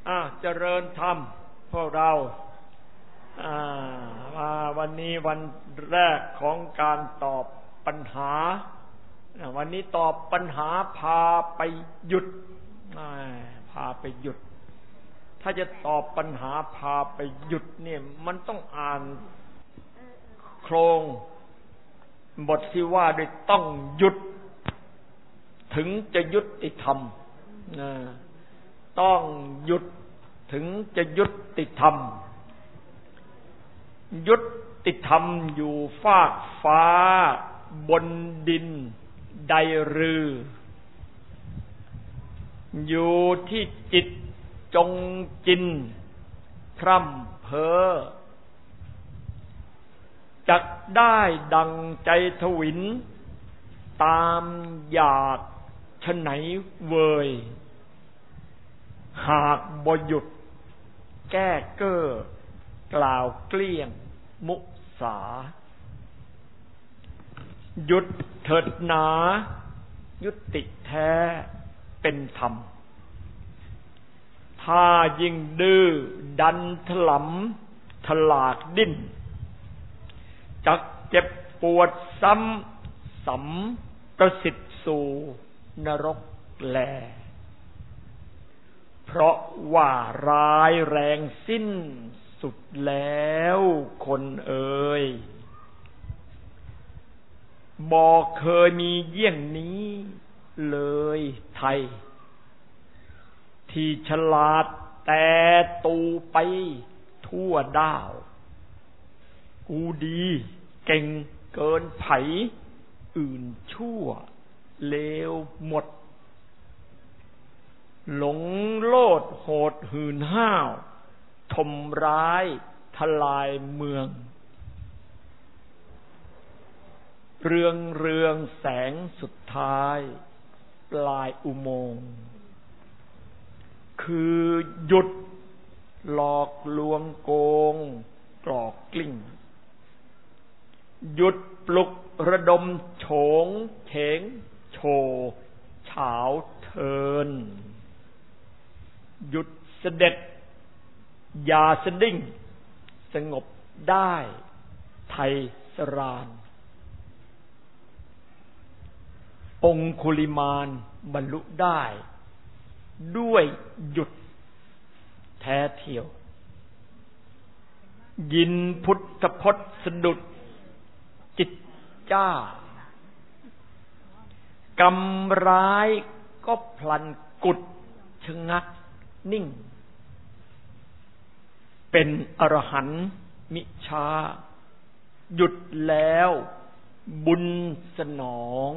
เจริญธรรมพวกเราวันนี้วันแรกของการตอบปัญหาวันนี้ตอบปัญหาพาไปหยุดพาไปหยุดถ้าจะตอบปัญหาพาไปหยุดเนี่ยมันต้องอ่านโครงบทที่ว่าด้วยต้องหยุดถึงจะยุติธรรมต้องหยุดถึงจะยุติธรรมยุติธรรมอยู่ฟากฟ้าบนดินใดหรืออยู่ที่จิตจงจินพร่ำเพ้อจักได้ดังใจทวินตามอยากฉะไหนเวยหากบ่หยุดแก้เก้อกล่าวเกลี้ยงมุสาหยุดเถิดหนายุติแท้เป็นธรรมถ้ายิ่งดื้อดันถลำถลากดิ้นจักเจ็บปวดซ้ำสำประสิทธิ์สู่นรกแลเพราะว่าร้ายแรงสิ้นสุดแล้วคนเอ่ยบ่เคยมีเยี่ยงนี้เลยไทยที่ฉลาดแต่ตูไปทั่วดาวกูดีเก่งเกินไผอื่นชั่วเลวหมดหลงโลดโหดหื่นห้าวทำร้ายทลายเมืองเรืองแสงสุดท้ายปลายอุโมงค์คือหยุดหลอกลวงโกงกรอกกลิ้งหยุดปลุกระดมโฉงเฉงโชเฉาเทินหยุดเสด็จอย่าสะดิ้งสงบได้ไทยสรานองคุลิมานบรรลุได้ด้วยหยุดแท้เที่ยวยินพุทธพจน์สะดุดจิตจ้ากรรมร้ายก็พลันกุดชะงักนิ่งเป็นอรหันต์มิช้าหยุดแล้วบุญสนอง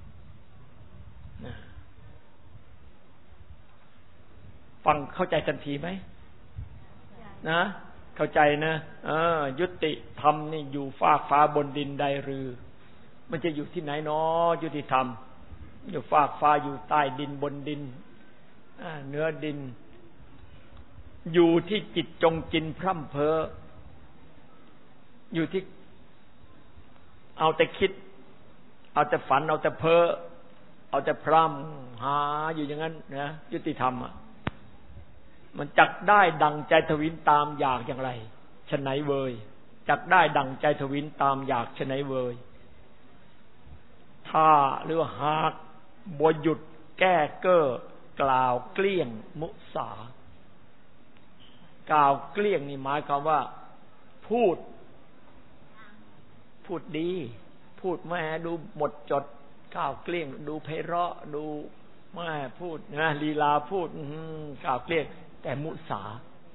ฟังเข้าใจทันทีไหมนะเข้าใจนะยุติธรรมนี่อยู่ฟากฟ้าบนดินใดหรือมันจะอยู่ที่ไหนเนาะยุติธรรมอยู่ฟากฟ้าอยู่ใต้ดินบนดินเนื้อดินอยู่ที่จิตจงจินพร่ำเพ้ออยู่ที่เอาแต่คิดเอาแต่ฝันเอาแต่เพ้อเอาแต่พร่ำหาอยู่อย่างนั้นนะยุติธรรมมันจักได้ดังใจทวินตามอยากอย่างไรฉะไหนเวยจักได้ดังใจทวินตามอยากฉะไหนเวยถ้าหรือหากบ่หยุดแก้เก้อกล่าวเกลี้ยงมุสากล่าวเกลี้ยงนี่หมายความว่าพูดดีพูดแม่ดูหมดจดกล่าวเกลี้ยงดูไพเราะดูแม่พูดนะลีลาพูดกล่าวเกลี้ยงแต่มุสา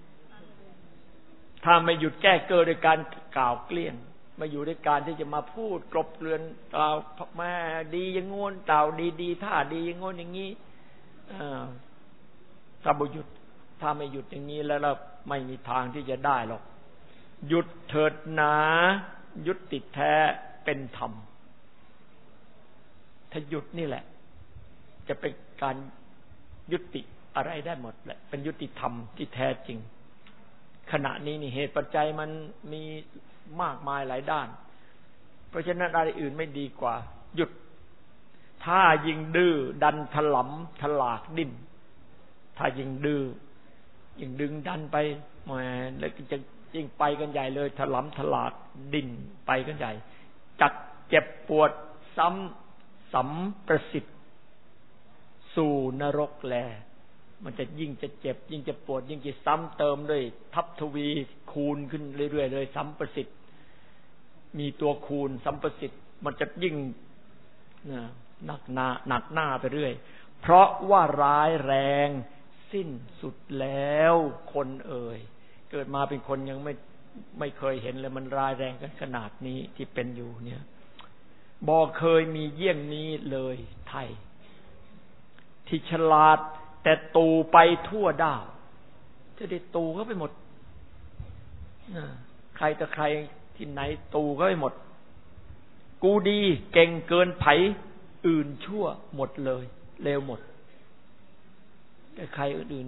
ถ้าไม่หยุดแก้เก้อด้วยการกล่าวเกลี้ยงมาอยู่ด้วยการที่จะมาพูดกลบเกลื่อนกล่าวแม่ดีอย่างงนเต่าดีท่าดีอย่างงนอย่างนี้ถ้าไม่หยุดอย่างนี้แล้วเราไม่มีทางที่จะได้หรอกหยุดเถิดหนายุติแท้เป็นธรรมถ้าหยุดนี่แหละจะเป็นการยุติอะไรได้หมดแหละเป็นยุติธรรมที่แท้จริงขณะนี้นี่เหตุปัจจัยมันมีมากมายหลายด้านเพราะฉะนั้นอะไรอื่นไม่ดีกว่าหยุดถ้ายิ่งดื้อดันถลำถลากดิ้นถ้ายิ่งดื้อยิ่งดึงดันไปแหมแล้วจะยิ่งไปกันใหญ่เลยถลำถลาดดิ้นไปกันใหญ่จักเจ็บปวดซ้ำสัมประสิทธิ์สู่นรกแลมันจะยิ่งจะเจ็บยิ่งจะปวดยิ่งจะซ้ำเติมด้วยทับทวีคูณขึ้นเรื่อยๆเลยสัมประสิทธิ์มีตัวคูณสัมประสิทธิ์มันจะยิ่งหนักหน้าไปเรื่อยเพราะว่าร้ายแรงสิ้นสุดแล้วคนเอ่ยเกิดมาเป็นคนยังไม่เคยเห็นเลยมันร้ายแรงกันขนาดนี้ที่เป็นอยู่เนี่ยบ่เคยมีเยี่ยงนี้เลยไทยที่ฉลาดแต่ตูไปทั่วด้าวจะได้ตูเข้าไปหมดใครแต่ใครที่ไหนตูเข้าไปหมดกูดีเก่งเกินไผอื่นชั่วหมดเลยเลวหมดแต่ใครอื่น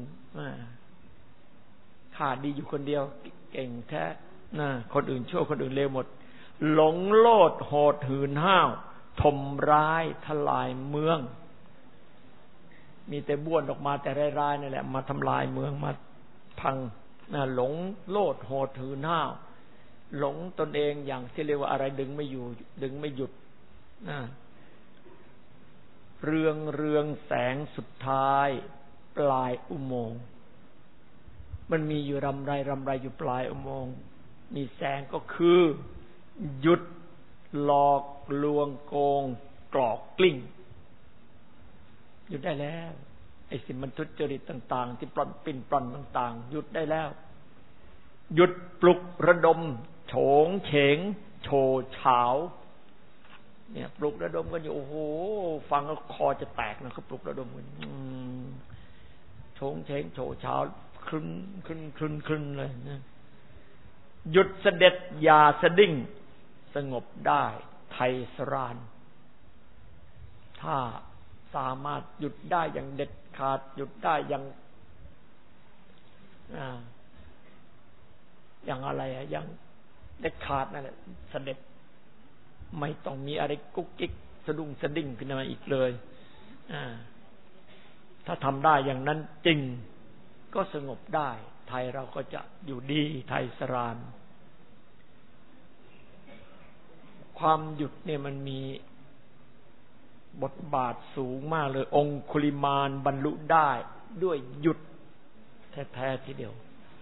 ข้าดีอยู่คนเดียวเก่งแท้คนอื่นชั่วคนอื่นเลวหมดหลงโลดโหดหืนห้าวทมร้ายทลายเมืองมีแต่บ้วนออกมาแต่ร้ายๆนั่นแหละมาทำลายเมืองมาพังหลงโลดโหดหืนห้าวหลงตนเองอย่างที่เรียกว่าอะไรดึงไม่อยู่ดึงไม่หยุดเรืองแสงสุดท้ายปลายอุโมงค์มันมีอยู่รำไรอยู่ปลายอุโมงค์มีแสงก็คือหยุดหลอกลวงโกงกรอกกลิ้งหยุดได้แล้วไอ้สิ่งมันทุจริตต่างๆที่ปล้นปิ้นปล้อนต่างๆหยุดได้แล้วหยุดปลุกระดมโฉงเฉงโฉเฉาเนี่ยปลุกระดมกันอยู่โอ้โหฟังแล้วคอจะแตกนะเขาปลุกระดมกันโฉงเฉงโฉเฉาคลึ้นเลยนะหยุดเสด็จอย่าสะดิ้งสงบได้ไทยสรานถ้าสามารถหยุดได้อย่างเด็ดขาดหยุดได้อย่างอะไรอย่างเด็ดขาดนั่นแหละเสด็จไม่ต้องมีอะไรกุ๊กกิ๊กสะดุ้งสะดิ้งขึ้นมาอีกเลยถ้าทำได้อย่างนั้นจริงก็สงบได้ไทยเราก็จะอยู่ดีไทยสรานความหยุดเนี่ยมันมีบทบาทสูงมากเลยองคุลิมานบรรลุได้ด้วยหยุดแท้ๆทีเดียว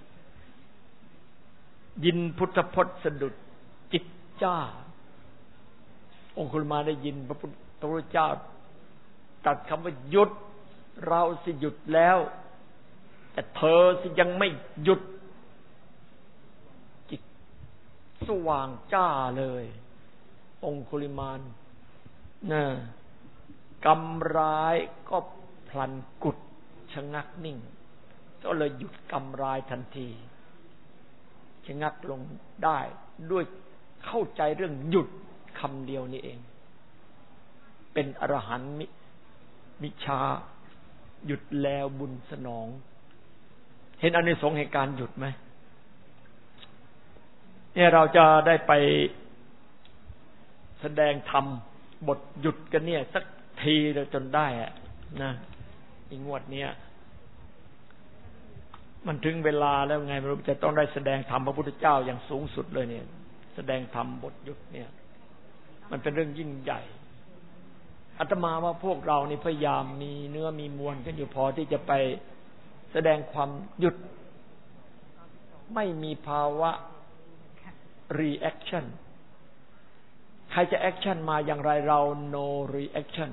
ยินพุทธพจน์สะดุดจิตจ้าองคุลิมานได้ยินพระพุทธเจ้าตรัสคำว่าหยุดเราสิหยุดแล้วแต่เธอสิยังไม่หยุดจิตสว่างจ้าเลยองคุลิมานกำร้ายก็พลันกุดชะงักนิ่งก็เลยหยุดกำร้ายทันทีชะงักลงได้ด้วยเข้าใจเรื่องหยุดคำเดียวนี้เองเป็นอรหันต์มิชาหยุดแล้วบุญสนองเห็นอานิสงส์แห่งการหยุดไหมเนี่ยเราจะได้ไปแสดงธรรมบทหยุดกันเนี่ยสักทีเราจนได้นะอีงวดเนี้ยมันถึงเวลาแล้วไงเราจะต้องได้แสดงธรรมพระพุทธเจ้าอย่างสูงสุดเลยเนี่ยแสดงธรรมบทหยุดเนี่ยมันเป็นเรื่องยิ่งใหญ่อาตมาว่าพวกเรานี่พยายามมีเนื้อมีมวลกันอยู่พอที่จะไปแสดงความหยุดไม่มีภาวะ reaction ใครจะแอคชั่นมาอย่างไรเรา no reaction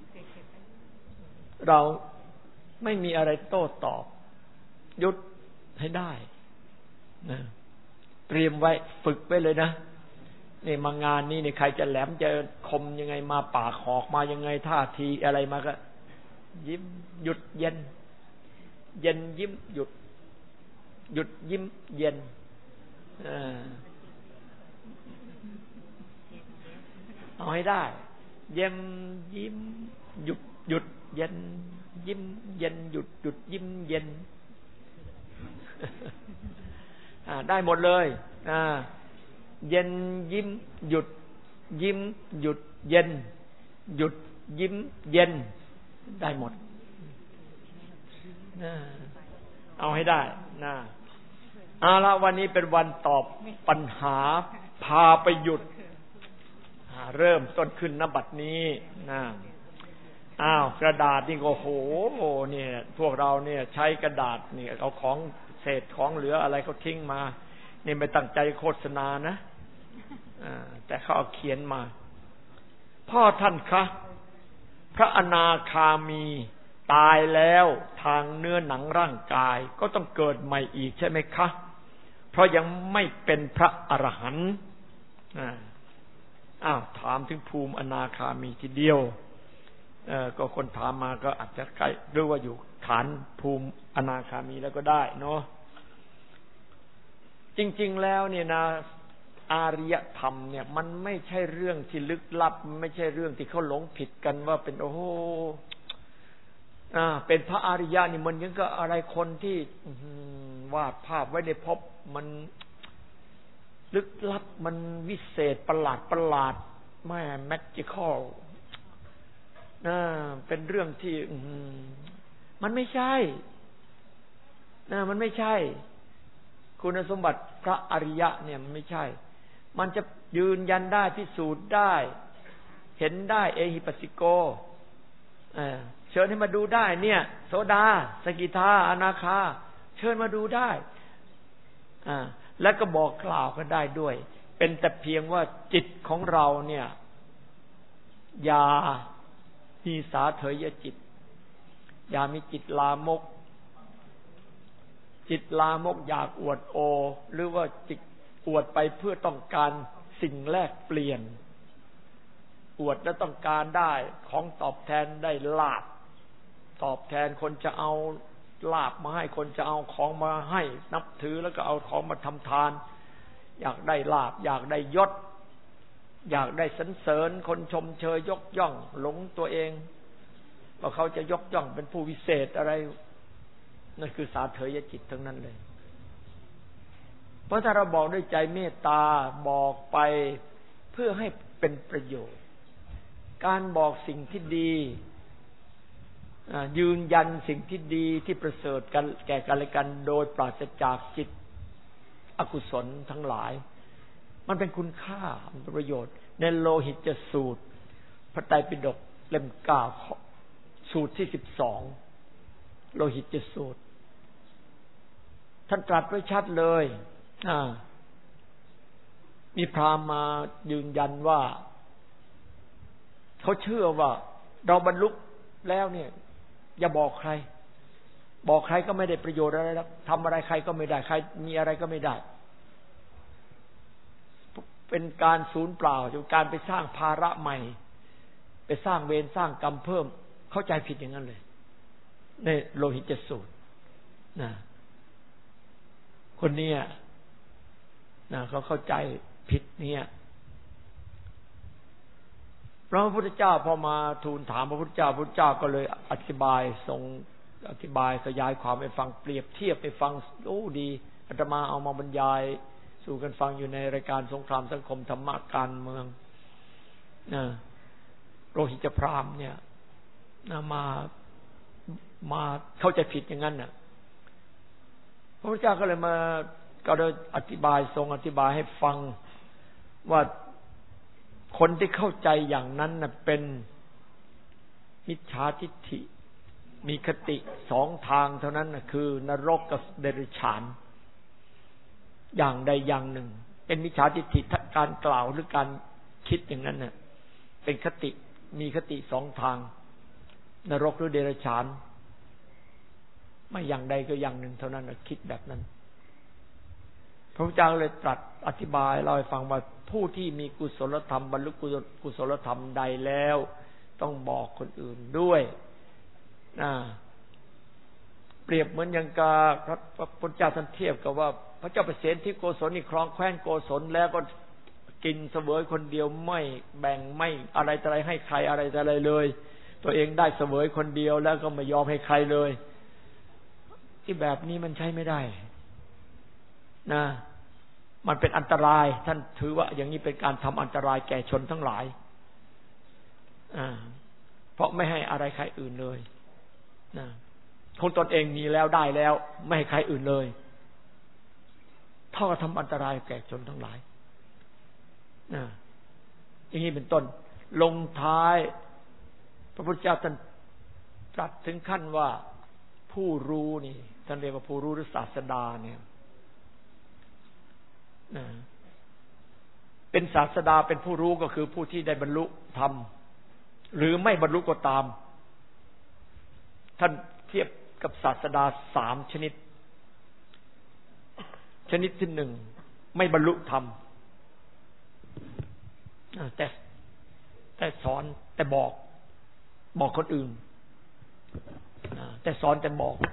เราไม่มีอะไรโต้ตอบหยุดให้ได้นะเตรียมไว้ฝึกไว้เลยนะนี่มางานนี้นี่ใครจะแหลมจะคมยังไงมาปากหอกมายังไงท่าทีอะไรมาก็ยิ้มหยุดเย็นเย็นยิ้มหยุดหยุดยิ้มเย็นเอาให้ได้เย็นยิ้มหยุดหยุดเย็นยิ้มเย็นหยุดหยุดยิ้มเย็นได้หมดเลยเย็นยิ้มหยุดยิ้มหยุดเย็นหยุดยิ้มเย็นได้หมดเอาให้ได้นะเอาละวันนี้เป็นวันตอบปัญหาพาไปหยุดเริ่มต้นขึ้นณบัดนี้นะอ้าวกระดาษนี่ก็โหเนี่ยพวกเราเนี่ยใช้กระดาษเนี่ยเอาของเศษของเหลืออะไรเขาทิ้งมานี่ไม่ตั้งใจโฆษณานะแต่เขาเอาเขียนมาพ่อท่านคะพระอนาคามีตายแล้วทางเนื้อหนังร่างกายก็ต้องเกิดใหม่อีกใช่ไหมคะเพราะยังไม่เป็นพระอรหันต์ถามถึงภูมิอนาคามีทีเดียวก็คนถามมาก็อาจจะใกล้หรือว่าอยู่ฐานภูมิอนาคามีแล้วก็ได้เนาะจริงๆแล้วเนี่ยนะอารยธรรมเนี่ยมันไม่ใช่เรื่องที่ลึกลับไม่ใช่เรื่องที่เขาหลงผิดกันว่าเป็นโอ้โหเป็นพระอริยะนี่มันยังก็อะไรคนที่วาดภาพไว้ในภพมันลึกลับมันวิเศษประหลาดไม่แมจิคอลเป็นเรื่องที่มันไม่ใช่มันไม่ใช่คุณสมบัติพระอริยะเนี่ยมันไม่ใช่มันจะยืนยันได้พิสูจน์ได้เห็นได้เอหิปัสสิโกเชิญให้มาดูได้เนี่ยโสดาสกิทาอนาคาเชิญมาดูได้แล้วก็บอกกล่าวกันได้ด้วยเป็นแต่เพียงว่าจิตของเราเนี่ยอย่ามีสาเถยจิตอย่ามีจิตลามกจิตลามกอยากอวดโอหรือว่าจิตอวดไปเพื่อต้องการสิ่งแลกเปลี่ยนอวดแล้วต้องการได้ของตอบแทนได้ลาภตอบแทนคนจะเอาลาภมาให้คนจะเอาของมาให้นับถือแล้วก็เอาของมาทำทานอยากได้ลาภอยากได้ยศอยากได้สรรเสริญคนชมเชยยกย่องหลงตัวเองว่าเขาจะยกย่องเป็นผู้วิเศษอะไรนั่นคือสาเถยจิตทั้งนั้นเลยเพราะถ้าเราบอกด้วยใจเมตตาบอกไปเพื่อให้เป็นประโยชน์การบอกสิ่งที่ดียืนยันสิ่งที่ดีที่ประเสริฐกันแก่กันและกันโดยปราศจากจิตอกุศลทั้งหลายมันเป็นคุณค่ามันเป็นประโยชน์ในโลหิตสูตรพระไตรปิฎกเล่ม 9สูตรที่ 12โลหิตสูตรท่านตรัสไว้ชัดเลยมีพราหมณ์มายืนยันว่าเขาเชื่อว่าเราบรรลุแล้วเนี่ยอย่าบอกใครบอกใครก็ไม่ได้ประโยชน์อะไรแล้วทำอะไรใครก็ไม่ได้ใครมีอะไรก็ไม่ได้เป็นการสูญเปล่าเป็นการไปสร้างภาระใหม่ไปสร้างเวรสร้างกรรมเพิ่มเข้าใจผิดอย่างนั้นเลยในโลหิตสูตรคนนี้เขาเข้าใจผิดเนี่ยพระพุทธเจ้าพอมาทูลถามพระพุทธเจ้าก็เลยอธิบายทรงอธิบายขยายความให้ฟังเปรียบเทียบให้ฟังโอ้ดีอาตมาเอามาบรรยายสู่กันฟังอยู่ในรายการสงครามสังคมธรรมะการเมืองโลหิตพราหมณ์เนี่ยมาเข้าใจผิดอย่างนั้นน่ะพระพุทธเจ้าก็เลยก็ได้อธิบายทรงอธิบายให้ฟังว่าคนที่เข้าใจอย่างนั้นน่ะเป็นมิจฉาทิฏฐิมีคติสองทางเท่านั้นน่ะคือนรกกับเดรัจฉานอย่างใดอย่างหนึ่งเป็นมิจฉาทิฏฐิการกล่าวหรือการคิดอย่างนั้นน่ะเป็นคติมีคติสองทางนรกหรือเดรัจฉานไม่อย่างใดก็อย่างหนึ่งเท่านั้นน่ะคิดแบบนั้นพระพุทธเจ้าเลยตรัสอธิบายเล่าให้ฟังว่าผู้ที่มีกุศลธรรมบรรลุกุศลธรรมใดแล้วต้องบอกคนอื่นด้วยเปรียบเหมือนอย่างกับพระพุทธเจ้าท่านเทียบกับว่าพระเจ้าเปรตที่โกศลนี่ครองแคว้นโกศลแล้วก็กินเสวยคนเดียวไม่แบ่งไม่อะไรต่ออะไรให้ใครอะไรต่ออะไรเลยตัวเองได้เสวยคนเดียวแล้วก็ไม่ยอมให้ใครเลยที่แบบนี้มันใช้ไม่ได้มันเป็นอันตรายท่านถือว่าอย่างนี้เป็นการทำอันตรายแก่ชนทั้งหลายเพราะไม่ให้อะไรใครอื่นเลยของตนเองมีแล้วได้แล้วไม่ให้ใครอื่นเลยเท่ากับทำอันตรายแก่ชนทั้งหลายอย่างนี้เป็นต้นลงท้ายพระพุทธเจ้าท่านตรัสถึงขั้นว่าผู้รู้นี่ท่านเรียกว่าผู้รู้หรือศาสดาเนี่ยเป็นศาสดาเป็นผู้รู้ก็คือผู้ที่ได้บรรลุธรรมหรือไม่บรรลุก็ตามท่านเทียบกับศาสดา3ชนิดชนิดที่1ไม่บรรลุธรรมแต่สอนแต่บอกคนอื่นแต่สอนแต่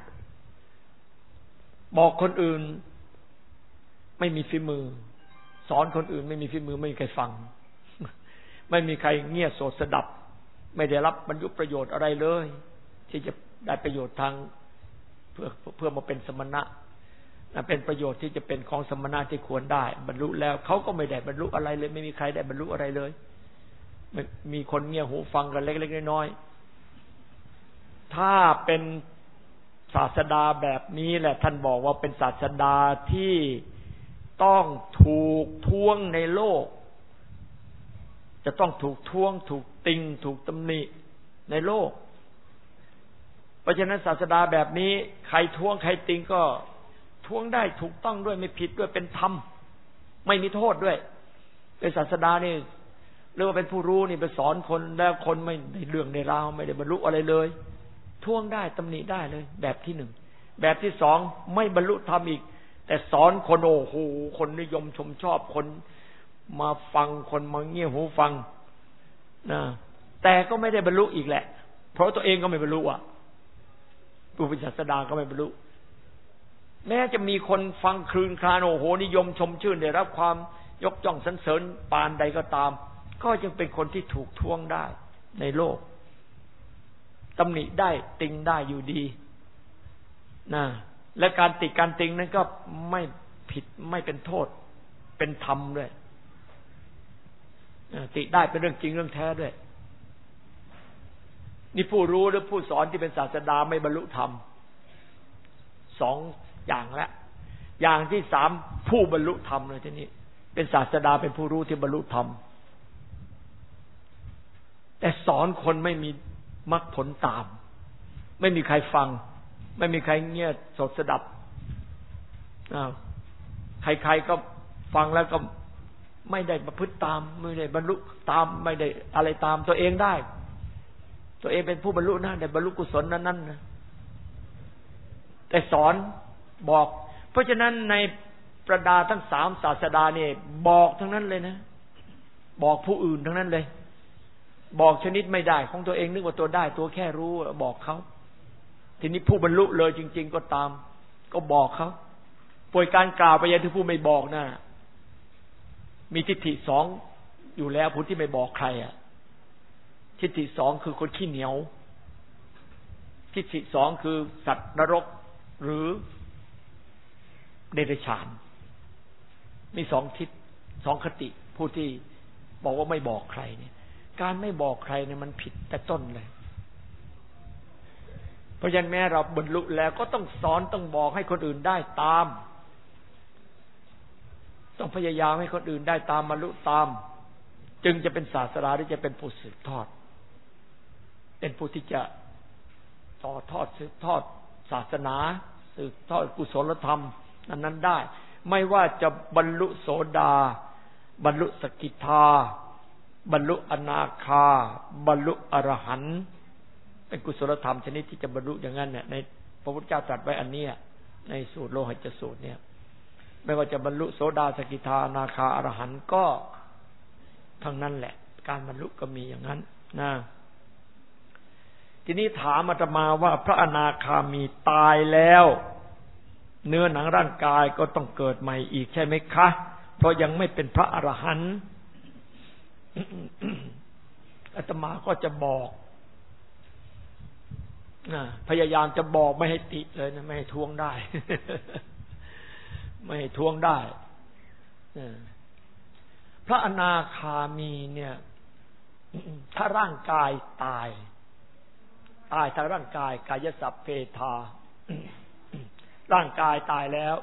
บอกคนอื่นไม่มีฝีมือสอนคนอื่นไม่มีฝีมือไม่มีใครฟังไม่มีใครเงี่ยโสดสดับไม่ได้รับบรรลุประโยชน์อะไรเลยที่จะได้ประโยชน์ทางเพื่อมาเป็นสมณะเป็นประโยชน์ที่จะเป็นของสมณะที่ควรได้บรรลุแล้วเขาก็ไม่ได้บรรลุอะไรเลยไม่มีใครได้บรรลุอะไรเลยมีคนเงี่ยหูฟังกันเล็กๆน้อยๆถ้าเป็นศาสดาแบบนี้แหละท่านบอกว่าเป็นศาสดาที่ต้องถูกท้วงในโลกจะต้องถูกท้วงถูกติงถูกตำหนิในโลกเพราะฉะนั้นศาสดาแบบนี้ใครท้วงใครติงก็ท้วงได้ถูกต้องด้วยไม่ผิดด้วยเป็นธรรมไม่มีโทษด้วยเป็นศาสดานี่เรียกว่าเป็นผู้รู้นี่ไปสอนคนแล้วคนไม่ได้เรื่องในราวไม่ได้บรรลุอะไรเลยท้วงได้ตำหนิได้เลยแบบที่1แบบที่2ไม่บรรลุธรรมอีกแต่สอนคนโอ้โหคนนิยมชมชอบคนมาฟังคนมาเงี่ยหูฟังนะแต่ก็ไม่ได้บรรลุอีกแหละเพราะตัวเองก็ไม่บรรลุอ่ะผู้เป็นศาสดาก็ไม่บรรลุแม้จะมีคนฟังคลืนคลานโอ้โหนิยมชมชื่นได้รับความยกย่องสรรเสริญปานใดก็ตามก็ยังเป็นคนที่ถูกท้วงได้ในโลกตำหนิได้ติงได้อยู่ดีนะและการติการติงนั้นก็ไม่ผิดไม่เป็นโทษเป็นธรรมด้วยติได้เป็นเรื่องจริงเรื่องแท้ด้วยนี่ผู้รู้หรือผู้สอนที่เป็นศาสดาไม่บรรลุธรรม2อย่างแล้วอย่างที่3ผู้บรรลุธรรมเลยทีนี้เป็นศาสดาเป็นผู้รู้ที่บรรลุธรรมแต่สอนคนไม่มีมรรคผลตามไม่มีใครฟังไม่มีใครเงี่ยโสดสดับใครๆก็ฟังแล้วก็ไม่ได้ประพฤติตามไม่ได้บรรลุตามไม่ได้อะไรตามตัวเองได้ตัวเองเป็นผู้บรรลุนะได้บรรลุกุศลนั้นๆนะแต่สอนบอกเพราะฉะนั้นในประดาทั้ง3ศาสดาเนี่ยบอกทั้งนั้นเลยนะบอกผู้อื่นทั้งนั้นเลยบอกชนิดไม่ได้ของตัวเองนึกว่าตัวได้ตัวแค่รู้บอกเขาทีนี้ผู้บรรลุเลยจริงๆก็ตามก็บอกเขาป่วยการกล่าวไปยังที่ผู้ไม่บอกนะมีทิฏฐิ2อยู่แล้วผู้ที่ไม่บอกใครอ่ะทิฏฐิ2คือคนขี้เหนียวทิฏฐิ2คือสัตว์นรกหรือเดรัจฉานมี2ทิศ2คติผู้ที่บอกว่าไม่บอกใครเนี่ยการไม่บอกใครเนี่ยมันผิดแต่ต้นเลยเพราะฉะนั้นแม้เราบรรลุแล้วก็ต้องสอนต้องบอกให้คนอื่นได้ตามต้องพยายามให้คนอื่นได้ตามบรรลุตามจึงจะเป็นศาสดาที่จะเป็นผู้สืบทอดเป็นผู้ที่จะต่อทอดสืบทอดศาสนาสืบทอดกุศลธรรมนั้นได้ไม่ว่าจะบรรลุโสดาบรรลุสกิทาบรรลุอนาคาบรรลุอรหันต์เป็นกุศลธรรมชนิดที่จะบรรลุอย่างนั้นเนี่ยในพระพุทธเจ้าตรัสไว้อันนี้ในสูตรโลหิตสูตรเนี่ยไม่ว่าจะบรรลุโสดาสกิทาอนาคาอรหันต์ก็ทั้งนั้นแหละการบรรลุก็มีอย่างนั้นนะทีนี้ถามอาตมาว่าพระอนาคามีตายแล้วเนื้อหนังร่างกายก็ต้องเกิดใหม่อีกใช่ไหมคะเพราะยังไม่เป็นพระอรหันต์อาตมาก็จะบอกพยายามจะบอกไม่ให้ติเลยนะไม่ให้ทวงได้ ไม่ให้ทวงได้พระอนาคามีเนี่ยถ้าร่างกายตายตายทางร่างกายกายสัพเพทา ร่างกายตายแล้ว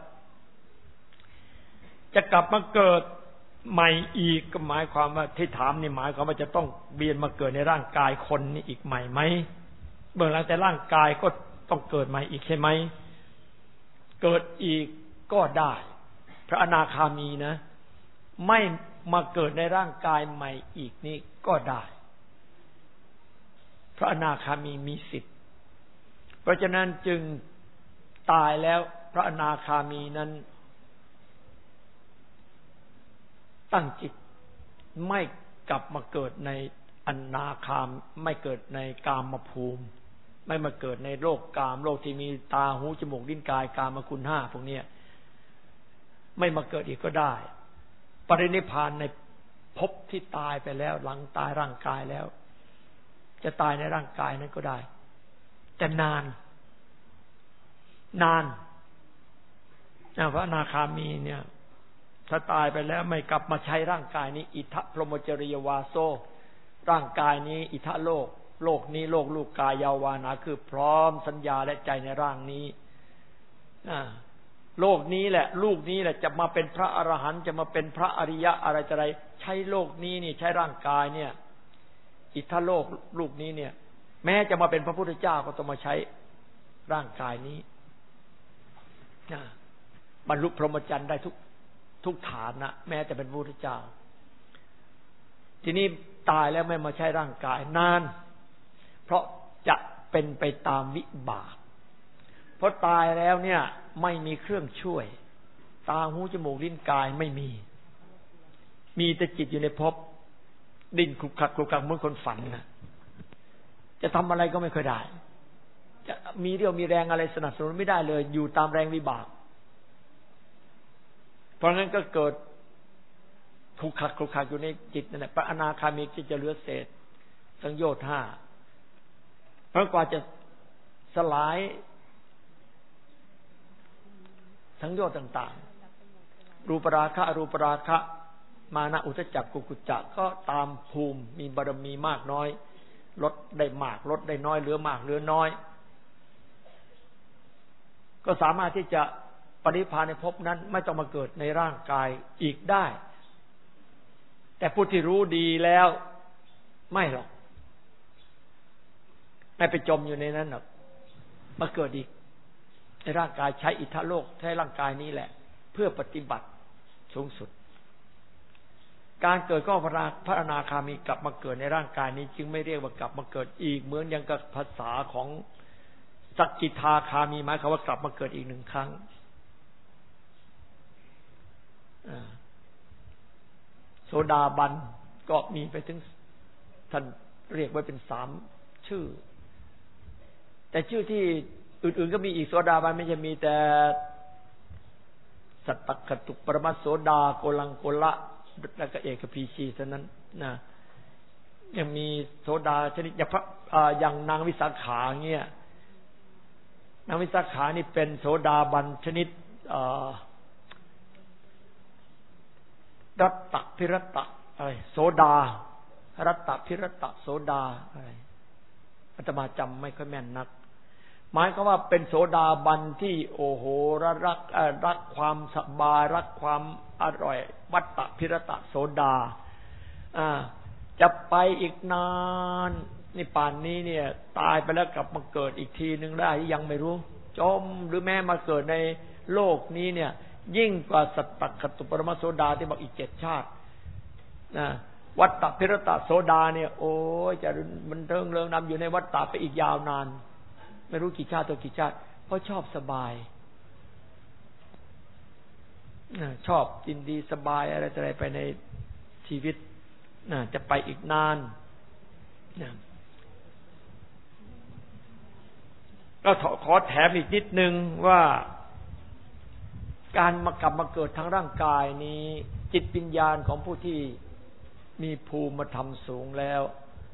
จะกลับมาเกิดใหม่อีกก็หมายความว่าที่ถามนี่หมายความว่าจะต้องเบียนมาเกิดในร่างกายคนนี้อีกใหม่ไหมเบื้องหลังแต่ร่างกายก็ต้องเกิดใหม่อีกใช่ไหมเกิดอีกก็ได้พระอนาคามีนะไม่มาเกิดในร่างกายใหม่อีกนี่ก็ได้พระอนาคามีมีสิทธิ์เพราะฉะนั้นจึงตายแล้วพระอนาคามีนั้นตั้งจิตไม่กลับมาเกิดในอนาคามไม่เกิดในกามภูมิไม่มาเกิดในโลกกามโลกที่มีตาหูจมูกลิ้นกายกามคุณห้าพวกนี้ไม่มาเกิดอีกก็ได้ปรินิพพานในภพที่ตายไปแล้วหลังตายร่างกายแล้วจะตายในร่างกายนั้นก็ได้แต่นานพระอนาคามีเนี่ยถ้าตายไปแล้วไม่กลับมาใช้ร่างกายนี้อิทะพรหมจริยวาโซร่างกายนี้อิทะโลกนี้โลกลูกกายาวานาคือพร้อมสัญญาและใจในร่างนี้โลกนี้แหละลูกนี้แหละจะมาเป็นพระอรหันต์จะมาเป็นพระอริยะอะไรจะไรใช้โลกนี้นี่ใช้ร่างกายเนี่ยอิทธโลกลูกนี้เนี่ยแม้จะมาเป็นพระพุทธเจ้าก็ต้องมาใช้ร่างกายนี้บรรลุพรหมจรรย์ได้ทุกฐานะแม้จะเป็นพระพุทธเจ้าทีนี้ตายแล้วไม่มาใช้ร่างกายนานเพราะจะเป็นไปตามวิบากเพราะตายแล้วเนี่ยไม่มีเครื่องช่วยตาหูจมูกลิ้นกายไม่มีแต่จิตอยู่ในภพดิ้นคลุกคลักเหมือนคนฝันนะจะทำอะไรก็ไม่ค่อยได้จะมีเรี่ยวมีแรงอะไรสนับสนุนไม่ได้เลยอยู่ตามแรงวิบากเพราะงั้นก็เกิดคลุกคลักอยู่ในจิตนั่นแหละพระอนาคามีจะเหลือเศษสังโยชน์5เพราะกว่าจะสลายสังโยชน์ต่างๆรูปราคะอรูปราคะมานะอุทธัจจะกุกุจจะก็ตามภูมิมีบารมีมากน้อยลดได้มากลดได้น้อยเหลือมากเหลือน้อยก็สามารถที่จะปรินิพพานในภพนั้นไม่ต้องมาเกิดในร่างกายอีกได้แต่ผู้ที่รู้ดีแล้วไม่หรอกไม่ไปจมอยู่ในนั้นหรอกมาเกิดอีกในร่างกายใช้อิทธโลกใช้ร่างกายนี้แหละเพื่อปฏิบัติสูงสุดการเกิดก็พระอนาคามีกลับมาเกิดในร่างกายนี้จึงไม่เรียกว่ากลับมาเกิดอีกเหมือนอย่างกับภาษาของสักกิทาคามีหมายความว่ากลับมาเกิดอีก1 ครั้งโสดาบันก็มีไปถึงท่านเรียกไว้เป็น3ชื่อแต่ชื่อที่อื่นๆก็มีอีกโสดาบันไม่ใช่มีแต่สัตตคตุปรมัสโสดาโกลังโกละแล้วก็เอกพีชีเท่านั้นนะยังมีโสดาชนิดอย่างนางวิสาขาเงี้ยนางวิสาขานี่เป็นโสดาบันชนิดรัตตพิรัตตะอะไรโสดารัตตพิรัตตะโสดาอะไรอาตมาจำไม่ค่อยแม่นนักหมายก็ว่าเป็นโสดาบันที่โอ้โหรักความสบายรักความอร่อยวัตตพิรตะโสดาจะไปอีกนานนี่ป่านนี้เนี่ยตายไปแล้วกลับมาเกิดอีกทีนึงได้ยังไม่รู้จมหรือแม้มาเกิดในโลกนี้เนี่ยยิ่งกว่าสัตตคตุปรมัสโสดาที่บอกอีก7 ชาติวัตตพิรตะโสดาเนี่ยโอ้ยจะมันเริงนำอยู่ในวัตตะไปอีกยาวนานไม่รู้กี่ชาติตัวกี่ชาติเพราะชอบสบายชอบกินดีสบายอะไรไปในชีวิตจะไปอีกนานก็ขอแถมอีกนิดนึงว่าการกลับมาเกิดทางร่างกายนี้จิตวิญญาณของผู้ที่มีภูมิธรรมสูงแล้ว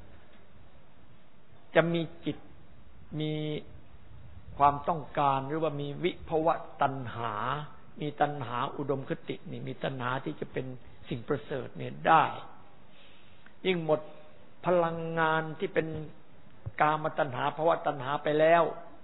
จะมีจิตมีความต้องการหรือว่ามีวิภวตัณหามีตัณหาอุดมคตินี่มีตัณหาที่จะเป็นสิ่งประเสริฐเนี่ยได้ยิ่งหมดพลังงานที่เป็นกามตัณหาภวตัณหาไปแล้ว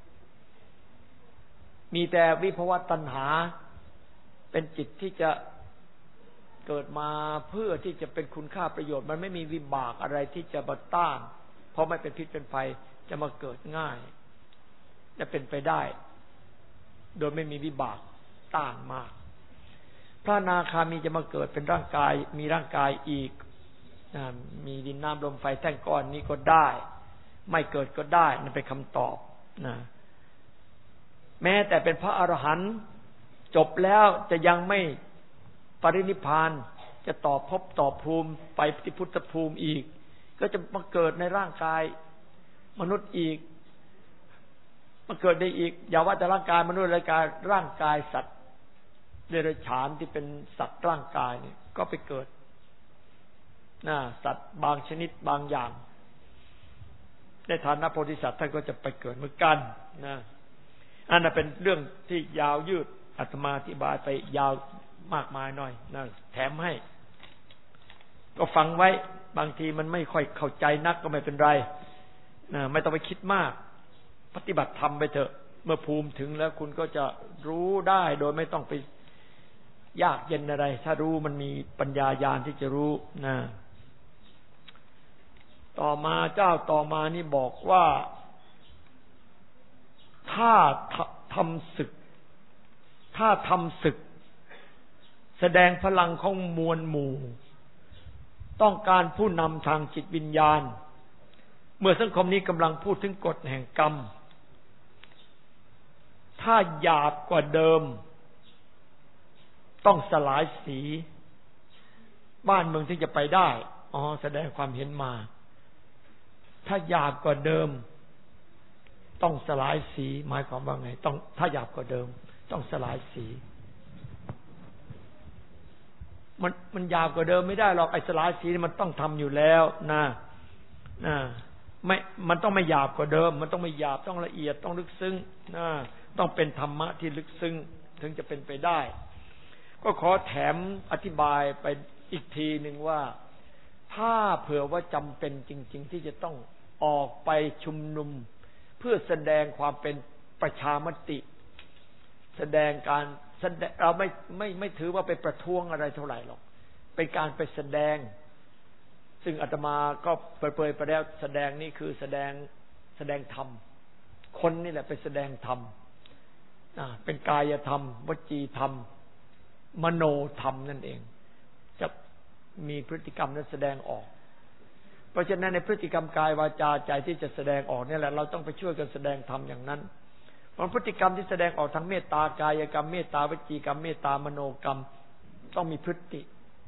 มีแต่วิภวตัณหาเป็นจิตที่จะเกิดมาเพื่อที่จะเป็นคุณค่าประโยชน์มันไม่มีวิบากอะไรที่จะมาต้านเพราะไม่เป็นพิษเป็นภัยจะมาเกิดง่ายและเป็นไปได้โดยไม่มีวิบากต้านมากพระอนาคามีจะมาเกิดเป็นร่างกายมีร่างกายอีกมีดินน้ำลมไฟแท่งก้อนนี้ก็ได้ไม่เกิดก็ได้นั่นเป็นคำตอบนะแม้แต่เป็นพระอรหันต์จบแล้วจะยังไม่ปรินิพพานจะต่อภพต่อภูมิไปที่พุทธภูมิอีกก็จะมาเกิดในร่างกายมนุษย์อีกมาเกิดได้อีกอย่าว่าแต่ร่างกายมนุษย์ร่างกายสัตว์เดรัจฉานที่เป็นสัตว์ร่างกายเนี่ยก็ไปเกิดสัตว์บางชนิดบางอย่างในฐานะโพธิสัตว์ท่านก็จะไปเกิดเหมือนกันนะอันนั้นเป็นเรื่องที่ยาวยืดอาตมาอธิบายไปยาวมากมายหน่อยนะแถมให้ก็ฟังไว้บางทีมันไม่ค่อยเข้าใจนักก็ไม่เป็นไรนะไม่ต้องไปคิดมากปฏิบัติธรรมไปเถอะเมื่อภูมิถึงแล้วคุณก็จะรู้ได้โดยไม่ต้องไปยากเย็นอะไรถ้ารู้มันมีปัญญาญาณที่จะรู้นะต่อมาเจ้าต่อมานี่บอกว่าถ้าทำศึกแสดงพลังของมวลหมู่ต้องการผู้นำทางจิตวิญญาณเมื่อสังคมนี้กำลังพูดถึงกฎแห่งกรรมถ้าหยาบกว่าเดิมต้องสลายสีบ้านเมืองที่จะไปได้แสดงความเห็นมาถ้าหยาบกว่าเดิมต้องสลายสีหมายความว่าไงต้องถ้าหยาบกว่าเดิมต้องสลายสีมันหยาบกว่าเดิมไม่ได้หรอกไอ้สลายสีมันต้องทำอยู่แล้วนะไม่มันต้องไม่หยาบกว่าเดิมมันต้องไม่หยาบต้องละเอียดต้องลึกซึ้งต้องเป็นธรรมะที่ลึกซึ้งถึงจะเป็นไปได้ก็ขอแถมอธิบายไปอีกทีหนึ่งว่าถ้าเผื่อว่าจำเป็นจริงๆที่จะต้องออกไปชุมนุมเพื่อแสดงความเป็นประชามติแสดงการเราไม่ถือว่าเป็นประท้วงอะไรเท่าไหร่หรอกเป็นการไปแสดงซึ่งอาตมาก็เปิดไปแล้วแสดงนี่คือแสดงธรรมคนนี่แหละไปแสดงธรรมเป็นกายธรรมวจีธรรมมโนธรรมนั่นเองจะมีพฤติกรรมนั้นแสดงออกเพราะฉะนั้นในพฤติกรรมกายวาจาใจที่จะแสดงออกนี่แหละเราต้องไปช่วยกันแสดงธรรมอย่างนั้นเพราะพฤติกรรมที่แสดงออกทางเมตตากายกรรมเมตตาวจีกรรมเมตตามโนกรรมต้องมีพฤติ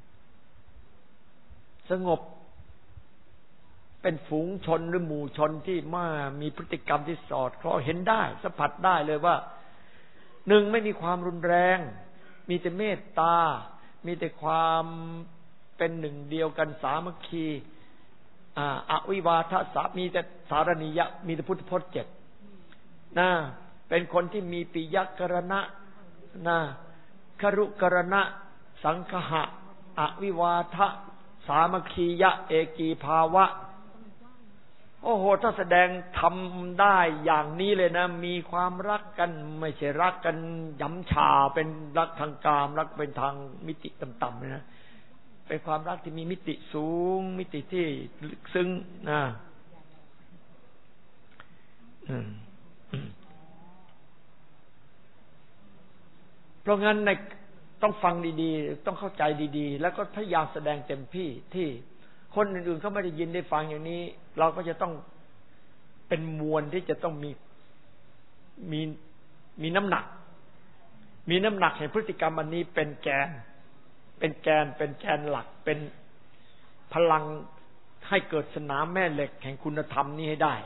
สงบเป็นฝูงชนหรือหมู่ชนที่มีพฤติกรรมที่สอดคล้องเห็นได้สัมผัสได้เลยว่าหนึ่งไม่มีความรุนแรงมีแต่เมตตามีแต่ความเป็นหนึ่งเดียวกันสามัคคีอวิวาทสามีแต่สารณียะมีแต่พุทธพจน์7เป็นคนที่มีปิยกรณะครุกรณะสังคหะอวิวาทสามัคคียะเอกีภาวะโอ้โหถ้าแสดงทำได้อย่างนี้เลยนะมีความรักกันไม่ใช่รักกันย้ำฉาเป็นรักทางกามรักเป็นทางมิติต่ำๆเลยนะเป็นความรักที่มีมิติสูงมิติที่ลึกซึ้งเพราะงั้นต้องฟังดีๆต้องเข้าใจดีๆแล้วก็พยายามแสดงเต็มที่คนอื่นๆเขาไม่ได้ยินได้ฟังอย่างนี้เราก็จะต้องเป็นมวลที่จะต้องมีน้ำหนักแห่งพฤติกรรมอันนี้เป็นแกนหลักเป็นพลังให้เกิดสนามแม่เหล็กแห่งคุณธรรมนี้ให้ได้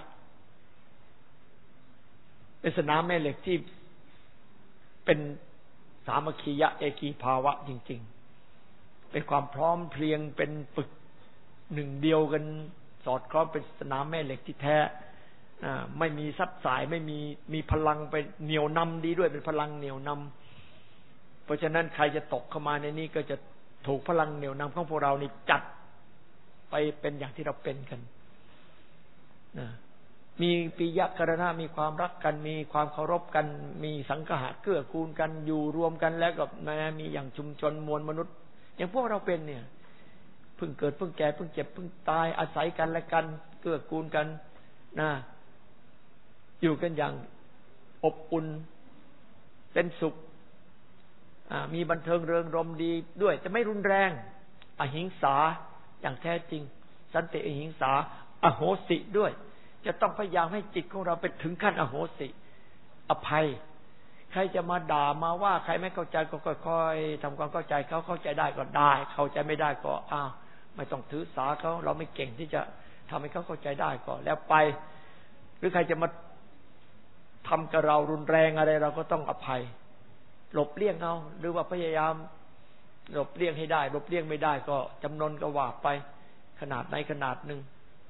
เป็นสนามแม่เหล็กที่เป็นสามัคคียะเอกีภาวะจริงๆเป็นความพร้อมเพรียงเป็นปึกหนึ่งเดียวกันสอดคล้องเป็นสนามแม่เหล็กที่แท้ไม่มีซับสายไม่มีพลังไปเหนี่ยวนำดีด้วยเป็นพลังเหนี่ยวนำเพราะฉะนั้นใครจะตกเข้ามาในนี้ก็จะถูกพลังเหนี่ยวนำของพวกเรานี่จัดไปเป็นอย่างที่เราเป็นกันมีปิยกรณะมีความรักกันมีความเคารพกันมีสังฆะเกื้อกูลกันอยู่รวมกันแล้วก็มีอย่างชุมชนมวลมนุษย์อย่างพวกเราเป็นเนี่ยเพิ่งเกิดเพิ่งแก่เพิ่งเจ็บเพิ่งตายอาศัยกันและกันเกื้อกูลกันนะอยู่กันอย่างอบอุ่นเป็นสุขมีบันเทิงเริงรมย์ดีด้วยจะไม่รุนแรงอหิงสาอย่างแท้จริงสันติอหิงสาอโหสิด้วยจะต้องพยายามให้จิตของเราไปถึงขั้นอโหสิอภัยใครจะมาด่ามาว่าใครไม่เข้าใจก็ค่อยๆทำความเข้าใจเขาเข้าใจได้ก็ได้เข้าใจไม่ได้ก็ไม่ต้องถือสาเขาเราไม่เก่งที่จะทำให้เขาเข้าใจได้ก็แล้วไปหรือใครจะมาทำกับเรารุนแรงอะไรเราก็ต้องอภัยหลบเลี่ยงเอาหรือว่าพยายามหลบเลี่ยงให้ได้หลบเลี่ยงไม่ได้ก็จำนนก็ว่าไปขนาดไหนขนาดหนึ่ง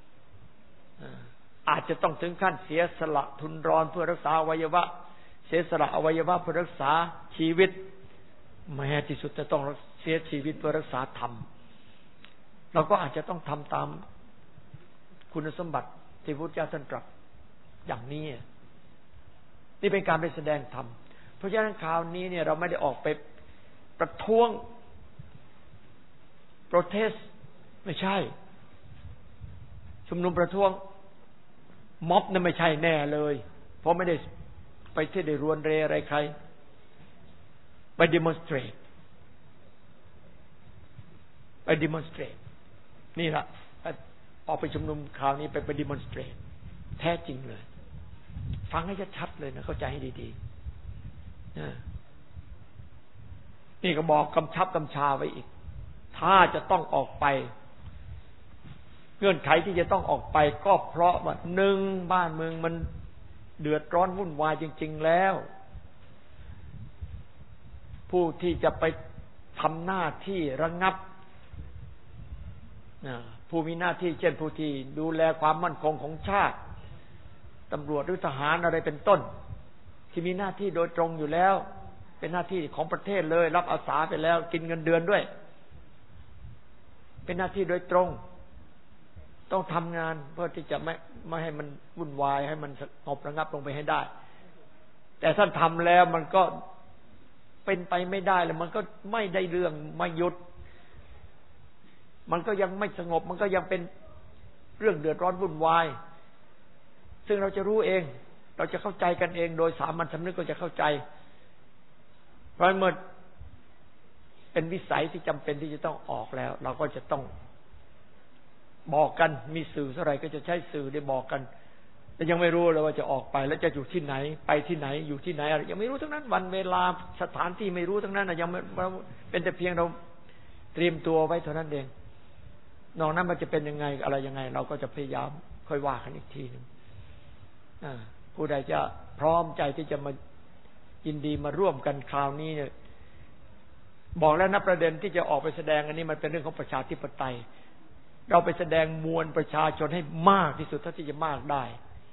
อาจจะต้องถึงขั้นเสียสละทุนรอนเพื่อรักษาอวัยวะเสียสละอวัยวะเพื่อรักษาชีวิตแม้ที่สุดจะต้องเสียชีวิตเพื่อรักษาธรรมเราก็อาจจะต้องทำตามคุณสมบัติที่พระพุทธเจ้าท่านตรัสอย่างนี้นี่เป็นการไปแสดงธรรมเพราะฉะนั้นคราวนี้เนี่ยเราไม่ได้ออกไปประท้วงโปรเทสไม่ใช่ชุมนุมประท้วงม็อบนั่นไม่ใช่แน่เลยเพราะไม่ได้ไปที่ได้รวนเรอะไรใครไป demonstrate นี่ล่ะออกไปชุมนุมคราวนี้ไป demonstrate แท้จริงเลยฟังให้ชัดๆเลยนะเข้าใจให้ดีๆนี่ก็บอกกำชับกำชาไว้อีกถ้าจะต้องออกไปเงื่อนไขที่จะต้องออกไปก็เพราะว่าหนึ่งบ้านเมืองมันเดือดร้อนวุ่นวายจริงๆแล้วผู้ที่จะไปทำหน้าที่ระงับผู้มีหน้าที่เช่นผู้ที่ดูแลความมั่นคงของชาติตำรวจหรือทหารอะไรเป็นต้นที่มีหน้าที่โดยตรงอยู่แล้วเป็นหน้าที่ของประเทศเลยรับอาสาไปแล้วกินเงินเดือนด้วยเป็นหน้าที่โดยตรงต้องทำงานเพื่อที่จะไม่ให้มันวุ่นวายให้มันสงบระงับลงไปให้ได้แต่ท่านทำแล้วมันก็เป็นไปไม่ได้แล้วมันก็ไม่ได้เรื่องไม่หยุดมันก็ยังไม่สงบมันก็ยังเป็นเรื่องเดือดร้อนวุ่นวายซึ่งเราจะรู้เองเราจะเข้าใจกันเองโดยสามัญสำนึกก็จะเข้าใจเพราะเมื่อเป็นวิสัยที่จำเป็นที่จะต้องออกแล้วเราก็จะต้องบอกกันมีสื่อเท่าไหร่ก็จะใช้สื่อได้บอกกันแต่ยังไม่รู้เลยว่าจะออกไปแล้วจะอยู่ที่ไหนไปที่ไหนอยู่ที่ไหนอะไรยังไม่รู้ทั้งนั้นวันเวลาสถานที่ไม่รู้ทั้งนั้นยังไม่เป็นแต่เพียงเราเตรียมตัวไว้เท่านั้นเองนอกนั้นมันจะเป็นยังไงอะไรยังไงเราก็จะพยายามค่อยว่ากันอีกทีนึงผู้ใดจะพร้อมใจที่จะมายินดีมาร่วมกันคราวนี้เนี่ยบอกแล้วนะประเด็นที่จะออกไปแสดงอันนี้มันเป็นเรื่องของประชาธิปไตยเราไปแสดงมวลประชาชนให้มากที่สุดเท่าที่จะมากได้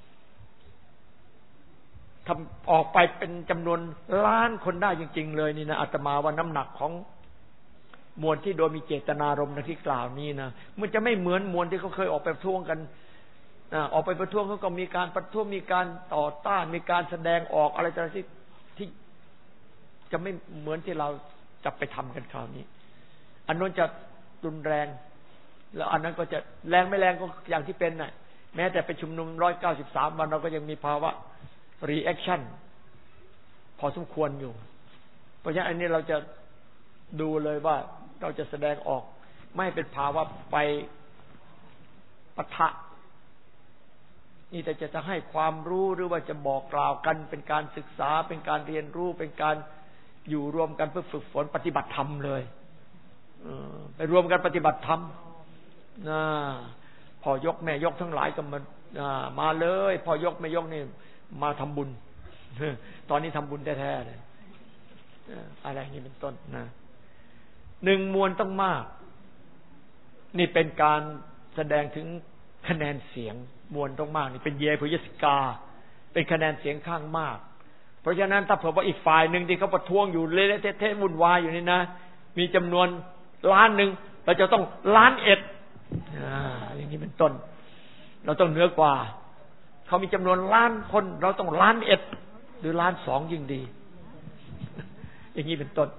ทำออกไปเป็นจำนวนล้านคนได้จริงๆเลยนี่นะอาตมาว่าน้ำหนักของมวลที่โดยมีเจตนารมณ์ที่กล่าวนี้นะมันจะไม่เหมือนมวลที่เขาเคยออกไปประท้วงกันออกไปประท้วงเขาก็มีการประท้วงมีการต่อต้านมีการแสดงออกอะไรต่างๆที่จะไม่เหมือนที่เราจะไปทำกันคราวนี้อันนั้นจะรุนแรงแล้วอันนั้นก็จะแรงไม่แรงก็อย่างที่เป็นน่ะแม้แต่ไปชุมนุม193วันเราก็ยังมีภาวะ reaction พอสมควรอยู่เพราะฉะนั้นอันนี้เราจะดูเลยว่าเราจะแสดงออกไม่เป็นภาวะไปปะทะนี่แต่จะให้ความรู้หรือว่าจะบอกกล่าวกันเป็นการศึกษาเป็นการเรียนรู้เป็นการอยู่รวมกันเพื่อฝึกฝนปฏิบัติธรรมเลยไปรวมกันปฏิบัติธรรมพ่อยกแม่ยกทั้งหลายก็มาเลยพ่อยกแม่ยกนี่มาทำบุญตอนนี้ทำบุญแท้ๆเลยอะไรนี่เป็นต้นนะหนึ่งมวลต้องมากนี่เป็นการแสดงถึงคะแนนเสียงมวลต้องมากนี่เป็นเยโพยสิกาเป็นคะแนนเสียงข้างมากเพราะฉะนั้นถ้าเผื่อว่าอีกฝ่ายหนึ่งที่เขาประท้วงอยู่เละๆเทะๆวุ่นวายอยู่นี่นะมีจำนวนล้านหนึ่งเราจะต้อง1,1,000,000อย่างนี้เป็นต้นเราต้องเหนือกว่าเขามีจำนวนล้านคนเราต้องล้านเอ็ดหรือล้านสองยิ่งดีอย่างนี้เป็นต้น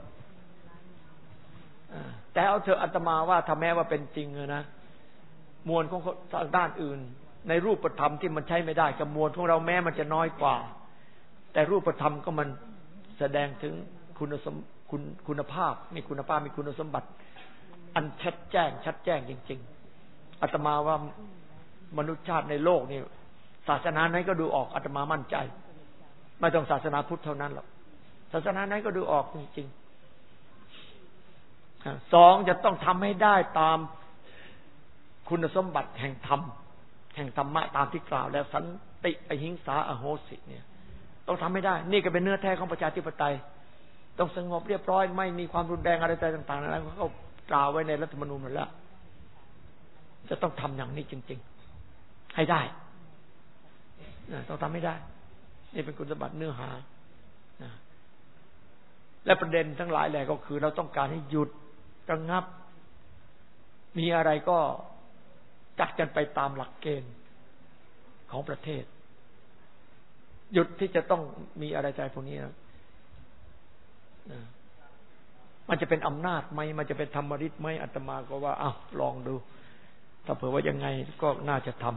แต่เอาเถอะอาตมาว่าถ้าแม้ว่าเป็นจริงนะมวลของด้านอื่นในรูปธรรมที่มันใช้ไม่ได้กับมวลของเราแม้มันจะน้อยกว่าแต่รูปธรรมก็มันแสดงถึงคุณภาพมีคุณภาพมีคุณสมบัติอันชัดแจ้งจริงๆอาตมาว่ามนุษยชาติในโลกนี่ศาสนาไหนก็ดูออกอาตมามั่นใจไม่ต้องศาสนาพุทธเท่านั้นหรอกศาสนาไหนก็ดูออกจริงๆสองจะต้องทำให้ได้ตามคุณสมบัติแห่งธรรมแห่งธรรมะตามที่กล่าวแล้วสันติอหิงสาอโหสิเนี่ยต้องทำให้ได้นี่ก็เป็นเนื้อแท้ของประชาธิปไตยต้องสงบเรียบร้อยไม่มีความรุนแรงอะไรต่างๆนั้นเขากล่าวไว้ในรัฐธรรมนูญหมดแล้วจะต้องทำอย่างนี้จริงๆให้ได้ต้องทำให้ได้นี่เป็นคุณสมบัติเนื้อหาและประเด็นทั้งหลายแหละก็คือเราต้องการให้หยุดระงับมีอะไรก็จัดกันไปตามหลักเกณฑ์ของประเทศหยุดที่จะต้องมีอะไรใจพวกนี้นะมันจะเป็นอำนาจไหมมันจะเป็นธรรมฤทธิ์ไหมอาตมาก็ว่าอ้าวลองดูถ้าเผื่อว่ายังไงก็น่าจะทำ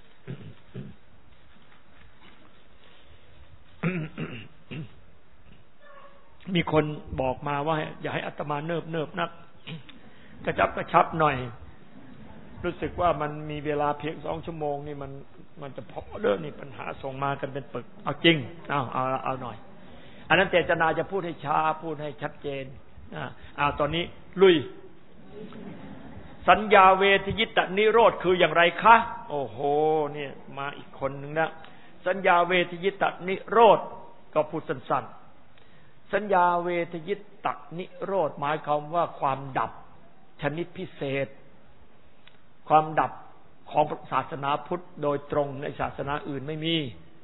มีคนบอกมาว่าอย่าให้อาตมาเนิบนักกระชับหน่อยรู้สึกว่ามันมีเวลาเพียง2 ชั่วโมงนี่มันจะพอเรื่องนี่ปัญหาส่งมากันเป็นปึกเอาจริงเอาหน่อยอันนั้นเจตนาจะพูดให้ช้าพูดให้ชัดเจนตอนนี้ลุยสัญญาเวทยิตนิโรธคืออย่างไรคะโอ้โหเนี่ยมาอีกคนนึงนะสัญญาเวทยิตนิโรธก็พูดสั้นๆสัญญาเวทยิตนิโรธหมายความว่าความดับชนิดพิเศษความดับของศาสนาพุทธโดยตรงในศาสนาอื่นไม่มี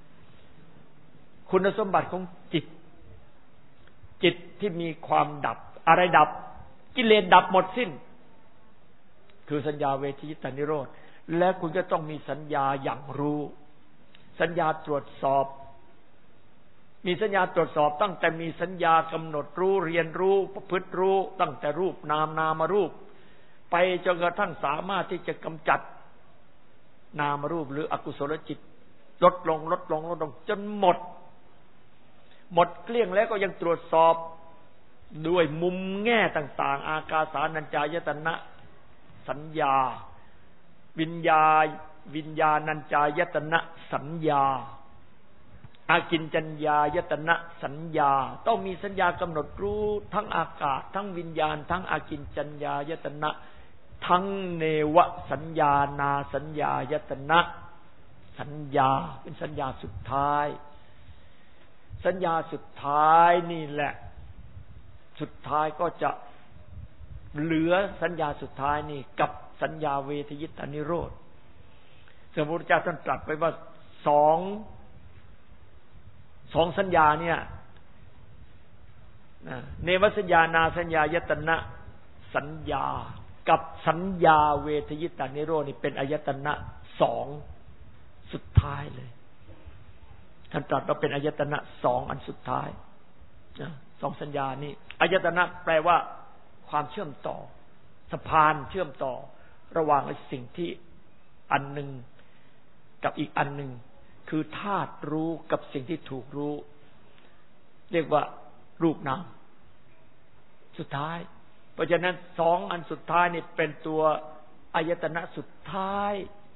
คุณสมบัติของจิตที่มีความดับอะไรดับกิเลสดับหมดสิ้นคือสัญญาเวทียิตนิโรธและคุณก็ต้องมีสัญญาอย่างรู้สัญญาตรวจสอบมีสัญญาตรวจสอบตั้งแต่มีสัญญากำหนดรู้เรียนรู้ประพฤติรู้ตั้งแต่รูปนามรูปไปจนกระทั่งสามารถที่จะกำจัดนามรูปหรืออกุศลจิตลดลงจนหมดเกลี้ยงแล้วก็ยังตรวจสอบด้วยมุมแง่ต่างๆอากาสานัญจายตนะสัญญาวิญญาณัญจายตนะสัญญาอากิญจัญญายตนะสัญญาต้องมีสัญญากำหนดรู้ทั้งอากาศทั้งวิญญาณทั้งอากิญจัญญายตนะทั้งเนวสัญญานาสัญญายตนะสัญญาเป็นสัญญาสุดท้ายสัญญาสุดท้ายนี่แหละสุดท้ายก็จะเหลือสัญญาสุดท้ายนี่กับสัญญาเวทยิตนิโรธพระพุทธเจ้าท่านตรัสไว้ว่าสองสัญญาเนี่ยเนวสัญญานาสัญญายตนะสัญญากับสัญญาเวทยิตนิโรธนี่เป็นอายตนะ2สุดท้ายเลยท่านตรัสว่าเป็นอายตนะ2อันสุดท้าย2สัญญานี่อายตนะแปลว่าความเชื่อมต่อสะพานเชื่อมต่อระหว่างสิ่งที่อันหนึ่งกับอีกอันหนึ่งคือธาตุรู้กับสิ่งที่ถูกรู้เรียกว่ารูปนามสุดท้ายเพราะฉะนั้น2อันสุดท้ายนี่เป็นตัวอายตนะสุดท้าย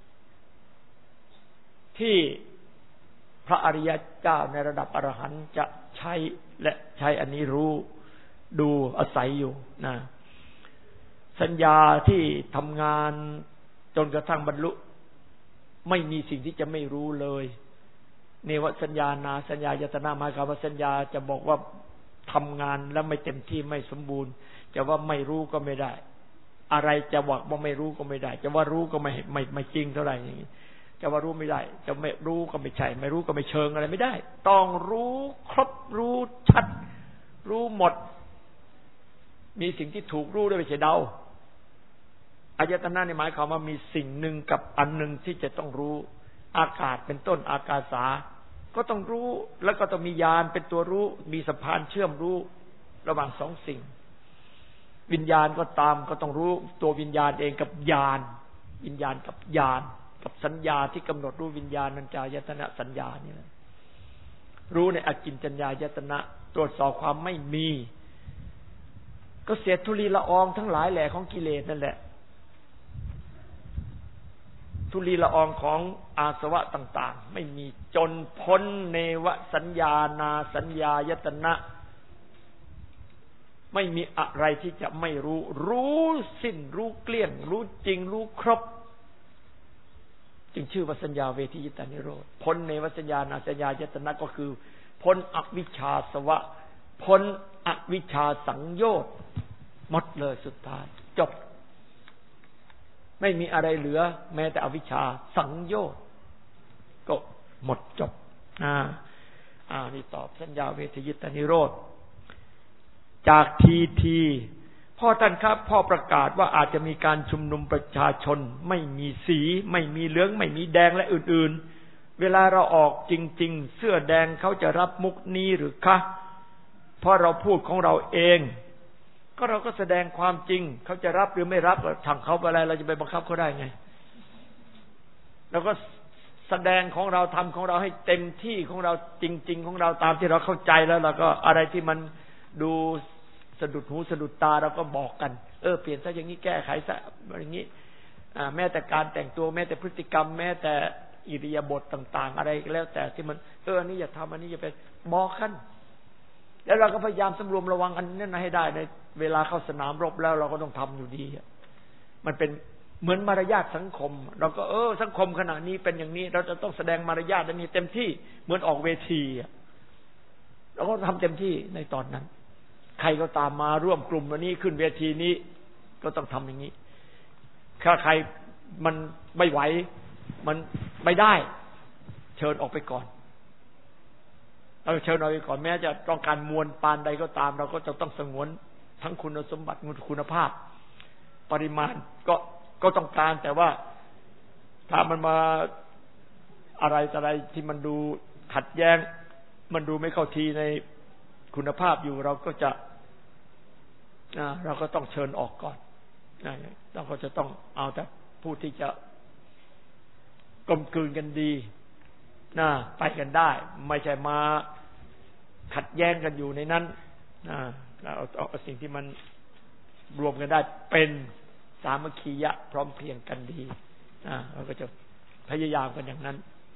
ที่พระอริยเจ้าในระดับอรหันต์จะใช้และใช้อันนี้รู้ดูอาศัยอยู่นะสัญญาที่ทำงานจนกระทั่งบรรลุไม่มีสิ่งที่จะไม่รู้เลยเนวสัญญานาสัญญายตนะหมายความว่าสัญญาจะบอกว่าทำงานแล้วไม่เต็มที่ไม่สมบูรณ์จะว่าไม่รู้ก็ไม่ได้อะไรจะบอกว่าไม่รู้ก็ไม่ได้จะว่ารู้ก็ไม่จริงเท่าไหร่อย่างนี้จะว่ารู้ไม่ได้จะไม่รู้ก็ไม่ใช่ไม่รู้ก็ไม่เชิงอะไรไม่ได้ต้องรู้ครบรู้ชัดรู้หมดมีสิ่งที่ถูกรู้ด้วยไม่ใช่เดาอายตนะในหมายความว่ามีสิ่งหนึ่งกับอันหนึ่งที่จะต้องรู้อากาศเป็นต้นอากาสาก็ต้องรู้แล้วก็ต้องมีญาณเป็นตัวรู้มีสะพานเชื่อมรู้ระหว่างสองสิ่งวิญญาณก็ตามก็ต้องรู้ตัววิญญาณเองกับญาณวิญญาณกับญาณกับสัญญาที่กำหนดรู้วิญญาณัญจายตนะสัญญานี่แหละรู้ในอกิญจัญญายตนะตรวจสอบความไม่มีก็เสียทุลีละอองทั้งหลายแหล่ของกิเลสนั่นแหละทุลีละอองของอาสวะต่างๆไม่มีจนพ้นเนวสัญญานาสัญญายตนะไม่มีอะไรที่จะไม่รู้รู้สิ้นรู้เกลี้ยงรู้จริงรู้ครบจึงชื่อว่าสัญญาเวทียิตานิโรธพ้นเนวสัญญานาสัญญายตนะก็คือพ้นอวิชชาสวะพ้นอวิชชาสังโยชน์หมดเลยสุดท้ายจบไม่มีอะไรเหลือแม้แต่อวิชชาสังโยชน์ก็หมดจบนี่ตอบสัญญาเวทยิตานิโรธจากทีพ่อท่านครับพ่อประกาศว่าอาจจะมีการชุมนุมประชาชนไม่มีสีไม่มีเหลืองไม่มีแดงและอื่นๆเวลาเราออกจริงๆเสื้อแดงเขาจะรับมุกนี้หรือคะเพราะเราพูดของเราเองก็เราก็แสดงความจริงเขาจะรับหรือไม่รับทางเขาอะไรเราจะไปบังคับเขาได้ไงเราก็แสดงของเราทำของเราให้เต็มที่ของเราจริงๆของเราตามที่เราเข้าใจแล้วเราก็อะไรที่มันดูสะดุดหูสะดุดตาเราก็บอกกันเปลี่ยนซะอย่างนี้แก้ไขซะอย่างนี้แม้แต่การแต่งตัวแม้แต่พฤติกรรมแม้แต่อิริยาบถต่างๆอะไรแล้วแต่ที่มันอันนี้อย่าทำอันนี้อย่าไปบอกกันแล้วเราก็พยายามสำรวมระวังอันนั้นให้ได้ในเวลาเข้าสนามรบแล้วเราก็ต้องทำอยู่ดีมันเป็นเหมือนมารยาทสังคมเราก็สังคมขณะนี้เป็นอย่างนี้เราจะต้องแสดงมารยาทให้มีเต็มที่เหมือนออกเวทีเราก็ทำเต็มที่ในตอนนั้นใครก็ตามมาร่วมกลุ่มวันนี้ขึ้นเวทีนี้ก็ต้องทำอย่างนี้ถ้าใครมันไม่ไหวมันไม่ได้เชิญออกไปก่อนเราเชิญออกไปก่อนแม้จะต้องการมวลปานใดก็ตามเราก็จะต้องสงวนทั้งคุณสมบัติคุณภาพปริมาณก็ต้องการแต่ว่าถ้ามันมาอะไรที่มันดูขัดแย้งมันดูไม่เข้าทีในคุณภาพอยู่เราก็ต้องเชิญออกก่อนเราก็จะต้องเอาแต่ผู้ที่จะกลมกลืนกันดีไปกันได้ไม่ใช่มาขัดแย้งกันอยู่ในนั้นเราเอาสิ่งที่มันรวมกันได้เป็นสามัคคียะพร้อมเพรียงกันดีเราก็จะพยายามกันอย่างนั้น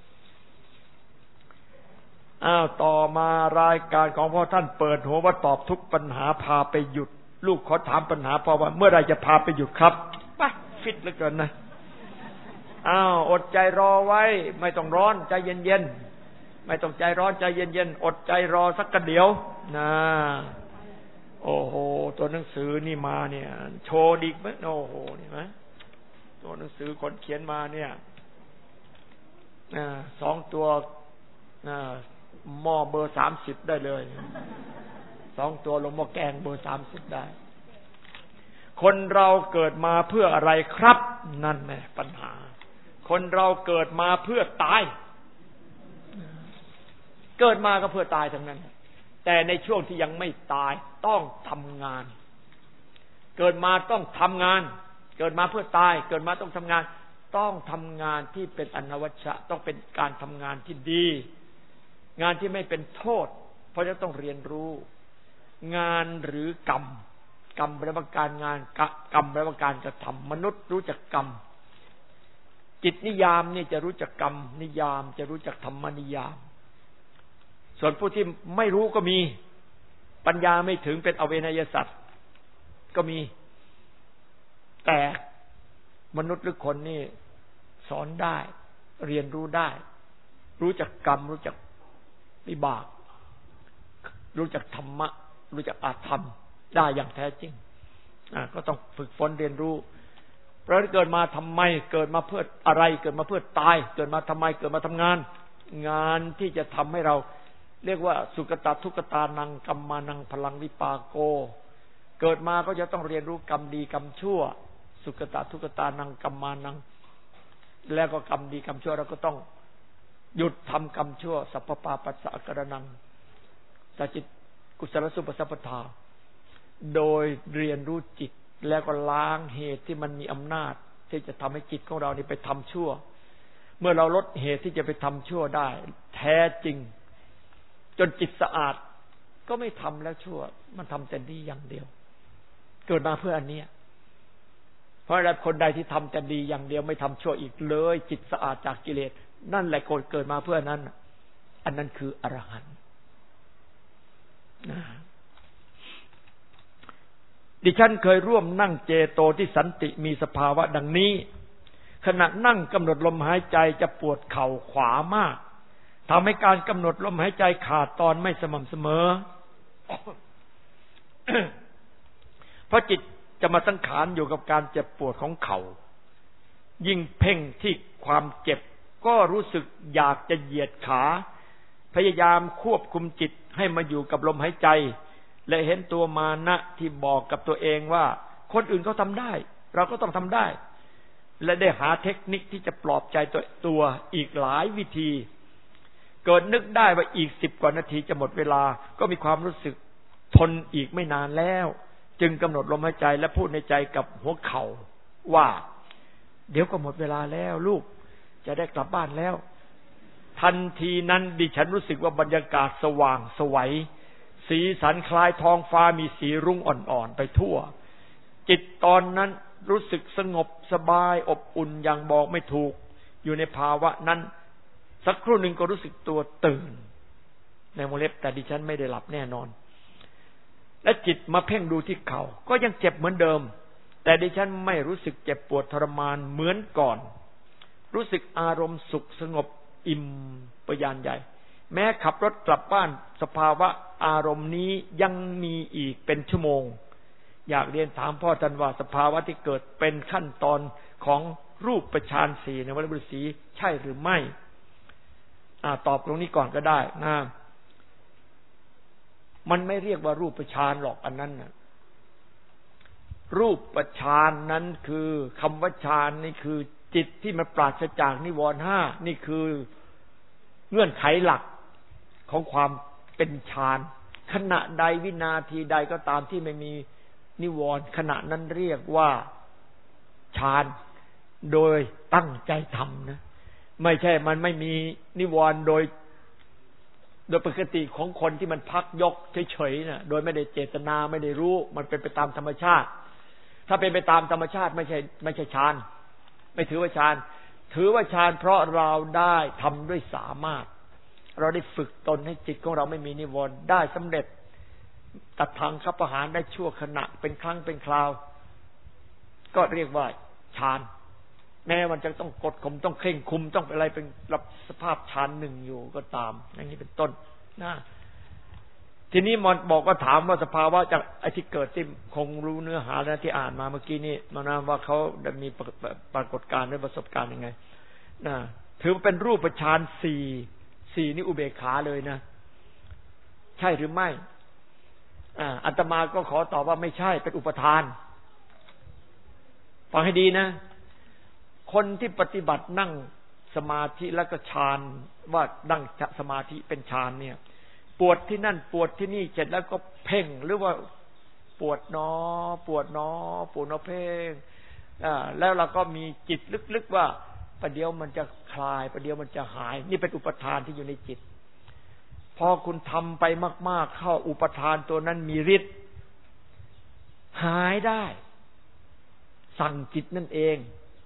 ต่อมารายการของพ่อท่านเปิดหัวว่าตอบทุกปัญหาพาไปหยุดลูกขอถามปัญหาพ่อว่าเมื่อไรจะพาไปหยุดครับไปฟิตเหลือเกินนะอดใจรอไว้ไม่ต้องร้อนใจเย็นๆไม่ต้องใจร้อนใจเย็นๆอดใจรอสักกระเดี๋ยวนะโอ้โหตัวหนังสือนี่มาเนี่ยโชว์ดิกมั้ยโอ้โหนี่มั้ยตัวหนังสือคนเขียนมาเนี่ย2ตัวหม้อเบอร์30ได้เลย2ตัวลงหม้อแกงเบอร์30ได้คนเราเกิดมาเพื่ออะไรครับนั่นแหละปัญหาคนเราเกิดมาเพื่อตายเกิดมาก็เพื่อตายทั้งนั้นแต่ในช่วงที่ยังไม่ตายต้องทำงานเกิดมาต้องทำงานเกิดมาเพื่อตายเกิดมาต้องทำงานต้องทำงานที่เป็นอนวัชชะต้องเป็นการทำงานที่ดีงานที่ไม่เป็นโทษเพราะจะต้องเรียนรู้งานหรือกรรมแปลว่าการงานกรรมแปลว่าการกระทำมนุษย์รู้จักกรรมจิตนิยามนี่จะรู้จักกรรมนิยามจะรู้จักธรรมนิยามส่วนผู้ที่ไม่รู้ก็มีปัญญาไม่ถึงเป็นอเวนยสัตว์ก็มีแต่มนุษย์หรือคนนี่สอนได้เรียนรู้ได้รู้จักกรรมรู้จักวิบากรู้จักธรรมะรู้จักอาธรรมได้อย่างแท้จริงก็ต้องฝึกฝนเรียนรู้เพราะเกิดมาทำไมเกิดมาเพื่ออะไรเกิดมาเพื่อตายเกิดมาทำไมเกิดมาทำงานที่จะทำให้เราเรียกว่าสุกตาทุกตานังกัมมานังพลังวิปากโกเกิดมาก็จะต้องเรียนรู้กรรมดีกรรมชั่วสุกตาทุกตานังกัมมานังแล้วก็กรรมดีกรรมชั่วเราก็ต้องหยุดทำกรรมชั่วสัพพปาปัสสะกรณังสัจจิกุศลสุปสัพพทาโดยเรียนรู้จิตแล้วก็ล้างเหตุที่มันมีอำนาจที่จะทำให้จิตของเรานี่ไปทำชั่วเมื่อเราลดเหตุที่จะไปทำชั่วได้แท้จริงจนจิตสะอาดก็ไม่ทำแล้วชั่วมันทำแต่ดีอย่างเดียวเกิดมาเพื่ออันนี้เพราะอะไรคนใดที่ทำแต่ดีอย่างเดียวไม่ทำชั่วอีกเลยจิตสะอาดจากกิเลสนั่นแหละคนเกิดมาเพื่อนั้นอันนั้นคืออรหันต์ดิฉันเคยร่วมนั่งเจโตที่สันติมีสภาวะดังนี้ขณะนั่งกำหนดลมหายใจจะปวดเข่าขวามากทำให้การกำหนดลมหายใจขาดตอนไม่สม่ำเสมอ เพราะจิตจะมาสังขารอยู่กับการเจ็บปวดของเข่ายิ่งเพ่งที่ความเจ็บก็รู้สึกอยากจะเหยียดขาพยายามควบคุมจิตให้มาอยู่กับลมหายใจและเห็นตัวมานะที่บอกกับตัวเองว่าคนอื่นเขาทำได้เราก็ต้องทำได้และได้หาเทคนิคที่จะปลอบใจตัวอีกหลายวิธีเกิดนึกได้ว่าอีก10 กว่านาทีจะหมดเวลาก็มีความรู้สึกทนอีกไม่นานแล้วจึงกำหนดลมหายใจและพูดในใจกับหัวเข่าว่าเดี๋ยวก็หมดเวลาแล้วลูกจะได้กลับบ้านแล้วทันทีนั้นดิฉันรู้สึกว่าบรรยากาศสว่างไสวสีสันคล้ายท้องฟ้ามีสีรุ้งอ่อนๆไปทั่วจิตตอนนั้นรู้สึกสงบสบายอบอุ่นอย่างบอกไม่ถูกอยู่ในภาวะนั้นสักครู่หนึ่งก็รู้สึกตัวตื่นในวงเล็บแต่ดิฉันไม่ได้หลับแน่นอนและจิตมาเพ่งดูที่เข่าก็ยังเจ็บเหมือนเดิมแต่ดิฉันไม่รู้สึกเจ็บปวดทรมานเหมือนก่อนรู้สึกอารมณ์สุขสงบอิ่มปยานใหญ่แม้ขับรถกลับบ้านสภาวะอารมณ์นี้ยังมีอีกเป็นชั่วโมงอยากเรียนถามพ่อท่านว่าสภาวะที่เกิดเป็นขั้นตอนของรูปฌาน4ในวัฏบุรีใช่หรือไม่ตอบตรงนี้ก่อนก็ได้นะมันไม่เรียกว่ารูปฌานหรอกอันนั้นนะรูปฌานนั้นคือคำว่าฌานนี่คือจิตที่มันปราศจากนิวรณ์5นี่คือเงื่อนไขหลักของความเป็นฌานขณะใดวินาทีใดก็ตามที่ไม่มีนิวรณ์ขณะนั้นเรียกว่าฌานโดยตั้งใจทำนะไม่ใช่มันไม่มีนิวรณ์โดยปกติของคนที่มันพักยกเฉยๆนะโดยไม่ได้เจตนาไม่ได้รู้มันเป็นไปตามธรรมชาติถ้าเป็นไปตามธรรมชาติไม่ใช่ฌานไม่ถือว่าฌานถือว่าฌานเพราะเราได้ทำด้วยสามารถเราได้ฝึกตนให้จิตของเราไม่มีนิวรณ์ได้สำเร็จตัดทางคับประหารได้ชั่วขณะเป็นครั้งเป็นคราวก็เรียกว่าฌานแม้มันจะต้องกดข่มต้องเคร่งคุมต้องอะไรเป็นรับสภาพฌานหนึ่งอยู่ก็ตามอย่างนี้เป็นต้นนะทีนี้มันบอกว่าถามว่าสภาวะจากไอ้ที่เกิดที่คงรู้เนื้อหาแล้วที่อ่านมาเมื่อกี้นี้มานะว่าเขาได้มีปรากฏการณ์หรือประสบการณ์ยังไงนะถือว่าเป็นรูปฌาน4นี่อุเบกขาเลยนะใช่หรือไม่อาตมาก็ขอตอบว่าไม่ใช่เป็นอุปทานฟังให้ดีนะคนที่ปฏิบัตินั่งสมาธิแล้วก็ฌานว่านั่งสมาธิเป็นฌานเนี่ยปวดที่นั่นปวดที่นี่เสร็จแล้วก็เพ่งหรือว่าปวดหนอเพ่งแล้วเราก็มีจิตลึกๆว่าประเดี๋ยวมันจะคลายประเดี๋ยวมันจะหายนี่เป็นอุปทานที่อยู่ในจิตพอคุณทำไปมากๆเข้าอุปทานตัวนั้นมีฤทธิ์หายได้สั่งจิตนั่นเอง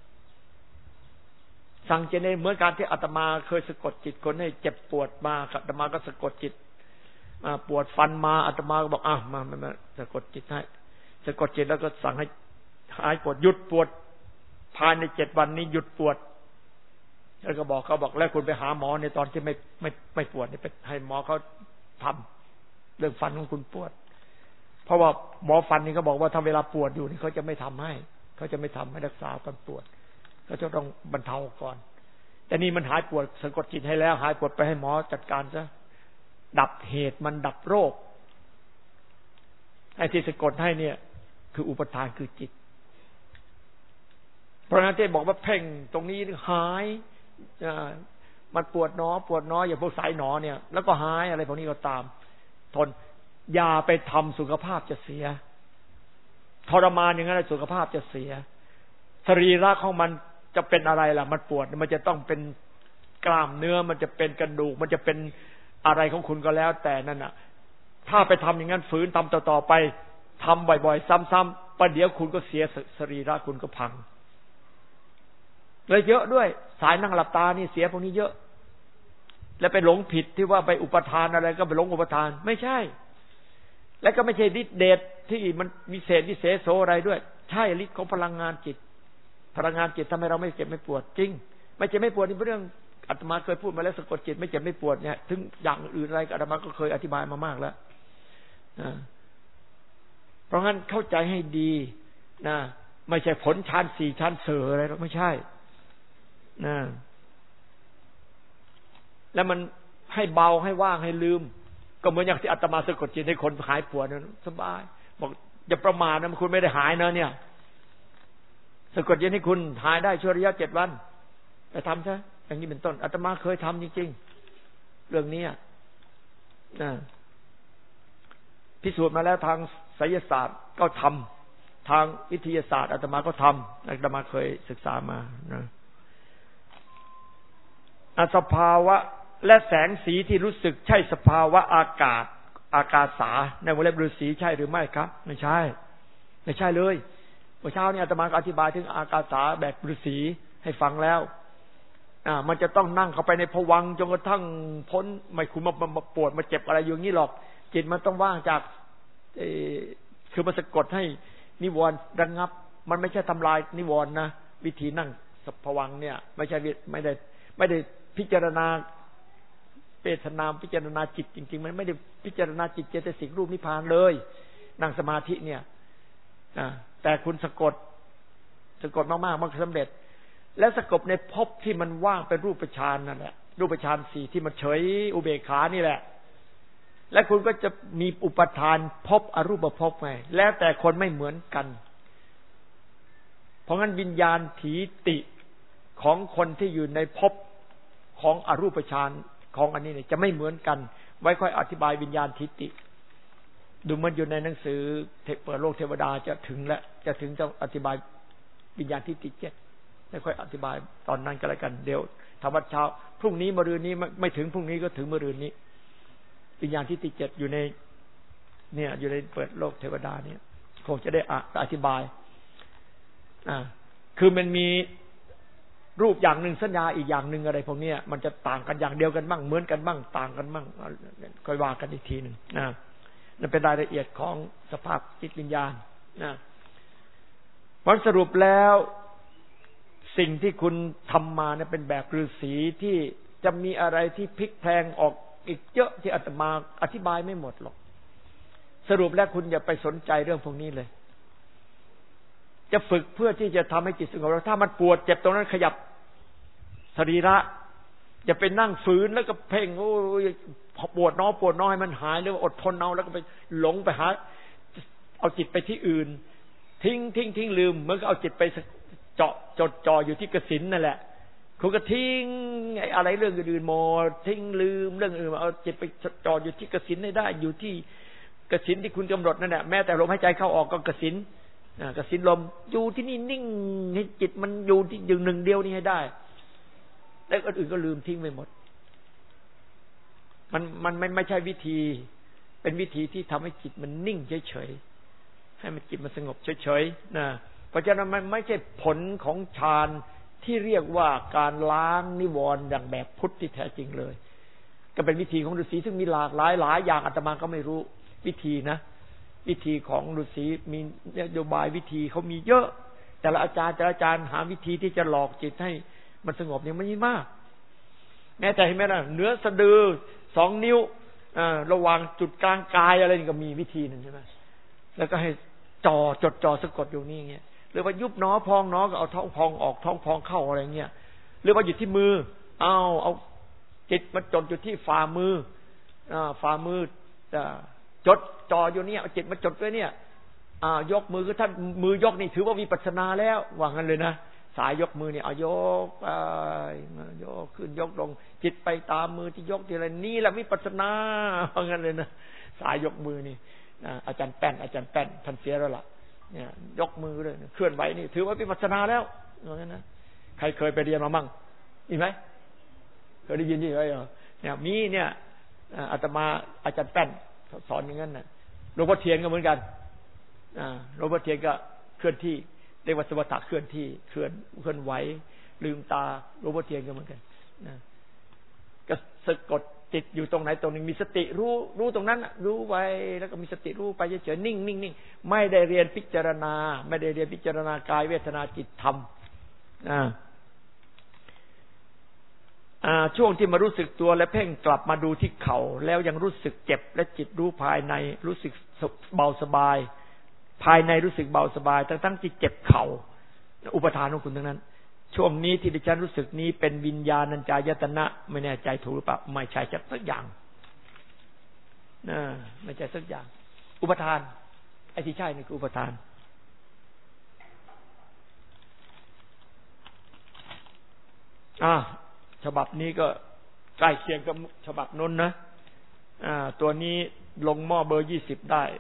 สั่งจิตเองเหมือนการที่อาตมาเคยสะกดจิตคนให้เจ็บปวดมาอาตมาก็สะกดจิตปวดฟันมาอาตมาก็บอกมาสะกดจิตให้สะกดจิตแล้วก็สั่งให้หายปวดหยุดปวดภายใน7 วันนี้หยุดปวดแล้วก็บอกเขาบอกแล้วคุณไปหาหมอในตอนที่ไม่ปวดนี่ไปให้หมอเขาทำเรื่องฟันของคุณปวดเพราะว่าหมอฟันนี่เขาบอกว่าถ้าเวลาปวดอยู่นี่เขาจะไม่ทำให้เขาจะไม่ทำให้รักษาการปวดเขาจะต้องบรรเทาก่อนแต่นี่มันหายปวดสะกดจิตให้แล้วหายปวดไปให้หมอจัดการซะดับเหตุมันดับโรคไอ้ที่สะกดให้เนี่ยคืออุปทานคือจิตเพราะนั้นที่บอกว่าเพ่งตรงนี้หายมันปวดหนออย่างพวกสายหนอเนี่ยแล้วก็หายอะไรพวกนี้ก็ตามทนอย่าไปทำสุขภาพจะเสียทรมานอย่างนั้นสุขภาพจะเสียสรีระของมันจะเป็นอะไรล่ะมันปวดมันจะต้องเป็นกล้ามเนื้อมันจะเป็นกระดูกมันจะเป็นอะไรของคุณก็แล้วแต่นั่นน่ะถ้าไปทำอย่างนั้นฝืนทำต่อๆไปทำบ่อยๆซ้ำๆประเดี๋ยวคุณก็เสียสรีระคุณก็พังเลยเยอะด้วยสายนั่งหลับตานี่เสียพวกนี้เยอะแล้วไปหลงผิดที่ว่าไปอุปทานอะไรก็ไปหลงอุปทานไม่ใช่และก็ไม่ใช่ฤทธิ์เดชที่มันวิเศษวิเศษโสอะไรด้วยใช่ฤทธิ์ของพลังงานจิตทำให้เราไม่เจ็บไม่ปวดจริงไม่เจ็บไม่ปวดนี่เป็นเรื่องอาตมาเคยพูดมาแล้วสะกดจิตไม่เจ็บไม่ปวดเนี่ยถึงอย่างอื่นอะไรอาตมาก็เคยอธิบายมามากแล้วเพราะงั้นเข้าใจให้ดีนะไม่ใช่ผลชั้น4ชั้นเสออะไรหรอกไม่ใช่นะแล้วมันให้เบาให้ว่างให้ลืมก็เหมือนอย่างที่อาตมาสะกดจิตให้คนหายปวดนั้นสบายบอกอย่าประมาทนะคุณไม่ได้หายนะเนี่ยสะกดจิตให้คุณหายได้ชั่วระยะ7 วันไปทำซะอย่างนี้เป็นต้นอาตมาเคยทำจริงๆเรื่องนี้นะพิสูจน์มาแล้วทางไสยศาสตร์ก็ทำทางวิทยาศาสตร์อาตมาก็ทำอาตมาเคยศึกษามานะสภาวะและแสงสีที่รู้สึกใช่สภาวะอากาศอากาสาในวงเล็บฤาษีใช่หรือไม่ครับไม่ใช่เลยเมื่อเช้านี้อาตมาก็อธิบายถึงอากาสาแบบฤาษีให้ฟังแล้วมันจะต้องนั่งเข้าไปในภวังค์จนกระทั่งพ้นไม่คุณมาปวดมาเจ็บอะไรอย่างนี้หรอกจิตมันต้องว่างจากคือมันสะกดให้นิวรณ์ระงับมันไม่ใช่ทำลายนิวรณ์นะวิธีนั่งภวังค์เนี่ยไม่ได้พิจารณาเวทนาพิจารณาจิตจริงๆมันไม่ได้พิจารณาจิตเจตสิกรูปนิพพานเลยนั่งสมาธิเนี่ยแต่คุณสะกดมากๆมันสำเร็จและสะกดในภพที่มันว่างเป็นรูปฌานนั่นแหละรูปฌาน4ที่มันเฉยอุเบกขานี่แหละและคุณก็จะมีอุปทานภพอรูปภพไงแล้วแต่คนไม่เหมือนกันเพราะงั้นวิญญาณถีติของคนที่อยู่ในภพของอรูปฌานของอันนี้เนี่ยจะไม่เหมือนกันไว้ค่อยอธิบายวิญญาณทิฏฐิดูมันอยู่ในหนังสือเปิดโลกเทวดาจะถึงจะอธิบายวิญญาณทิฏฐิ7ไม่ค่อยอธิบายตอนนั้นก็แล้วกันเดี๋ยวธรรมะเช้าพรุ่งนี้มะรืนนี้ไม่ถึงพรุ่งนี้ก็ถึงมะรืนนี้วิญญาณทิฏฐิ7อยู่ในเนี่ยอยู่ในเปิดโลกเทวดาเนี่ยคงจะได้อธิบายคือมันมีรูปอย่างหนึ่งสัญญาอีกอย่างหนึ่งอะไรพวกนี้มันจะต่างกันอย่างเดียวกันบ้างเหมือนกันบ้างต่างกันบ้างค่อยว่ากันอีกทีหนึ่งนั่นเป็นรายละเอียดของสภาพจิตวิญญาณผลสรุปแล้วสิ่งที่คุณทำมาเนี่ยเป็นแบบฤาษีที่จะมีอะไรที่พลิกแพลงออกอีกเยอะที่อาตมาอธิบายไม่หมดหรอกสรุปแล้วคุณอย่าไปสนใจเรื่องพวกนี้เลยจะฝึกเพื่อที่จะทำให้จิตสงบถ้ามันปวดเจ็บตรงนั้นขยับสรีระอย่าไปนั่งฝืนแล้วก็เพ่งโอ้ยปวดน้อยมันหายหรือว่าอดทนเอาแล้วก็ไปหลงไปหาเอาจิตไปที่อื่นทิ้งลืมเหมือนกับเอาจิตไปเจาะจดจ่ออยู่ที่กสิณนั่นแหละคุณก็ทิ้งอะไรเรื่องอื่นหมดทิ้งลืมเรื่องอื่นเอาจิตไปจ่ออยู่ที่กสิณให้ได้อยู่ที่กสิณที่คุณกำหนดนั่นแหละแม้แต่ลมหายใจเข้าออกก็กสิณกสิณลมอยู่ที่นี่นิ่งให้จิตมันอยู่ที่หนึ่งเดียวนี่ให้ได้แล้วอื่นก็ลืมทิ้งไปหมดมันไม่ใช่วิธีเป็นวิธีที่ทำให้จิตมันนิ่งเฉยๆให้มันจิตมันสงบเฉยๆนะเพราะฉะนั้นมันไม่ใช่ผลของฌานที่เรียกว่าการล้างนิวรณ์อย่างแบบพุทธที่แท้จริงเลยก็เป็นวิธีของฤาษีซึ่งมีหลากหลายอย่างอาตมาก็ไม่รู้วิธีนะวิธีของฤาษีมีนโยบายวิธีเขามีเยอะแต่ละอาจารย์หาวิธีที่จะหลอกจิตให้มันสงบเนี่ยไม่มากแม้แต่เห็นไหมล่ะเหนือสะดือ2 นิ้วระหว่างจุดกลางกายอะไรนี่ก็มีวิธีนึงใช่ไหมแล้วก็ให้จดจ่อสะกดอยู่นี่เงี้ยหรือว่ายุบหนอพองหนอก็เอาท้องพองออกท้องพองเข้าอะไรเงี้ยหรือว่าอยู่ที่มือเอาจิตมาจดอยู่ที่ฝ่ามือจดจ่ออยู่เนี่ยเอาจิตมาจดไว้เนี่ยยกมือคือท่านมือยกนี่ถือว่าวิปัสสนาแล้วว่างั้นเลยนะสายยกมือเนี่ยเอายกไปยกขึ้นยกลงจิตไปตามมือที่ยกทีไรนี่แหละวิปัสสนาเพราะงั้นเลยนะสายยกมือนี่อาจารย์แป้นท่านเสียแล้วล่ะเนี่ยยกมือเลยเคลื่อนไหวนี่ถือว่าวิปัสสนาแล้วเพราะงั้นนะใครเคยไปเรียนมามั่งมีไหมเคยได้ยินยี่ไหมเนี่ยมีเนี่ยอาตมาอาจารย์แป้นสอนอย่างนั้นน่ะหลวงพ่อเทียนก็เหมือนกันหลวงพ่อเทียนก็เคลื่อนที่เรียกว่าสมถะเคลื่อนที่เคลื่อนไหวลืมตาหลวงพ่อเทียนก็เหมือนกันก็สะกดจิตอยู่ตรงไหนตรงนึงมีสติรู้ตรงนั้นรู้ไว้แล้วก็มีสติรู้ไปเฉยๆนิ่งไม่ได้เรียนพิจารณาไม่ได้เรียนพิจารณากายเวทนาจิตธรรมช่วงที่มารู้สึกตัวและเพ่งกลับมาดูที่เข่าแล้วยังรู้สึกเจ็บและจิตรู้ภายในรู้สึกเบาสบายภายในรู้สึกเบาสบายทั้งที่เจ็บเข่าอุปทานของคุณทั้งนั้นช่วงนี้ที่ดิฉันรู้สึกนี้เป็นวิญญาณัญจายตนะไม่แน่ใจถูกหรือเปล่าไม่ใช่สักอย่างไม่ใช่สักอย่างอุปทานไอ้ที่ใช่นี่คืออุปทานฉบับนี้ก็ใกล้เคียงกับฉบับนู้นนะตัวนี้ลงหม้อเบอร์20ได้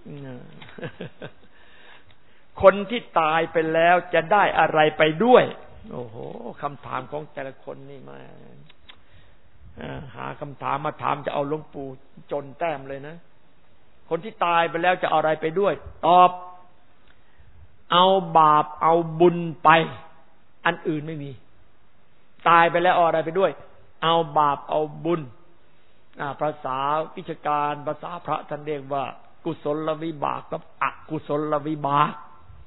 คนที่ตายไปแล้วจะได้อะไรไปด้วยโอ้โหคำถามของแต่ละคนนี่มาหาคำถามมาถามจะเอาหลวงปู่จนแต้มเลยนะคนที่ตายไปแล้วจะเอาอะไรไปด้วยตอบเอาบาปเอาบุญไปอันอื่นไม่มีตายไปแล้วเอาอะไรไปด้วยเอาบาปเอาบุญภาษาวิชาการภาษาพระท่านเรียกว่ากุศลวิบากกับอกุศลวิบาก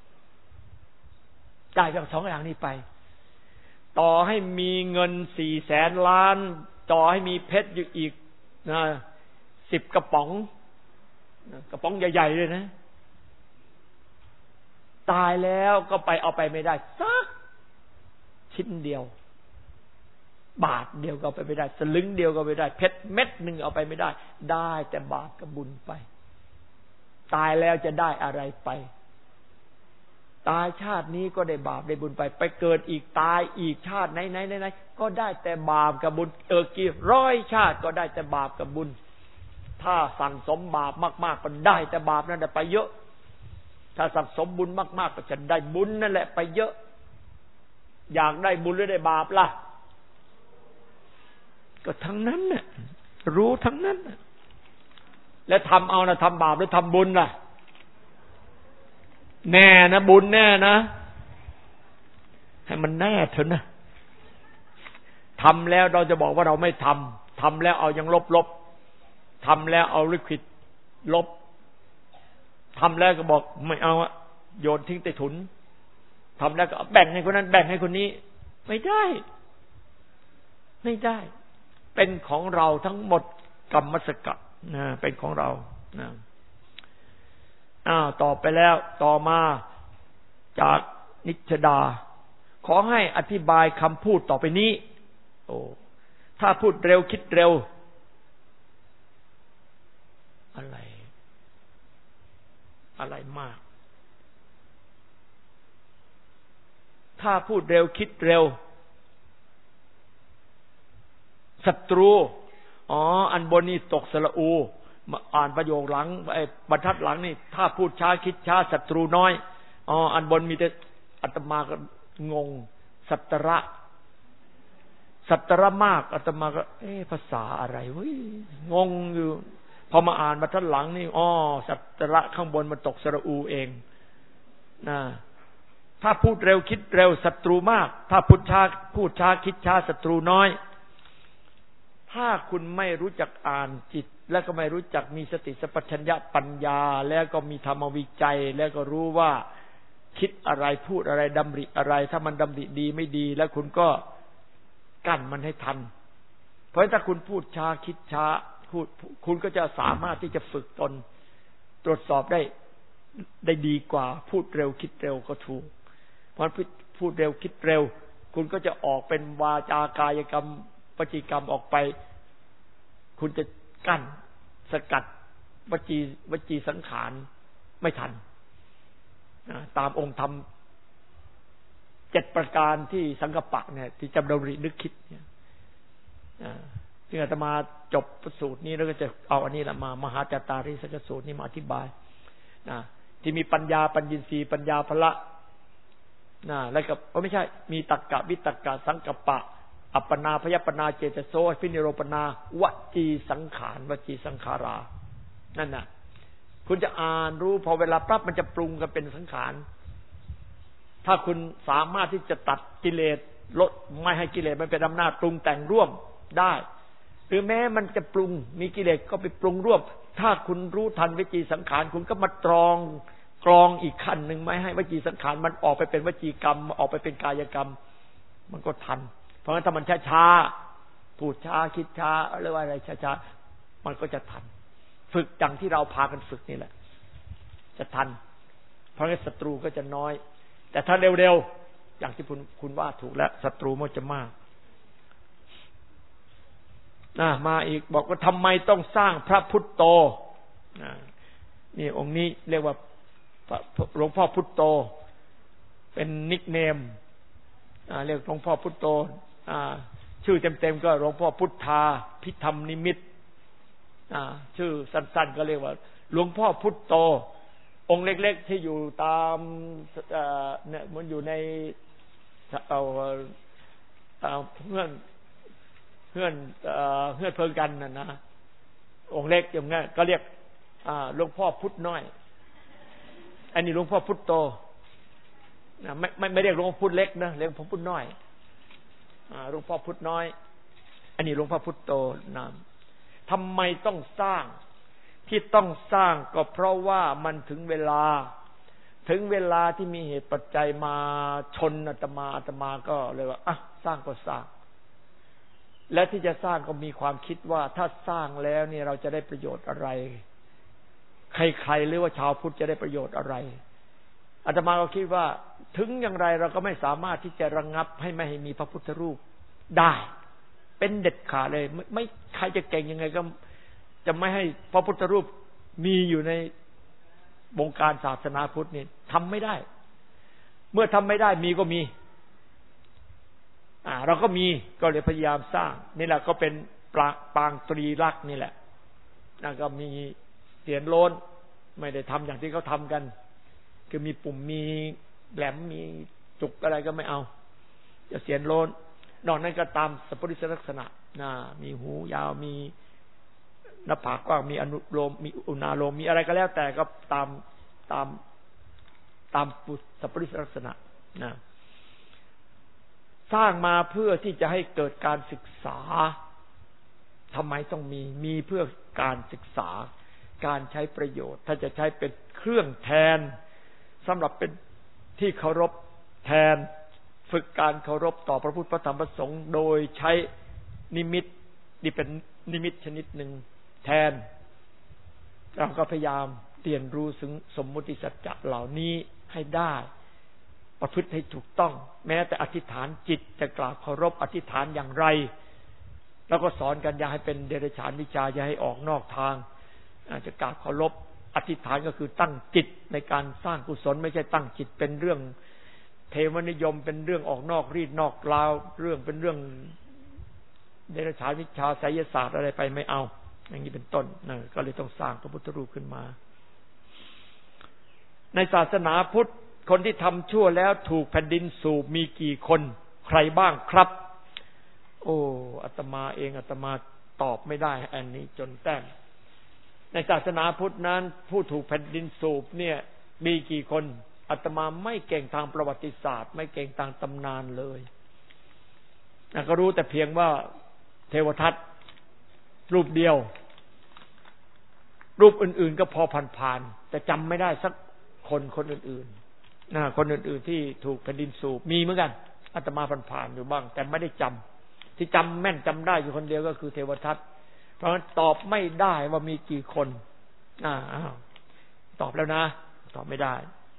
ได้จากสองอย่างนี้ไปต่อให้มีเงิน400,000 ล้านต่อให้มีเพชรอยู่อีก10 กระป๋องใหญ่ๆเลยนะตายแล้วก็ไปเอาไปไม่ได้สักชิ้นเดียวบาทเดียวก็เอาไปไม่ได้สลึงเดียวก็ไม่ได้เพชรเม็ดหนึ่งเอาไปไม่ได้ได้แต่บาปกับบุญไปตายแล้วจะได้อะไรไปตายชาตินี้ก็ได้บาปได้บุญไปเกิดอีกตายอีกชาติไหนก็ได้แต่บาปกับบุญกี่ร้อยชาติก็ได้แต่บาปกับบุญถ้าสั่งสมบาปมากๆก็ได้แต่บาปนั่นแหละไปเยอะถ้าสั่งสมบุญมากๆก็จะได้บุญนั่นแหละไปเยอะอยากได้บุญหรือได้บาปล่ะก็ทั้งนั้นน่ะรู้ทั้งนั้นแล้วทำเอานะทำบาปหรือทำบุญล่ะแน่นะบุญแน่นะให้มันแน่เถอะนะทำแล้วเราจะบอกว่าเราไม่ทำแล้วเอายังลบทำแล้วเอาลิขิตลบทำแล้วก็บอกไม่เอาโยนทิ้งใต้ถุนทำแล้วก็แบ่งให้คนนั้นแบ่งให้คนนี้ไม่ได้เป็นของเราทั้งหมดกรรมสกะนะเป็นของเรานะต่อไปแล้วต่อมาจากนิชดาขอให้อธิบายคำพูดต่อไปนี้ถ้าพูดเร็วคิดเร็วอะไรมากถ้าพูดเร็วคิดเร็วศัตรูอันบนนี้ตกสระอูอ่านประโยคหลังบรรทัดหลังนี่ถ้าพูดช้าคิดช้าศัตรูน้อยอันบนมีแต่อาตมาก็งงสัตระมากอาตมาก็ภาษาอะไรเว้ยงงอยู่พอมาอ่านบรรทัดหลังนี่สัตระข้างบนมันตกสระอูเองนะถ้าพูดเร็วคิดเร็วศัตรูมากถ้าพูดช้าคิดช้าศัตรูน้อยถ้าคุณไม่รู้จักอ่านจิตแล้วก็ไม่รู้จักมีสติสัพพัญญะปัญญาแล้วก็มีธรรมวิจัยแล้วก็รู้ว่าคิดอะไรพูดอะไรดำริอะไรถ้ามันดำริดีไม่ดีแล้วคุณก็กั้นมันให้ทันเพราะถ้าคุณพูดช้าคิดช้าคุณก็จะสามารถที่จะฝึกตนตรวจสอบได้ดีกว่าพูดเร็วคิดเร็วก็ถูกเพราะพูดเร็วคิดเร็วคุณก็จะออกเป็นวาจากายกรรมวจีกรรมออกไปคุณจะกั้นสกัดวจีสังขารไม่ทันตามองค์ธรรม 7ประการที่สังกัปปะเนี่ยที่จำดำรินึกคิดเนี่ยซึ่งอาตมาจบสูตรนี้แล้วก็จะเอาอันนี้แหละมามหาจตาริสกสูตรนี้มาอธิบายที่มีปัญญาปัญญินทรีย์ปัญญาพละแล้วก็ไม่ใช่มีตรรกะวิตรกะสังกัปปะอัปปนาพยปนาเจตโสพินิโรปนาวจีสังขารวจีสังขารานั่นน่ะคุณจะอ่านรู้พอเวลาปั๊บมันจะปรุงกันเป็นสังขารถ้าคุณสามารถที่จะตัดกิเลสลดไม่ให้กิเลสมันเป็นอำนาจปรุงแต่งร่วมได้หรือแม้มันจะปรุงมีกิเลสก็ไปปรุงร่วมถ้าคุณรู้ทันวจีสังขารคุณก็มาตรองกรองอีกขั้นหนึ่งไม่ให้วจีสังขารมันออกไปเป็นวจีกรรมออกไปเป็นกายกรรมมันก็ทันเพราะฉะนั้นถ้ามันช้าๆพูดช้าคิดช้าหรือว่าอะไรช้าๆมันก็จะทันฝึกดังที่เราพากันฝึกนี่แหละจะทันเพราะงั้นศัตรูก็จะน้อยแต่ถ้าเร็วๆอย่างที่คุณว่าถูกแล้วศัตรูมันจะมากมาอีกบอกว่าทำไมต้องสร้างพระพุทธโตนี่องค์นี้เรียกว่าหลวงพ่อพุทธโตเป็นนิกเนมเรียกหลวงพ่อพุทธโตชื่อเต็มๆก็หลวงพ่อพุทธาพิธรรมนิมิตชื่อสั้นๆก็เรียกว่าหลวงพ่อพุทธโตองค์เล็กๆที่อยู่ตามเนี่ยมันอยู่ในเพื่อนเพิ่งกันนะองค์เล็กอย่างงี้ก็เรียกหลวงพ่อพุทธน้อยอันนี้หลวงพ่อพุทธโตไม่เรียกหลวงพ่อพุทธเล็กนะเรียกหลวงพ่อพุทธน้อยหลวงพ่อพุทธน้อยอันนี้หลวงพ่อพุทธโตนามทำไมต้องสร้างที่ต้องสร้างก็เพราะว่ามันถึงเวลาที่มีเหตุปัจจัยมาชนอาตมาก็เลยว่าสร้างก็สร้างและที่จะสร้างก็มีความคิดว่าถ้าสร้างแล้วนี่เราจะได้ประโยชน์อะไรใครๆหรือว่าชาวพุทธจะได้ประโยชน์อะไรอาตมาก็คิดว่าถึงอย่างไรเราก็ไม่สามารถที่จะระงับให้ไม่ให้มีพระพุทธรูปได้เป็นเด็ดขาดเลยไม่ใครจะเก่งยังไงก็จะไม่ให้พระพุทธรูปมีอยู่ในวงการศาสนาพุทธนี่ทำไม่ได้เมื่อทำไม่ได้มีก็มีเราก็มีก็เลยพยายามสร้างนี่แหละก็เป็นปางตรีลักษณ์นี่แหละแล้วก็มีเสียนโลนไม่ได้ทำอย่างที่เขาทำกันคือมีปุ่มมีแหลมมีจุกอะไรก็ไม่เอาจะเสียนโลนนอกนั้นก็ตามสัพพุริสลักษณะมีหูยาวมีหน้าผากกว้างมีอนุโลมมีอุณาโลมมีอะไรก็แล้วแต่ก็ตามสัพพุริสลักษณะสร้างมาเพื่อที่จะให้เกิดการศึกษาทำไมต้องมีเพื่อการศึกษาการใช้ประโยชน์ถ้าจะใช้เป็นเครื่องแทนสำหรับเป็นที่เคารพแทนฝึกการเคารพต่อพระพุทธพระธรรมพระสงฆ์โดยใช้นิมิตนี่เป็นนิมิตชนิดหนึ่งแทนเราก็พยายามเรียนรู้ถึงสมมุติสัจจะเหล่านี้ให้ได้ประพฤติให้ถูกต้องแม้แต่อธิษฐานจิตจะกราบเคารพอธิษฐานอย่างไรแล้วก็สอนกันอย่าให้เป็นเดรัจฉานวิชาอย่าให้ออกนอกทางจะกราบเคารพอธิษฐานก็คือตั้งจิตในการสร้างกุศลไม่ใช่ตั้งจิตเป็นเรื่องเทวนิยมเป็นเรื่องออกนอกรีดนอกราวเป็นเรื่องเดรัจฉานวิชาไสยศาสตร์อะไรไปไม่เอาอย่างนี้เป็นต้นก็เลยต้องสร้างพระพุทธรูปขึ้นมาในศาสนาพุทธคนที่ทำชั่วแล้วถูกแผ่นดินสูบมีกี่คนใครบ้างครับโอ้อาตมาเองอาตมาตอบไม่ได้อันนี้จนแต้มในศาสนาพุทธนั้นผู้ถูกแผ่นดินสูบเนี่ยมีกี่คนอาตมาไม่เก่งทางประวัติศาสตร์ไม่เก่งทางตำนานเลยก็รู้แต่เพียงว่าเทวทัตรูปเดียวรูปอื่นๆก็พอผ่านๆแต่จำไม่ได้สักคนอื่นๆคนอื่นๆที่ถูกแผ่นดินสูบมีเหมือนกันอาตมาผ่านๆอยู่บ้างแต่ไม่ได้จำที่จำแม่นจำได้อยู่คนเดียวก็คือเทวทัตเพราะฉะนั้นตอบไม่ได้ว่ามีกี่คนตอบแล้วนะตอบไม่ได้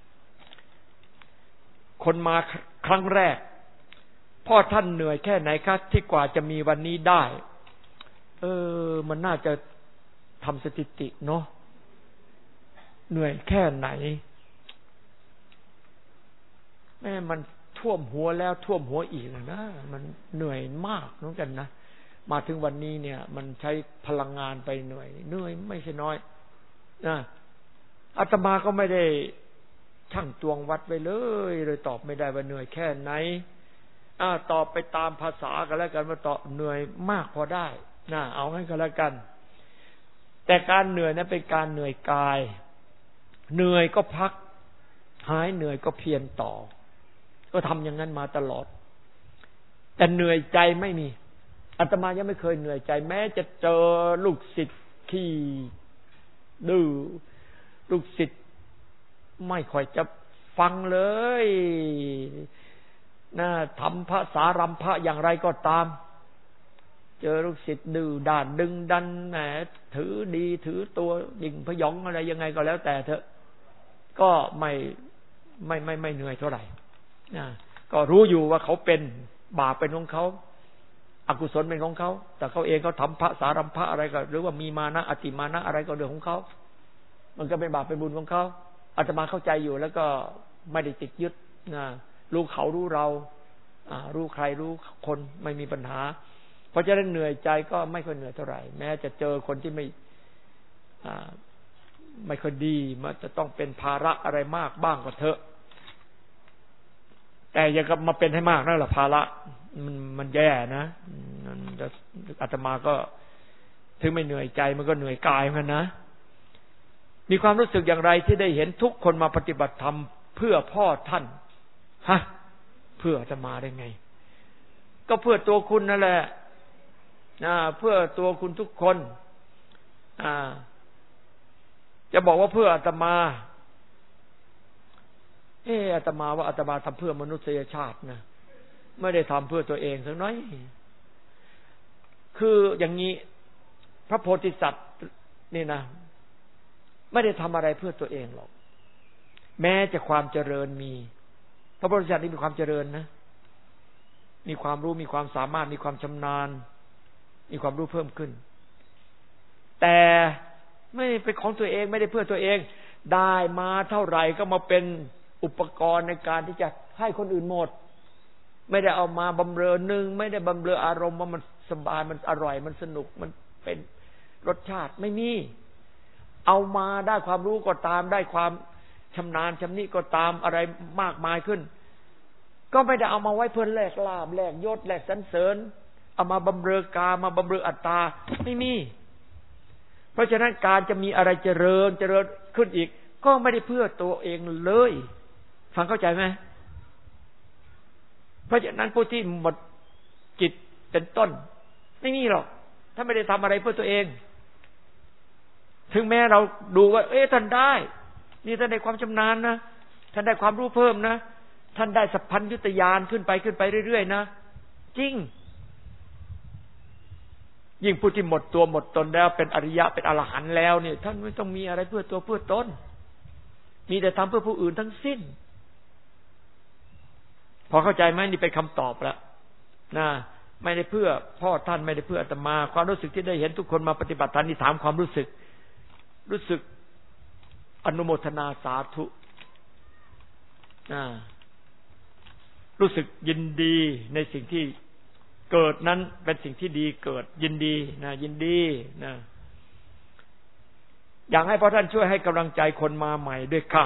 คนมาครั้งแรกพ่อท่านเหนื่อยแค่ไหนครับที่กว่าจะมีวันนี้ได้มันน่าจะทำสถิติเนาะเหนื่อยแค่ไหนแม่มันท่วมหัวแล้วท่วมหัวอีกนะมันเหนื่อยมากเหมือนกันนะมาถึงวันนี้เนี่ยมันใช้พลังงานไปเหนื่อยไม่ใช่น้อยนะอาตมาก็ไม่ได้ชั่งตวงวัดไปเลยตอบไม่ได้ว่าเหนื่อยแค่ไหนตอบไปตามภาษากันแล้วกันว่าตอบเหนื่อยมากพอได้นะเอางั้นก็แล้วกันแต่การเหนื่อยนั้นเป็นการเหนื่อยกายเหนื่อยก็พักหายเหนื่อยก็เพียรต่อก็ทำอย่างนั้นมาตลอดแต่เหนื่อยใจไม่มีอาตมายังไม่เคยเหนื่อยใจแม้จะเจอลูกศิษย์ขี้ดื้อลูกศิษย์ไม่ค่อยจะฟังเลยนะทำภาษารำพระอย่างไรก็ตามเจอลูกศิษย์ดื้อด้านดึงดันแหมถือดีถือตัวยิ่งพยองอะไรยังไงก็แล้วแต่เถอะก็ไม่เหนื่อยเท่าไหร่นะก็รู้อยู่ว่าเขาเป็นบาปเป็นของเขาอกุศลเป็นของเขาแต่เขาเองเขาทำพระสารำพระอะไรก็หรือว่ามีมานะอติมานะอะไรก็เรื่องของเขามันก็เป็นบาปเป็นบุญของเขาอาตมาเข้าใจอยู่แล้วก็ไม่ได้ติดยึดนะรู้เขารู้เรารู้ใครรู้คนไม่มีปัญหาเพราะฉะนั้นเหนื่อยใจก็ไม่ค่อยเหนื่อยเท่าไหร่แม้จะเจอคนที่ไม่ค่อยดีมันจะต้องเป็นภาระอะไรมากบ้างก็เถอะแต่อย่ากับมาเป็นให้มากนั่นแหละภาระมันแย่นะอาตมาก็ถึงไม่เหนื่อยใจมันก็เหนื่อยกายเหมือนกันนะมีความรู้สึกอย่างไรที่ได้เห็นทุกคนมาปฏิบัติธรรมเพื่อพ่อท่านเพื่ออาตมาได้ไงก็เพื่อตัวคุณนั่นแหละเพื่อตัวคุณทุกคนจะบอกว่าเพื่ออาตมาอาตมาว่าอาตมาทำเพื่อมนุษยชาตินะไม่ได้ทำเพื่อตัวเองสักน้อยคืออย่างนี้พระโพธิสัตว์นี่นะไม่ได้ทำอะไรเพื่อตัวเองหรอกแม้จะความเจริญมีพระโพธิสัตว์นี่มีความเจริญนะมีความรู้มีความสามารถมีความชำนาญมีความรู้เพิ่มขึ้นแต่ไม่เป็นของตัวเองไม่ได้เพื่อตัวเองได้มาเท่าไหร่ก็มาเป็นอุปกรณ์ในการที่จะให้คนอื่นหมดไม่ได้เอามาบำเรอหนึ่งไม่ได้บำเรออารมณ์ว่ามันสบายมันอร่อยมันสนุกมันเป็นรสชาติไม่มีเอามาได้ความรู้ก็ตามได้ความชำนาญชำนิก็ตามอะไรมากมายขึ้นก็ไม่ได้เอามาไว้เพื่อแลกลาภแลกยศแลกสรรเสริญเอามาบำเรอกามาบำเรออัตตาไม่มีเพราะฉะนั้นการจะมีอะไรเจริญขึ้นอีกก็ไม่ได้เพื่อตัวเองเลยฟังเข้าใจไหมเพราะฉะนั้นผู้ที่หมดจิตเป็นต้นไม่มีหรอกถ้าไม่ได้ทำอะไรเพื่อตัวเองถึงแม้เราดูว่าท่านได้นี่ท่านได้ความชำนาญนะท่านได้ความรู้เพิ่มนะท่านได้สัพพัญญุตญาณขึ้นไปเรื่อยๆนะจริงยิ่งผู้ที่หมดตัวหมดตนแล้วเป็นอริยะเป็นอรหันต์แล้วเนี่ยท่านไม่ต้องมีอะไรเพื่อตัวเพื่อตนมีแต่ทำเพื่อผู้อื่นทั้งสิ้นพอเข้าใจไหมนี่เป็นคำตอบแล้วนะไม่ได้เพื่อพ่อท่านไม่ได้เพื่ออาตมาความรู้สึกที่ได้เห็นทุกคนมาปฏิบัติธรรมนี่ถามความรู้สึกอนุโมทนาสาธุรู้สึกยินดีในสิ่งที่เกิดนั้นเป็นสิ่งที่ดีเกิดยินดีนะยินดีนะอยากให้พระท่านช่วยให้กำลังใจคนมาใหม่ด้วยค่ะ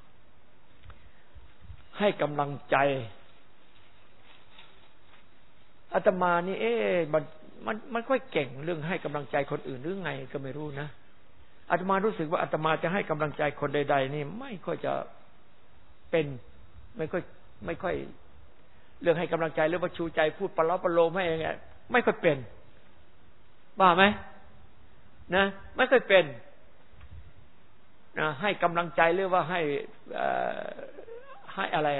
ให้กำลังใจอาตมานี่มันค่อยเก่งเรื่องให้กำลังใจคนอื่นหรือไงก็ไม่รู้นะอาตมารู้สึกว่าอาตมาจะให้กำลังใจคนใดๆนี่ไม่ค่อยจะเป็นไม่ค่อยเรื่องให้กำลังใจหรือว่าชูใจพูดปลอบประโลมให้อย่างเงี้ยไม่ค่อยเป็นบ้าไหมนะไม่ค่อยเป็นนะให้กำลังใจหรือว่าให้อะไร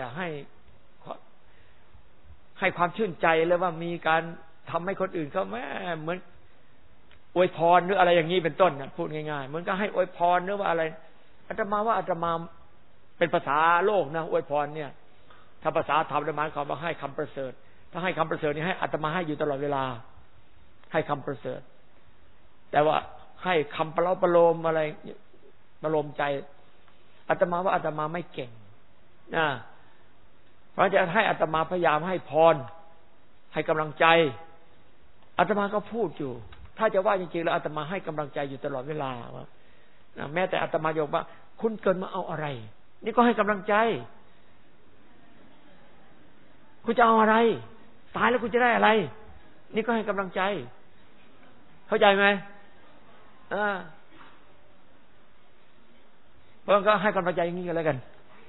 ให้ความชื่นใจหรือว่ามีการทำให้คนอื่นเขาแม่เหมือนอวยพรหรืออะไรอย่างนี้เป็นต้นนะพูดง่ายๆเหมือนก็ให้อวยพรหรือว่าอะไรอาตมาว่าอาตมาเป็นภาษาโลกนะอวยพรเนี่ยถ้าภาษาธรรมหมายความว่าให้คำประเสริฐถ้าให้คำประเสริฐนี่ให้อาตมาให้อยู่ตลอดเวลาให้คำประเสริฐแต่ว่าให้คำประโลมอะไรประโลมใจอาตมาว่าอาตมาไม่เก่งนะเพราะจะให้อาตมาพยายามให้พรให้กำลังใจอาตมาก็พูดอยู่ถ้าจะว่าจริงๆแล้วอาตมาให้กำลังใจอยู่ตลอดเวลาว่าแม้แต่อาตมาบอกว่าคุณเกิดมาเอาอะไรนี่ก็ให้กำลังใจคุณจะเอาอะไรตายแล้วคุณจะได้อะไรนี่ก็ให้กำลังใจเข้าใจไหมเพราะก็ให้กำลังใจอย่างนี้กันแล้วกัน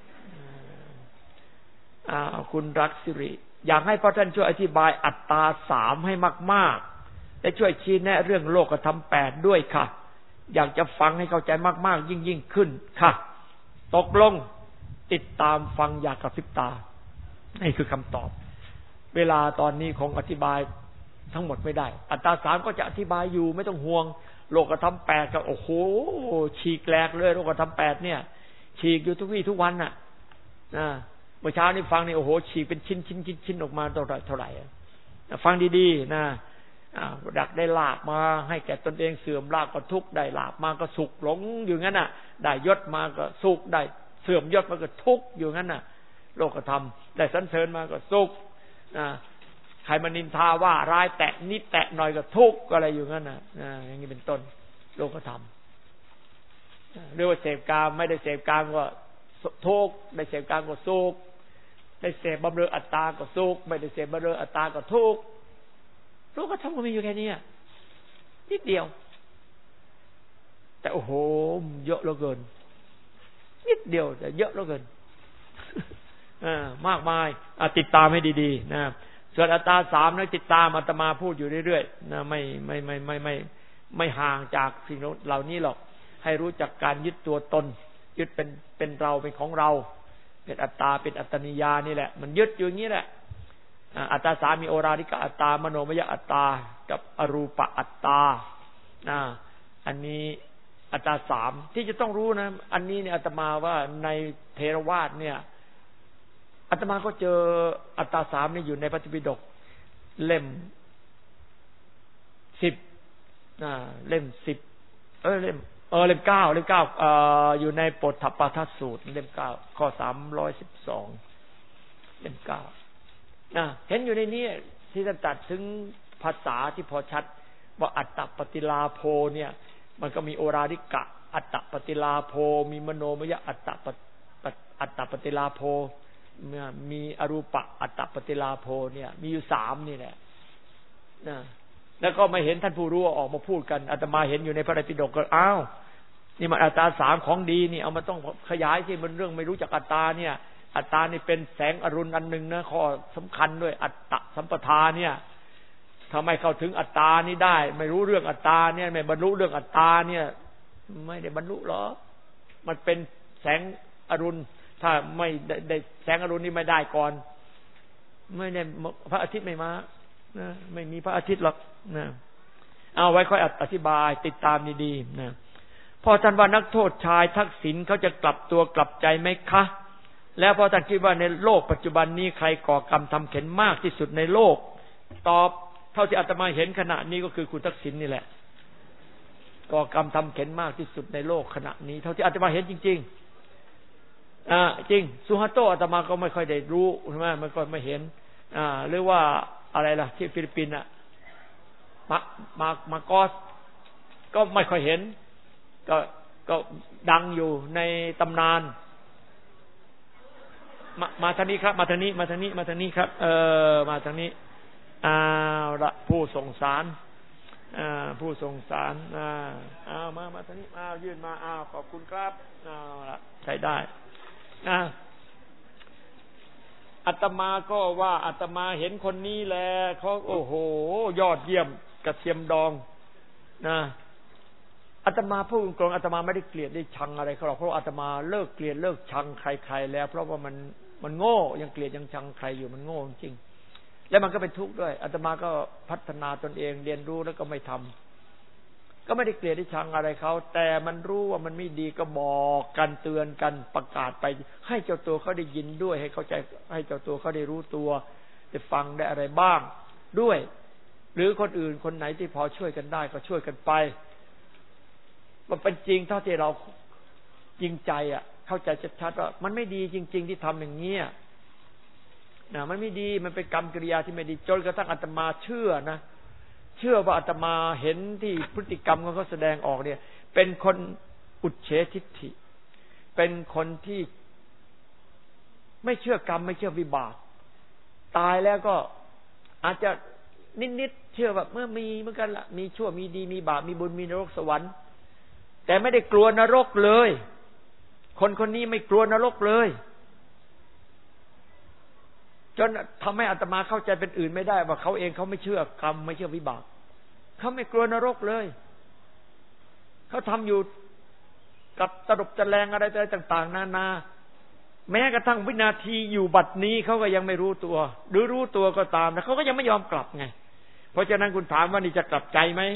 คุณรักสิริอยากให้พระท่านช่วยอธิบายอัตตา3ให้มากๆและช่วยชี้แนะเรื่องโลกธรรม8ด้วยค่ะอยากจะฟังให้เข้าใจมากๆยิ่งขึ้นค่ะตกลงติดตามฟังอยากกระพริบตานี่คือคำตอบเวลาตอนนี้คงอธิบายทั้งหมดไม่ได้อัตตา3ก็จะอธิบายอยู่ไม่ต้องห่วงโลกธรรม8ก็โอ้โหฉีกแหลกเลยโลกธรรม8เนี่ยฉีกอยู่ทุกวี่ทุกวันน่ะเมื่อเช้านี้ฟังนี่โอ้โหฉีกเป็นชิ้นออกมาเท่าไหร่ฟังดีๆนะดักได้ลาภมาให้แก่ตนเองเสื่อมลาภก็ทุกข์ได้ลาภมาก็สุขหลงอยู่งั้นน่ะได้ยศมาก็สุขได้เสื่อมยศมาก็ทุกข์อยู่งั้นน่ะโลกธรรมได้สรรเสริญมาก็สุขใครมานินทาว่าร้ายแตะนิดแตะหน่อยก็ทุกข์อะไรอยู่งั้นน่ะอย่างนี้เป็นต้นโลกธรรมเรียกว่าเสพกามไม่ได้เสพกามก็ทุกข์ได้เสพกามก็สุขได้เสพบำเรออัตตาก็สุขไม่ได้เสพบำเรออัตตาก็ทุกข์โลกธรรมก็มีอยู่แค่นี้นิดเดียวแต่โอ้โหเยอะเหลือเกินนิดเดียวแต่เยอะเหลือเกินมากมายติดตามให้ดีๆนะส่วนอัตตา3นั้นติดตามอาตมาพูดอยู่เรื่อยๆนะไม่ห่างจากสิ่งเหล่านี้หรอกให้รู้จักการยึดตัวตนยึดเป็นเราเป็นของเราเป็นอัตตาเป็นอัตตนิยานี่แหละมันยึดอยู่อย่างนี้แหละอัตตา3มีโอราริกอัตตามโนมยอัตตากับอรูปอัตตาอันนี้อัตตา3ที่จะต้องรู้นะอันนี้เนี่ยอาตมาว่าในเทรวาทเนี่ยอาตมาก็เจออัตตา3นี่อยู่ในพระไตรปิฎกเล่ม10เล่ม10เล่ม9อยู่ในโปฏฐัปปาทสูตรเล่ม9ข้อ312เล่ม9เห็นอยู่ในนี้ที่ท่านตัดถึงภาษาที่พอชัดว่าอัตตปฏิลาโภเนี่ยมันก็มีโอราริกะอัตตปฏิลาโภมีมโนมยอัตตปฏิลาโภมีอรูปะอัตตปฏิลาโภเนี่ยมีอยู่3นี่แหละแล้วก็ไม่เห็นท่านผู้รู้ออกมาพูดกันอาตมาเห็นอยู่ในพระไตรปิฎกก็อ้าวนี่มันอัตตา3ของดีนี่เอามาต้องขยายสิมันเรื่องไม่รู้จักอัตตาเนี่ยอัตตานี่เป็นแสงอรุณอันหนึ่งนะข้อสำคัญด้วยอัตตสัมปทาเนี่ยถ้าไม่เข้าถึงอัตตานี่ได้ไม่รู้เรื่องอัตตาเนี่ยไม่บรรลุเรื่องอัตตาเนี่ยไม่ได้บรรลุหรอกมันเป็นแสงอรุณถ้าไม่ได้แสงอรุณนี่ไม่ได้ก่อนไม่ได้พระอาทิตย์ไม่มานะไม่มีพระอาทิตย์หรอกนะเอาไว้ค่อยอธิบายติดตามดีๆนะพอท่านว่านักโทษชายทักษิณเขาจะกลับตัวกลับใจไหมคะแล้วพอท่านคิดว่าในโลกปัจจุบันนี้ใครก่อกรรมทำเข็ญมากที่สุดในโลกตอบเท่าที่อาตมาเห็นขณะนี้ก็คือคุณทักษิณนี่แหละก่อกรรมทำเข็ญมากที่สุดในโลกขณะนี้เท่าที่อาตมาเห็นจริงๆจริงสุฮาโตอาตมาก็ไม่ค่อยได้รู้ใช่ไหมมันก็ไม่เห็นหรือว่าอะไรล่ะที่ฟิลิปปินส์มากอสก็ไม่ค่อยเห็นก็ดังอยู่ในตำนานมาทางนี้ครับมาทางนี้ครับมาทางนี้ละผู้ส่งสารผู้ส่งสารมาทางนี้ยื่นมาขอบคุณครับละใช้ได้อาตมาก็ว่าอาตมาเห็นคนนี้แหละเขาโอ้โหยอดเยี่ยมกระเทียมดองนะอาตมาพูดตรงๆอาตมาไม่ได้เกลียดได้ชังอะไรเขาหรอกเพราะอาตมาเลิกเกลียดเลิกชังใครๆแล้วเพราะว่ามันโง่ยังเกลียดยังชังใครอยู่มันโง่จริงแล้วมันก็เป็นทุกข์ด้วยอาตมาก็พัฒนาตนเองเรียนรู้แล้วก็ไม่ทำก็ไม่ได้เกลียดได้ชังอะไรเขาแต่มันรู้ว่ามันไม่ดีก็บอกกันเตือนกันประกาศไปให้เจ้าตัวเขาได้ยินด้วยให้เข้าใจให้เจ้าตัวเขาได้รู้ตัวได้ฟังได้อะไรบ้างด้วยหรือคนอื่นคนไหนที่พอช่วยกันได้ก็ช่วยกันไปมันเป็นจริงเท่าที่เราจริงใจเข้าใจชัดๆว่ามันไม่ดีจริงๆที่ทำอย่างนี้มันไม่ดีมันเป็นกรรมกิริยาที่ไม่ดีจนกระทั่งอาตมาเชื่อนะเชื่อว่าอาตมาเห็นที่พฤติกรรมของเขาแสดงออกเนี่ยเป็นคนอุเฉทิฏฐิเป็นคนที่ไม่เชื่อกรรมไม่เชื่อวิบากตายแล้วก็อาจจะนิดๆเชื่อว่าเมื่อมีเหมือนกันละมีชั่วมีดีมีบาปมีบุญมีนรกสวรรค์แต่ไม่ได้กลัวนรกเลยคนคนนี้ไม่กลัวนรกเลยจนทำให้อาตมาเข้าใจเป็นอื่นไม่ได้ว่าเขาเองเขาไม่เชื่อกรรมไม่เชื่อวิบากเขาไม่กลัวนรกเลยเขาทำอยู่กับตลบตะแลงอะไรต่างๆนานาแม้กระทั่งวินาทีอยู่บัดนี้เขาก็ยังไม่รู้ตัวหรือรู้ตัวก็ตามแต่เขาก็ยังไม่ยอมกลับไงเพราะฉะนั้นคุณถามว่านี่จะกลับใจไหม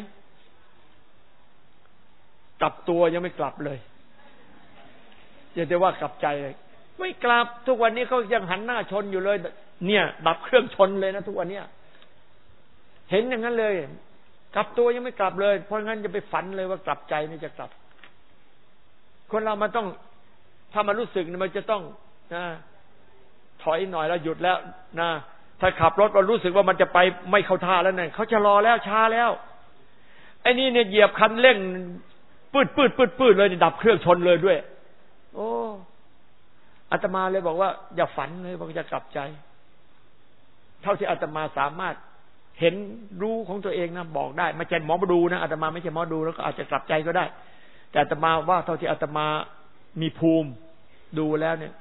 กลับตัวยังไม่กลับเลยอย่าแต่ว่ากลับใจเลยไม่กลับทุกวันนี้เขายังหันหน้าชนอยู่เลยเนี่ยดับเครื่องชนเลยนะทุกวันเนี้ยเห็นอย่างนั้นเลยกลับตัวยังไม่กลับเลยเพราะงั้นจะไปฝันเลยว่ากลับใจนี่จะกลับคนเรามันต้องถ้ามันรู้สึกมันจะต้องถอยหน่อยแล้วหยุดแล้วนะถ้าขับรถเรารู้สึกว่ามันจะไปไม่เข้าท่าแล้วเนี่ยเขาจะรอแล้วช้าแล้วไอ้นี่เนี่ยเหยียบคันเร่งปืดเลยดับเครื่องชนเลยด้วยโอ้อาตมาเลยบอกว่าอย่าฝันเลยบอกจะกลับใจเท่าที่อาตมาสามารถเห็นรู้ของตัวเองนะบอกได้ไม่ใช่หมอดูนะอาตมาไม่ใช่หมอดูแล้วก็อาจจะกลับใจก็ได้แต่อาตมาว่าเท่าที่อาตมามีภูมิดูแล้วเนี่ย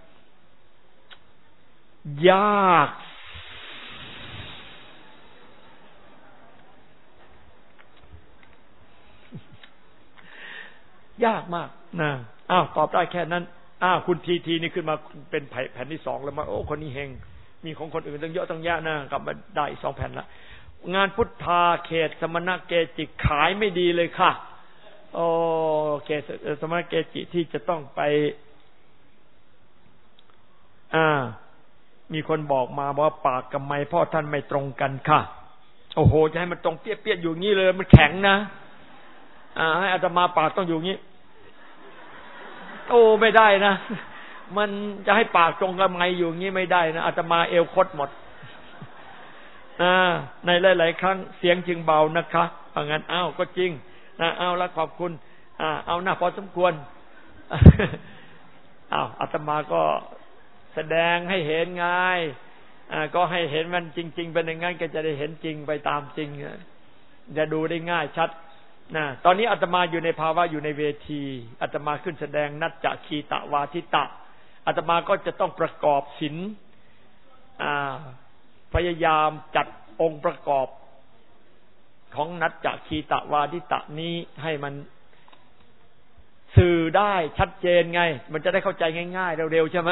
ยากยากมากนะตอบได้แค่นั้นคุณทีนี่ขึ้นมาเป็นแผ่นที่2แล้วมาโอ้คนนี้เฮงมีของคนอื่นตั้งเยอะตั้งแยะนะกลับมาได้อีก2แผ่นละงานพุทธาเขตสมณเกจิขายไม่ดีเลยค่ะโอ้เขตสมณเกจิที่จะต้องไปมีคนบอกมาว่าปากกับไมค์พ่อท่านไม่ตรงกันค่ะโอ้โหจะให้มันตรงเปี้ยๆอยู่งี้เลยมันแข็งนะให้อาตมาปากต้องอยู่งี้โอ้ไม่ได้นะมันจะให้ปากตรงกับไมค์อยู่งี้ไม่ได้นะอาตมาเอวคดหมดในหลายๆครั้งเสียงจึงเบานะคะเพราะงั้นก็จริงนะแล้วขอบคุณเอาหน้าพอสมควรอาตมาก็แสดงให้เห็นไงก็ให้เห็นมันจริงๆเป็นอย่างนั้นก็จะได้เห็นจริงไปตามจริงจะดูได้ง่ายชัดตอนนี้อาตมาอยู่ในภาวะอยู่ในเวทีอาตมาขึ้นแสดงนัจจคีตวาทิตะอาตมาก็จะต้องประกอบศีลพยายามจัดองค์ประกอบของนัจจคีตวาทิตะนี้ให้มันสื่อได้ชัดเจนไงมันจะได้เข้าใจง่ายๆเร็วๆใช่ไหม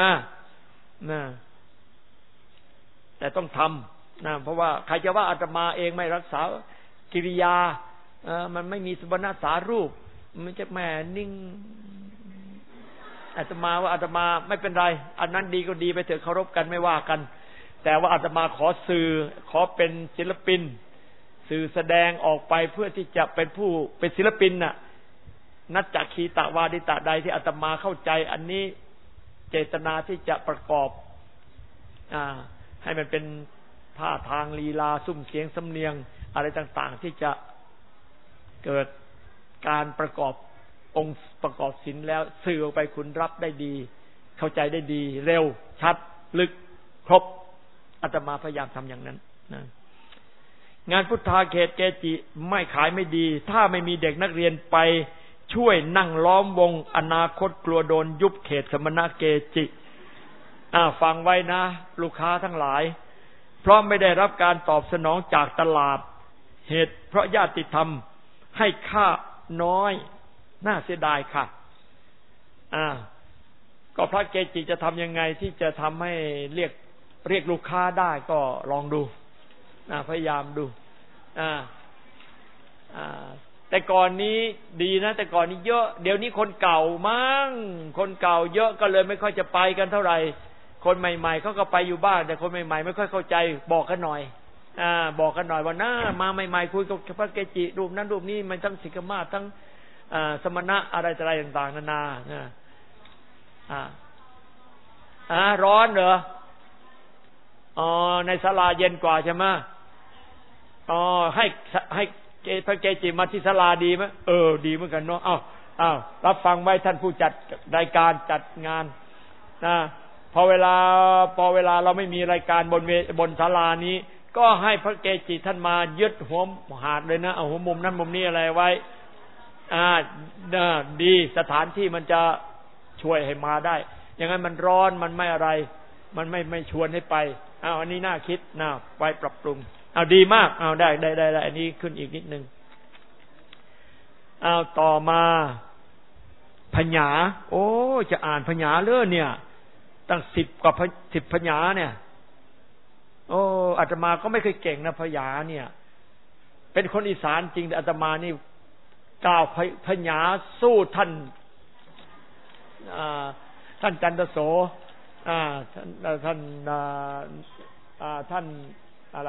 แต่ต้องทำเพราะว่าใครจะว่าอาตมาเองไม่รักษากิริยามันไม่มีสุบรรณสารูปมันจะแหมนิ่งอาตมาว่าอาตมาไม่เป็นไรอันนั้นดีก็ดีไปเถอะเคารพกันไม่ว่ากันแต่ว่าอาตมาขอสื่อขอเป็นศิลปินสื่อแสดงออกไปเพื่อที่จะเป็นผู้เป็นศิลปินนัจจคีตวาทิตะใดที่อาตมาเข้าใจอันนี้เจตนาที่จะประกอบให้มันเป็นท่าทางลีลาซุ้มเสียงสำเนียงอะไรต่างๆที่จะเกิดการประกอบองค์ประกอบศีลแล้วสื่อออกไปคุณรับได้ดีเข้าใจได้ดีเร็วชัดลึกครบอาตมาพยายามทำอย่างนั้นนะงานพุทธาเขตเกจิไม่ขายไม่ดีถ้าไม่มีเด็กนักเรียนไปช่วยนั่งล้อมวงอนาคตกลัวโดนยุบเขตสมณเกจิฟังไว้นะลูกค้าทั้งหลายเพราะไม่ได้รับการตอบสนองจากตลาดเหตุเพราะญาติธรรมให้ค่าน้อยน่าเสียดายค่ะก็พระเกจิจะทำยังไงที่จะทำให้เรียกลูกค้าได้ก็ลองดูพยายามดูแต่ก่อนนี้ดีนะแต่ก่อนนี้เยอะเดี๋ยวนี้คนเก่ามั้งคนเก่าเยอะก็เลยไม่ค่อยจะไปกันเท่าไหร่คนใหม่ๆเขาก็ไปอยู่บ้านแต่คนใหม่ๆไม่ค่อยเข้าใจบอกกันหน่อยบอกกันหน่อยว่ามาใหม่ๆคุยกับพระเกจิรูปนั้นรูปนี้มันทั้งสิกมาทั้งสมณะอะไรต่างๆนานาร้อนเหรออ๋อในศาลาเย็นกว่าใช่ไหมอ๋อให้พระเกจิมาที่ศาลาดีไหมดีเหมือนกันเนาะอ้าวรับฟังไว้ท่านผู้จัดรายการจัดงานนะพอเวลาเราไม่มีรายการบนศาลานี้ก็ให้พระเกจิท่านมายึดหัวหาดเลยนะเอาหัวมุมนั้นมุมนี้อะไรไว้ดีสถานที่มันจะช่วยให้มาได้อย่างนั้นมันร้อนมันไม่อะไรมันไม่ชวนให้ไปอันนี้น่าคิดนะไปปรับปรุงดีมากได้อันนี้ขึ้นอีกนิดนึงต่อมาพญาโอ้จะอ่านพญาเรื่องเนี่ยตั้ง10 กว่า10พญาเนี่ยโอ้อาตมาก็ไม่เคยเก่งนะพญาเนี่ยเป็นคนอีสานจริงแต่อาตมานี่กล่าวพญาสู้ท่านจันทโสท่านอะไร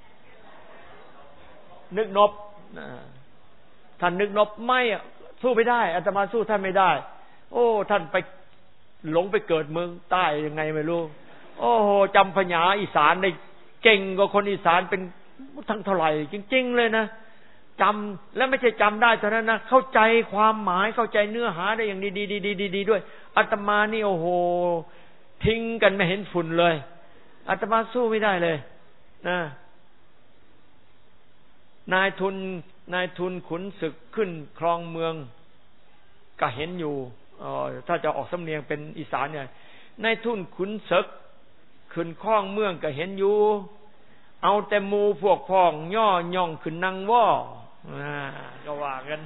นึกนบท่านนึกนบไม่สู้ไม่ได้อาตมาสู้ท่านไม่ได้โอ้ท่านไปหลงไปเกิดเมืองใต้ยังไงไม่รู้โอ้โหจำพญาอีสานได้เก่งกว่าคนอีสานเป็นทั้งเท่าไหร่จริงๆเลยนะจำและไม่ใช่จำได้เท่านั้นนะเข้าใจความหมายเข้าใจเนื้อหาได้อย่างดีด้วยอาตมานี่โอ้โหทิ้งกันไม่เห็นฝุ่นเลยอาตมาสู้ไม่ได้เลยนะนายทุนขุนศึกขึ้นครองเมืองก็เห็นอยู่ถ้าจะออกสำเนียงเป็นอีสานเนี่ยนายทุนขุนศึกขึ้นครองเมืองก็เห็นอยู่เอาแต่หมู่พวกพ้องย่อย่องขึ้นนั่งว่อก็ว่ากัน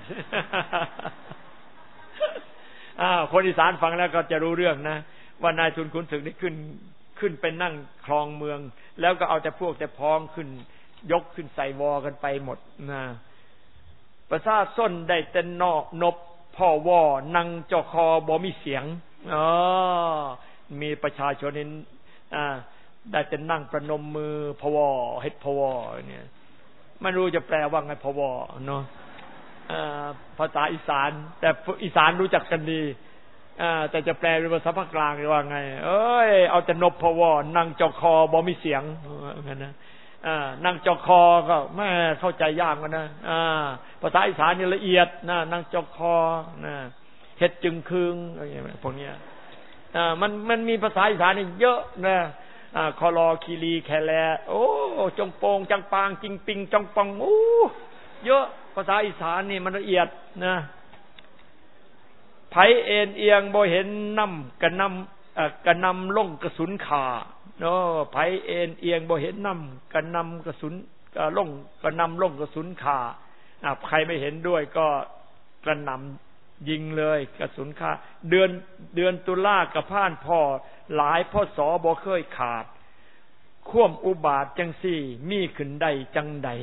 คนอีสานฟังแล้วก็จะรู้เรื่องนะว่านายทุนขุนศึกนี่ขึ้นไปนั่งครองเมืองแล้วก็เอาแต่พวกแต่พ้องขึ้นยกขึ้นใส่วอกันไปหมดนะประสาทส้นได้แต่นบพ่อวอนั่งจอคอบ่มีเสียงมีประชาชนนี่ได้แต่นั่งประนมมือพวเฮ็ดพวเนี่ยไม่รู้จะแปลว่าไงพวเนาะภาษาอีสานแต่อีสานรู้จักกันดีแต่จะแปลเป็นภาษาภาคกลางว่าไงเอาแต่นบพวนั่งจอคอบ่มีเสียงงั้นนะนั่งจอคอก็ไม่เข้าใจยากนะภาษาอีสานนี่ละเอียดนะนั่งจอคอนะเฮ็ดจึงคึงอะไรอย่างเงี้ยพวกเนี้ยมันมีภาษาอีสานนี่เยอะนะคอลอคีรีแคแลโอ้จงโปงจังปางจิงปิงจงปองโอ้เยอะภาษาอีสานนี่มันละเอียดนะไผเอ็นเอียงบ่เห็นน้ำกระนำลงกระสุนขาไผเอ็นเอียงบ่เห็นน้ำกระนำกระสุนลงกระนำลงกระสุนขาใครไม่เห็นด้วยก็กระนำยิงเลยกระสุนขาเดือนตุลากับพ่านพ่อหลายพ่อสอบ่เคยขาดข่วมอุบาทจังสี่มีขึ้นได้จังได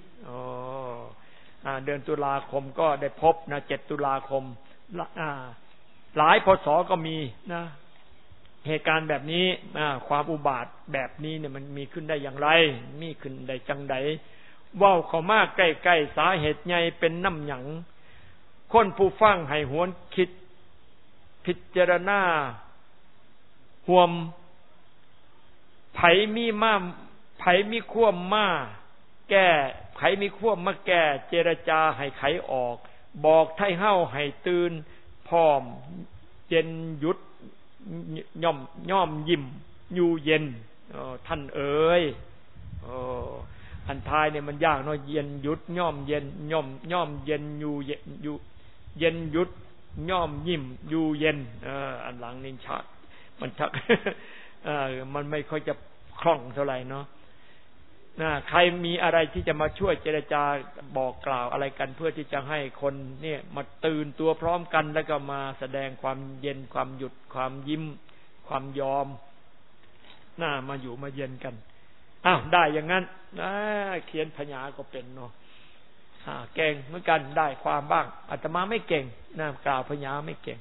เดือนตุลาคมก็ได้พบนะ7 ตุลาคมหลายพศก็มีนะเหตุการณ์แบบนี้ความอุบาทแบบนี้เนี่ยมันมีขึ้นได้อย่างไรมีขึ้นได้จังไดเว้าเข้ามาใกล้ๆสาเหตุใหญ่เป็นน้ำหยังคนผู้ฟังให้หวนคิดพิจารณาห่วมไผมีควมมาแก้ไผมีควมมาแก้เจรจาให้ไขออกบอกไทเฮ้าให้ตื่นพร้อมเย็นหยุดย่อมยิ้มอยู่เย็นท่านเอ๋ยอันท้ายเนี่ยมันยากเนาะเย็นหยุดย่อมเย็นย่อมเย็นอยู่เย็นหยุดย่อมยิ้มอยู่เย็นอันหลังนี่ชักมันชักมันไม่ค่อยจะคล่องเท่าไหร่เนาะใครมีอะไรที่จะมาช่วยเจรจาบอกกล่าวอะไรกันเพื่อที่จะให้คนเนี่ยมาตื่นตัวพร้อมกันแล้วก็มาแสดงความเย็นความหยุดความยิ้มความยอมมาอยู่มาเย็นกันได้อย่างนั้นเขียนพญาก็เป็นเนาะเก่งเหมือนกันได้ความบ้างอาตมาไม่เก่งกล่าวพญาไม่เก่ง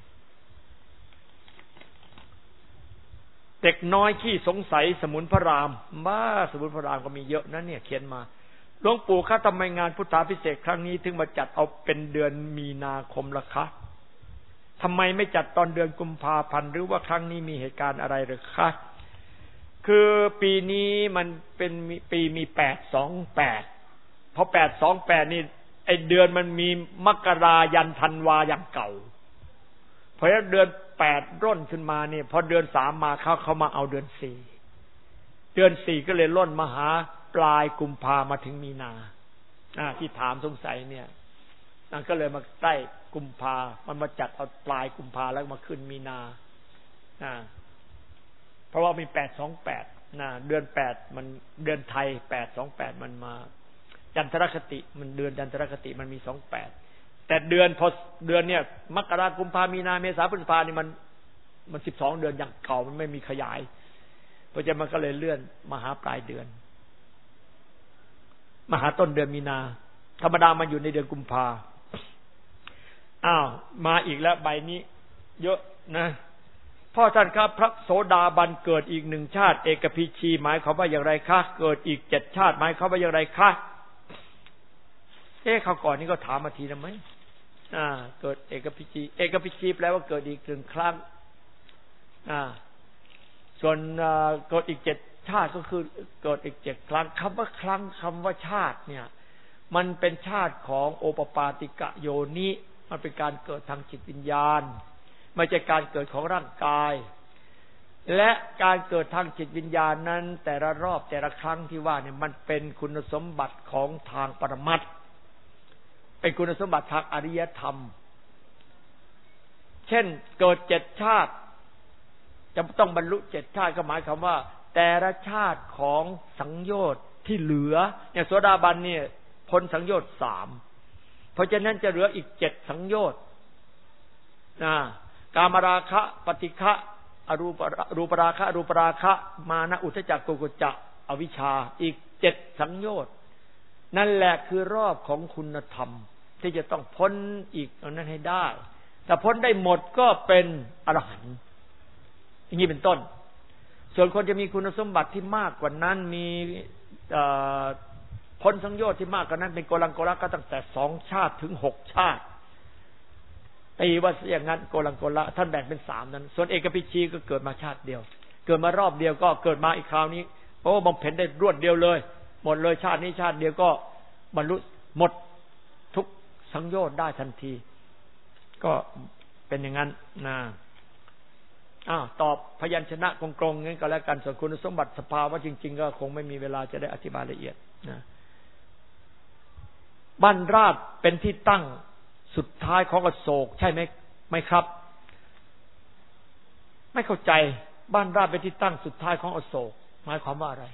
เด็กน้อยขี้สงสัยสมุนพระรามสมุนพระรามก็มีเยอะนะเนี่ยเขียนมาหลวงปู่คะทำไมงานพุทธาภิเษกครั้งนี้ถึงมาจัดเอาเป็นเดือนมีนาคมล่ะคะทำไมไม่จัดตอนเดือนกุมภาพันธ์หรือว่าครั้งนี้มีเหตุการณ์อะไรหรือคะคือปีนี้มันเป็นปีมี828พอ828นี่ไอเดือนมันมีมกรายันธันวาอย่างเก่าเพราะฉะนั้นเดือน8ร่นขึ้นมาเนี่ยพอเดือน3มาเขามาเอาเดือน4เดือน4ก็เลยร่นมาหาปลายกุมภามาถึงมีนาที่ถามสงสัยเนี่ยก็เลยมาใกล้กุมภามันมาจัดเอาปลายกุมภาแล้วมาขึ้นมีนาเพราะว่ามี828เดือน8มันเดือนไทย828มันมาจันทรคติมันเดือนจันทรคติมันมี28แต่เดือนพอเดือนเนี่ยมกราคมกุมภามีนาเมษาพฤษภานี่มัน12เดือนอย่างเก่ามันไม่มีขยายเพราะฉะนั้นมันก็เลยเลื่อนมาหาปลายเดือนมาหาต้นเดือนมีนาธรรมดามันอยู่ในเดือนกุมภามาอีกแล้วใบนี้เยอะนะพ่อท่านครับพระโสดาบันเกิดอีก1ชาติเอกพีชีหมายความว่าอย่างไรคะเกิดอีก7ชาติหมายความว่าอย่างไรคะคราวก่อนนี้ก็ถามมาทีนะไหมเกิดเอกพีชีแปลว่าเกิดอีก1ครั้งส่วนเกิดอีก7ชาติก็คือเกิดอีก7ครั้งคำว่าครั้งคำว่าชาติเนี่ยมันเป็นชาติของโอปปาติกะโยนิมันเป็นการเกิดทางจิตวิญญาณไม่ใช่การเกิดของร่างกายและการเกิดทางจิตวิญญาณนั้นแต่ละรอบแต่ละครั้งที่ว่าเนี่ยมันเป็นคุณสมบัติของทางปรมัตถ์เป็นคุณสมบัติทางอริยธรรมเช่นเกิด7ชาติจะต้องบรรลุ7ชาติก็หมายความว่าแต่ละชาติของสังโยชน์ที่เหลืออย่างโสดาบันเนี่ยพ้นสังโยชน์3เพราะฉะนั้นจะเหลืออีก7สังโยชน์กามราคะปฏิฆะรูปราคะรูปราคะมานะอุทธัจจะโกกุจจะอวิชชาอีก7สังโยชน์นั่นแหละคือรอบของคุณธรรมที่จะต้องพ้นอีกอันนั้นให้ได้ถ้าพ้นได้หมดก็เป็นอรหันต์อย่างนี้เป็นต้นส่วนคนจะมีคุณสมบัติที่มากกว่านั้นมีพ้นสังโยชน์ที่มากกว่านั้นเป็นโกลังโกละก็ตั้งแต่2ชาติถึง6ชาติตีว่าอย่างนั้นโกลังโกละท่านแบ่งเป็น3นั้นส่วนเอกพิชีก็เกิดมาชาติเดียวเกิดมารอบเดียวก็เกิดมาอีกคราวนี้บำเพ็ญได้รวดเดียวเลยหมดเลยชาตินี้ชาติเดียวก็บรรลุหมดทุกสังโยชน์ได้ทันทีก็เป็นอย่างนั้นตอบพยัญชนะกงๆงั้นก็แล้วกันส่วนคุณสมบัติสภาวะจริงๆก็คงไม่มีเวลาจะได้อธิบายละเอียดนะบ้านราชเป็นที่ตั้งสุดท้ายของอโศกใช่ไหมครับไม่เข้าใจบ้านราชเป็นที่ตั้งสุดท้ายของอโศกหมายความว่าอะไร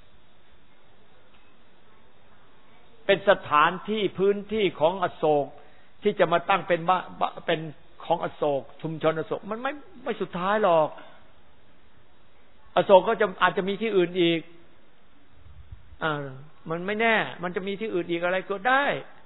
เป็นสถานที่พื้นที่ของอโศกที่จะมาตั้งเป็นของอโศกชุมชนอโศกมันไม่สุดท้ายหรอกอโศกก็อาจจะมีที่อื่นอีกมันไม่แน่มันจะมีที่อื่นอีกอะไรก็ได้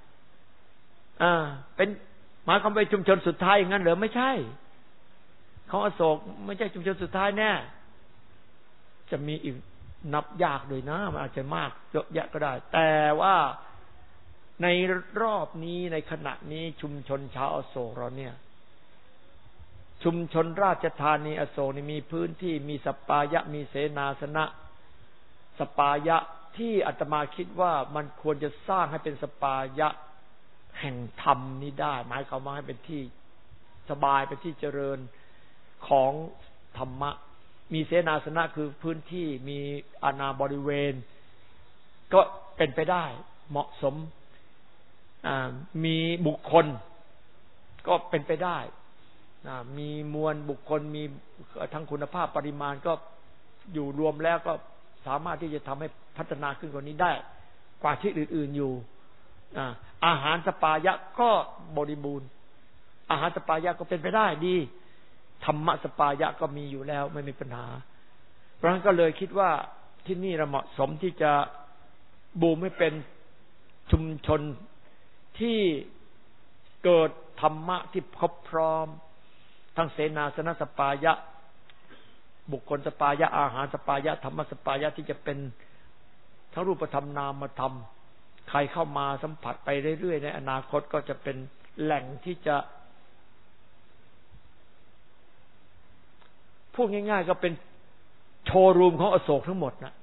เป็นหมายความเป็นชุมชนสุดท้ายอย่างนั้นเหรอไม่ใช่ของอโศกไม่ใช่ชุมชนสุดท้ายแน่จะมีอีกนับยากเลยนะมันอาจจะมากเยอะแยะก็ได้แต่ว่าในรอบนี้ในขณะนี้ชุมชนชาวอโศกเราเนี่ยชุมชนราชธานีอโศกนี่มีพื้นที่มีสปายะมีเสนาสนะสปายะที่อาตมาคิดว่ามันควรจะสร้างให้เป็นสปายะแห่งธรรมนี้ได้หมายความว่าให้เป็นที่สบายเป็นที่เจริญของธรรมะมีเสนาสนะคือพื้นที่มีอาณาบริเวณก็เป็นไปได้เหมาะสมมีบุคคลก็เป็นไปได้มีมวลบุคคลมีทั้งคุณภาพปริมาณก็อยู่รวมแล้วก็สามารถที่จะทำให้พัฒนาขึ้นกว่านี้ได้กว่าที่อื่นๆอยู่อาหารสปายะก็บริบูรณ์อาหารสปายะก็เป็นไปได้ดีธรรมะสปายะก็มีอยู่แล้วไม่มีปัญหาเพราะฉะนั้นก็เลยคิดว่าที่นี่เราเหมาะสมที่จะบูมให้เป็นชุมชนที่เกิดธรรมะที่ครบพร้อมทั้งเสนาสนะสปายะบุคคลสปายะอาหารสปายะธรรมสปายะที่จะเป็นทั้งรูปธรรมนามธรรมใครเข้ามาสัมผัสไปเรื่อยๆในอนาคตก็จะเป็นแหล่งที่จะพูดง่ายๆก็เป็นโชว์รูมของอโศกทั้งหมดนะ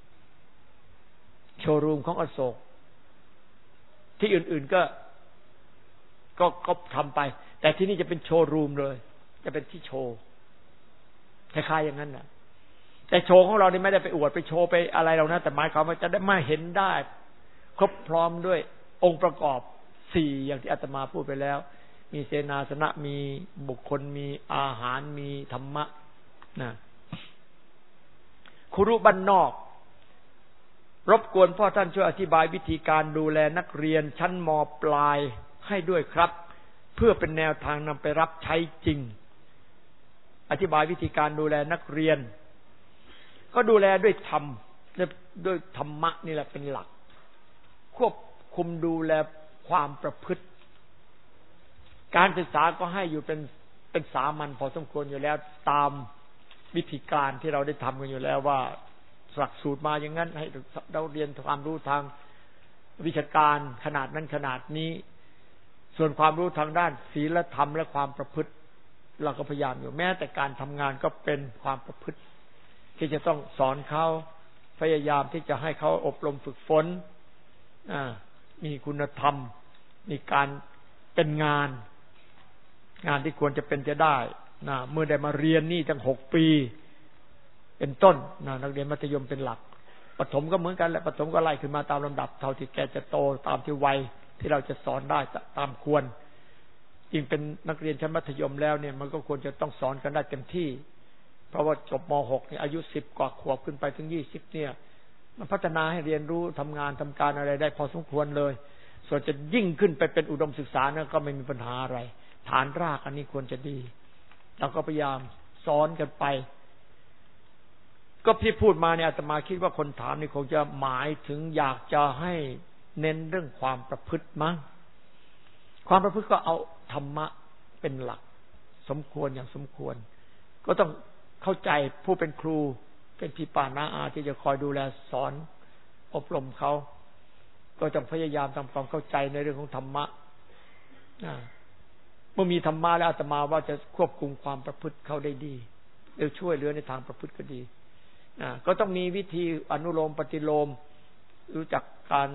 โชว์รูมของอโศกที่อื่นๆก็ทำไปแต่ที่นี่จะเป็นโชว์รูมเลยจะเป็นที่โชว์คล้ายๆอย่างนั้นนะแต่โชว์ของเรานี่ไม่ได้ไปอวดไปโชว์ไปอะไรเรานะแต่หมายความว่าจะได้มาเห็นได้ครบพร้อมด้วยองค์ประกอบ4อย่างที่อาตมาพูดไปแล้วมีเสนาสนะมีบุคคลมีอาหารมีธรรมะนะครูบ้านนอกรบกวนพ่อท่านช่วยอธิบายวิธีการดูแลนักเรียนชั้นม.ปลายให้ด้วยครับเพื่อเป็นแนวทางนำไปรับใช้จริงอธิบายวิธีการดูแลนักเรียนก็ดูแลด้วยธรรมด้วยธรรมะนี่แหละเป็นหลักควบคุมดูแลความประพฤติการศึกษาก็ให้อยู่เป็นสามัญพอสมควรอยู่แล้วตามวิธีการที่เราได้ทำกันอยู่แล้วว่าหลักสูตรมาอย่างนั้นให้เราเรียนความรู้ทางวิชาการขนาดนั้นขนาดนี้ส่วนความรู้ทางด้านศีลธรรมและความประพฤติเราก็พยายามอยู่แม้แต่การทำงานก็เป็นความประพฤติที่จะต้องสอนเขาพยายามที่จะให้เขาอบรมฝึกฝนมีคุณธรรมมีการเป็นงานที่ควรจะเป็นจะได้เมื่อได้มาเรียนนี่ตั้ง6 ปีเป็นต้นนักเรียนมัธยมเป็นหลักประถมก็เหมือนกันแหละประถมก็ไล่ขึ้นมาตามลำดับเท่าที่แกจะโตตามที่วัยที่เราจะสอนได้ตามควรยิ่งเป็นนักเรียนชั้นมัธยมแล้วเนี่ยมันก็ควรจะต้องสอนกันได้เต็มที่เพราะว่าจบม.6 เนี่ยอายุ10 กว่าขวบขึ้นไปถึง20เนี่ยมันพัฒนาให้เรียนรู้ทำงานทำการอะไรได้พอสมควรเลยส่วนจะยิ่งขึ้นไปเป็นอุดมศึกษาเนี่ยก็ไม่มีปัญหาอะไรฐานรากอันนี้ควรจะดีเราก็พยายามสอนกันไปก็ที่พูดมาเนี่ยอาตมาคิดว่าคนถามนี่คงจะหมายถึงอยากจะให้เน้นเรื่องความประพฤติมั้งความประพฤติก็เอาธรรมะเป็นหลักสมควรอย่างสมควรก็ต้องเข้าใจผู้เป็นครูเป็นพี่ป้าน้าอาที่จะคอยดูแลสอนอบรมเขาก็ต้องพยายามทำความเข้าใจในเรื่องของธรรมะเมื่อมีธรรมะแล้วอาตมาว่าจะควบคุมความประพฤติเขาได้ดีหรือช่วยเหลือในทางประพฤติก็ดีก็ต้องมีวิธีอนุโลมปฏิโลมรู้จักการ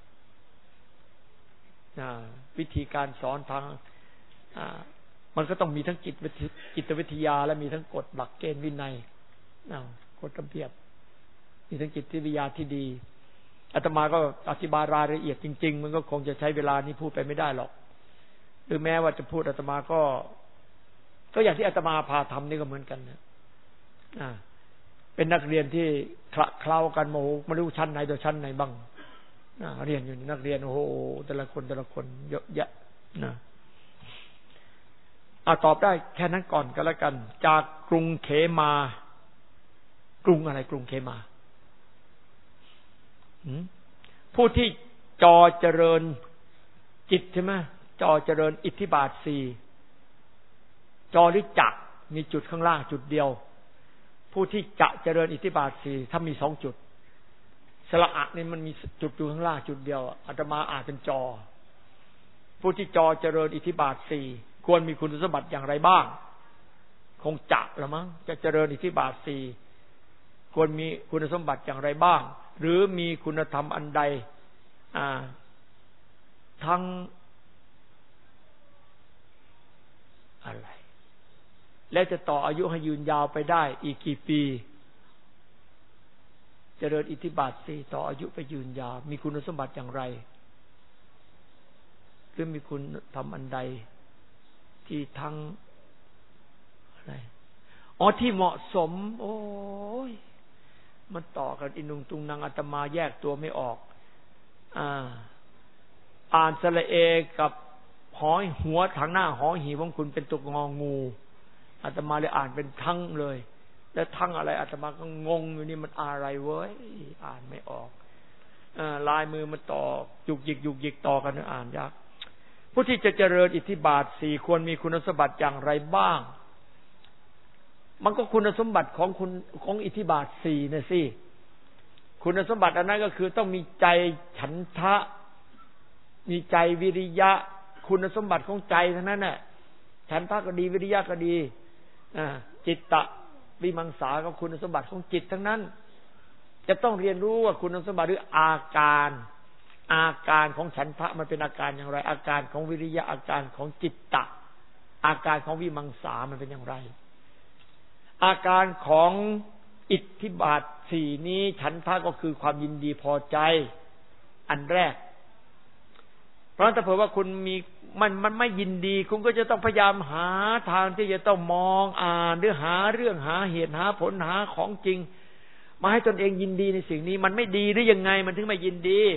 วิธีการสอนทางมันก็ต้องมีทั้งจิตวิทยาและมีทั้งกฎหลักเกณฑ์วินัยกฎระเบียบมีทั้งจิตวิทยาที่ดีอาตมาก็อธิบายรายละเอียดจริงๆมันก็คงจะใช้เวลานี้พูดไปไม่ได้หรอกหรือแม้ว่าจะพูดอาตมาก็อย่างที่อาตมาพาทำนี่ก็เหมือนกันนะเป็นนักเรียนที่คละเคล้ากันโมไม่รู้ชั้นไหนตัวชั้นไหนบ้างเรียนอยู่นักเรียนโอ้โหแต่ละคนเยอะแยะนะตอบได้แค่นั้นก่อนก็แล้วกันจากกรุงเขมากรุงอะไรกรุงเขมาผู้ที่จอเจริญจิตใช่ไหมจอเจริญอิทธิบาท4จอหรือจักมีจุดข้างล่างจุดเดียวผู้ที่จะเจริญอิทธิบาท4ถ้ามี2จุดสระอะนี่มันมีจุดอยู่ข้างล่างจุดเดียวอาตมาอ่านเป็นจอผู้ที่จอเจริญอิทธิบาท4ควรมีคุณสมบัติอย่างไรบ้างคงจะละมั้งจะเจริญอิทธิบาท4ควรมีคุณสมบัติอย่างไรบ้างหรือมีคุณธรรมอันใดทั้งอะไรและจะต่ออายุให้ยืนยาวไปได้อีกกี่ปีเจริญอิทธิบาท4ต่ออายุไปยืนยาวมีคุณสมบัติอย่างไรหรือมีคุณธรรมอันใดที่ทั้งอะไรที่เหมาะสมโอ้ยมันต่อกันอินุงตุงนางอาตมาแยกตัวไม่ออกอ่านสระเอกับหอหัวทางหน้าหอหีของคุณเป็นตัวงองูอาตมาเลยอ่านเป็นทั้งเลยแล้วทั้งอะไรอาตมาก็งงอยู่นี่มันอะไรเว้ยอ่านไม่ออกลายมือมันต่อยุกยิกต่อกันอ่านยากผู้ที่จะเจริญอิทธิบาท4ควรมีคุณสมบัติอย่างไรบ้างมันก็คุณสมบัติของอิทธิบาท4น่ะสิคุณสมบัติอันนั้นก็คือต้องมีใจฉันทะมีใจวิริยะคุณสมบัติของใจเท่านั้นน่ะฉันทะก็ดีวิริยะก็ดีจิตตะวิมังสาก็คุณสมบัติของจิตทั้งนั้นจะต้องเรียนรู้ว่าคุณสมบัติหรืออาการของฉันทะมันเป็นอาการอย่างไรอาการของวิริยะอาการของจิตตะอาการของวิมังสามันเป็นอย่างไรอาการของอิทธิบาทสี่นี้ฉันทะก็คือความยินดีพอใจอันแรกเพราะถ้าเผื่อว่าคุณมีมันไม่ยินดีคุณก็จะต้องพยายามหาทางที่จะต้องมองอ่านหรือหาเรื่องหาเหตุหาผลหาของจริงมาให้ตนเองยินดีในสิ่งนี้มันไม่ดีหรือยังไงมันถึงไม่ยินดี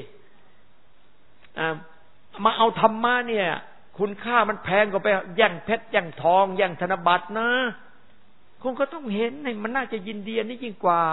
มาเอาธรรมะเนี่ยคุณค่ามันแพงกว่าไปแย่งเพชรแย่งทองแย่งธนบัตรนะคุณก็ต้องเห็นมันน่าจะยินดีอันนี้ยิ่งกว่า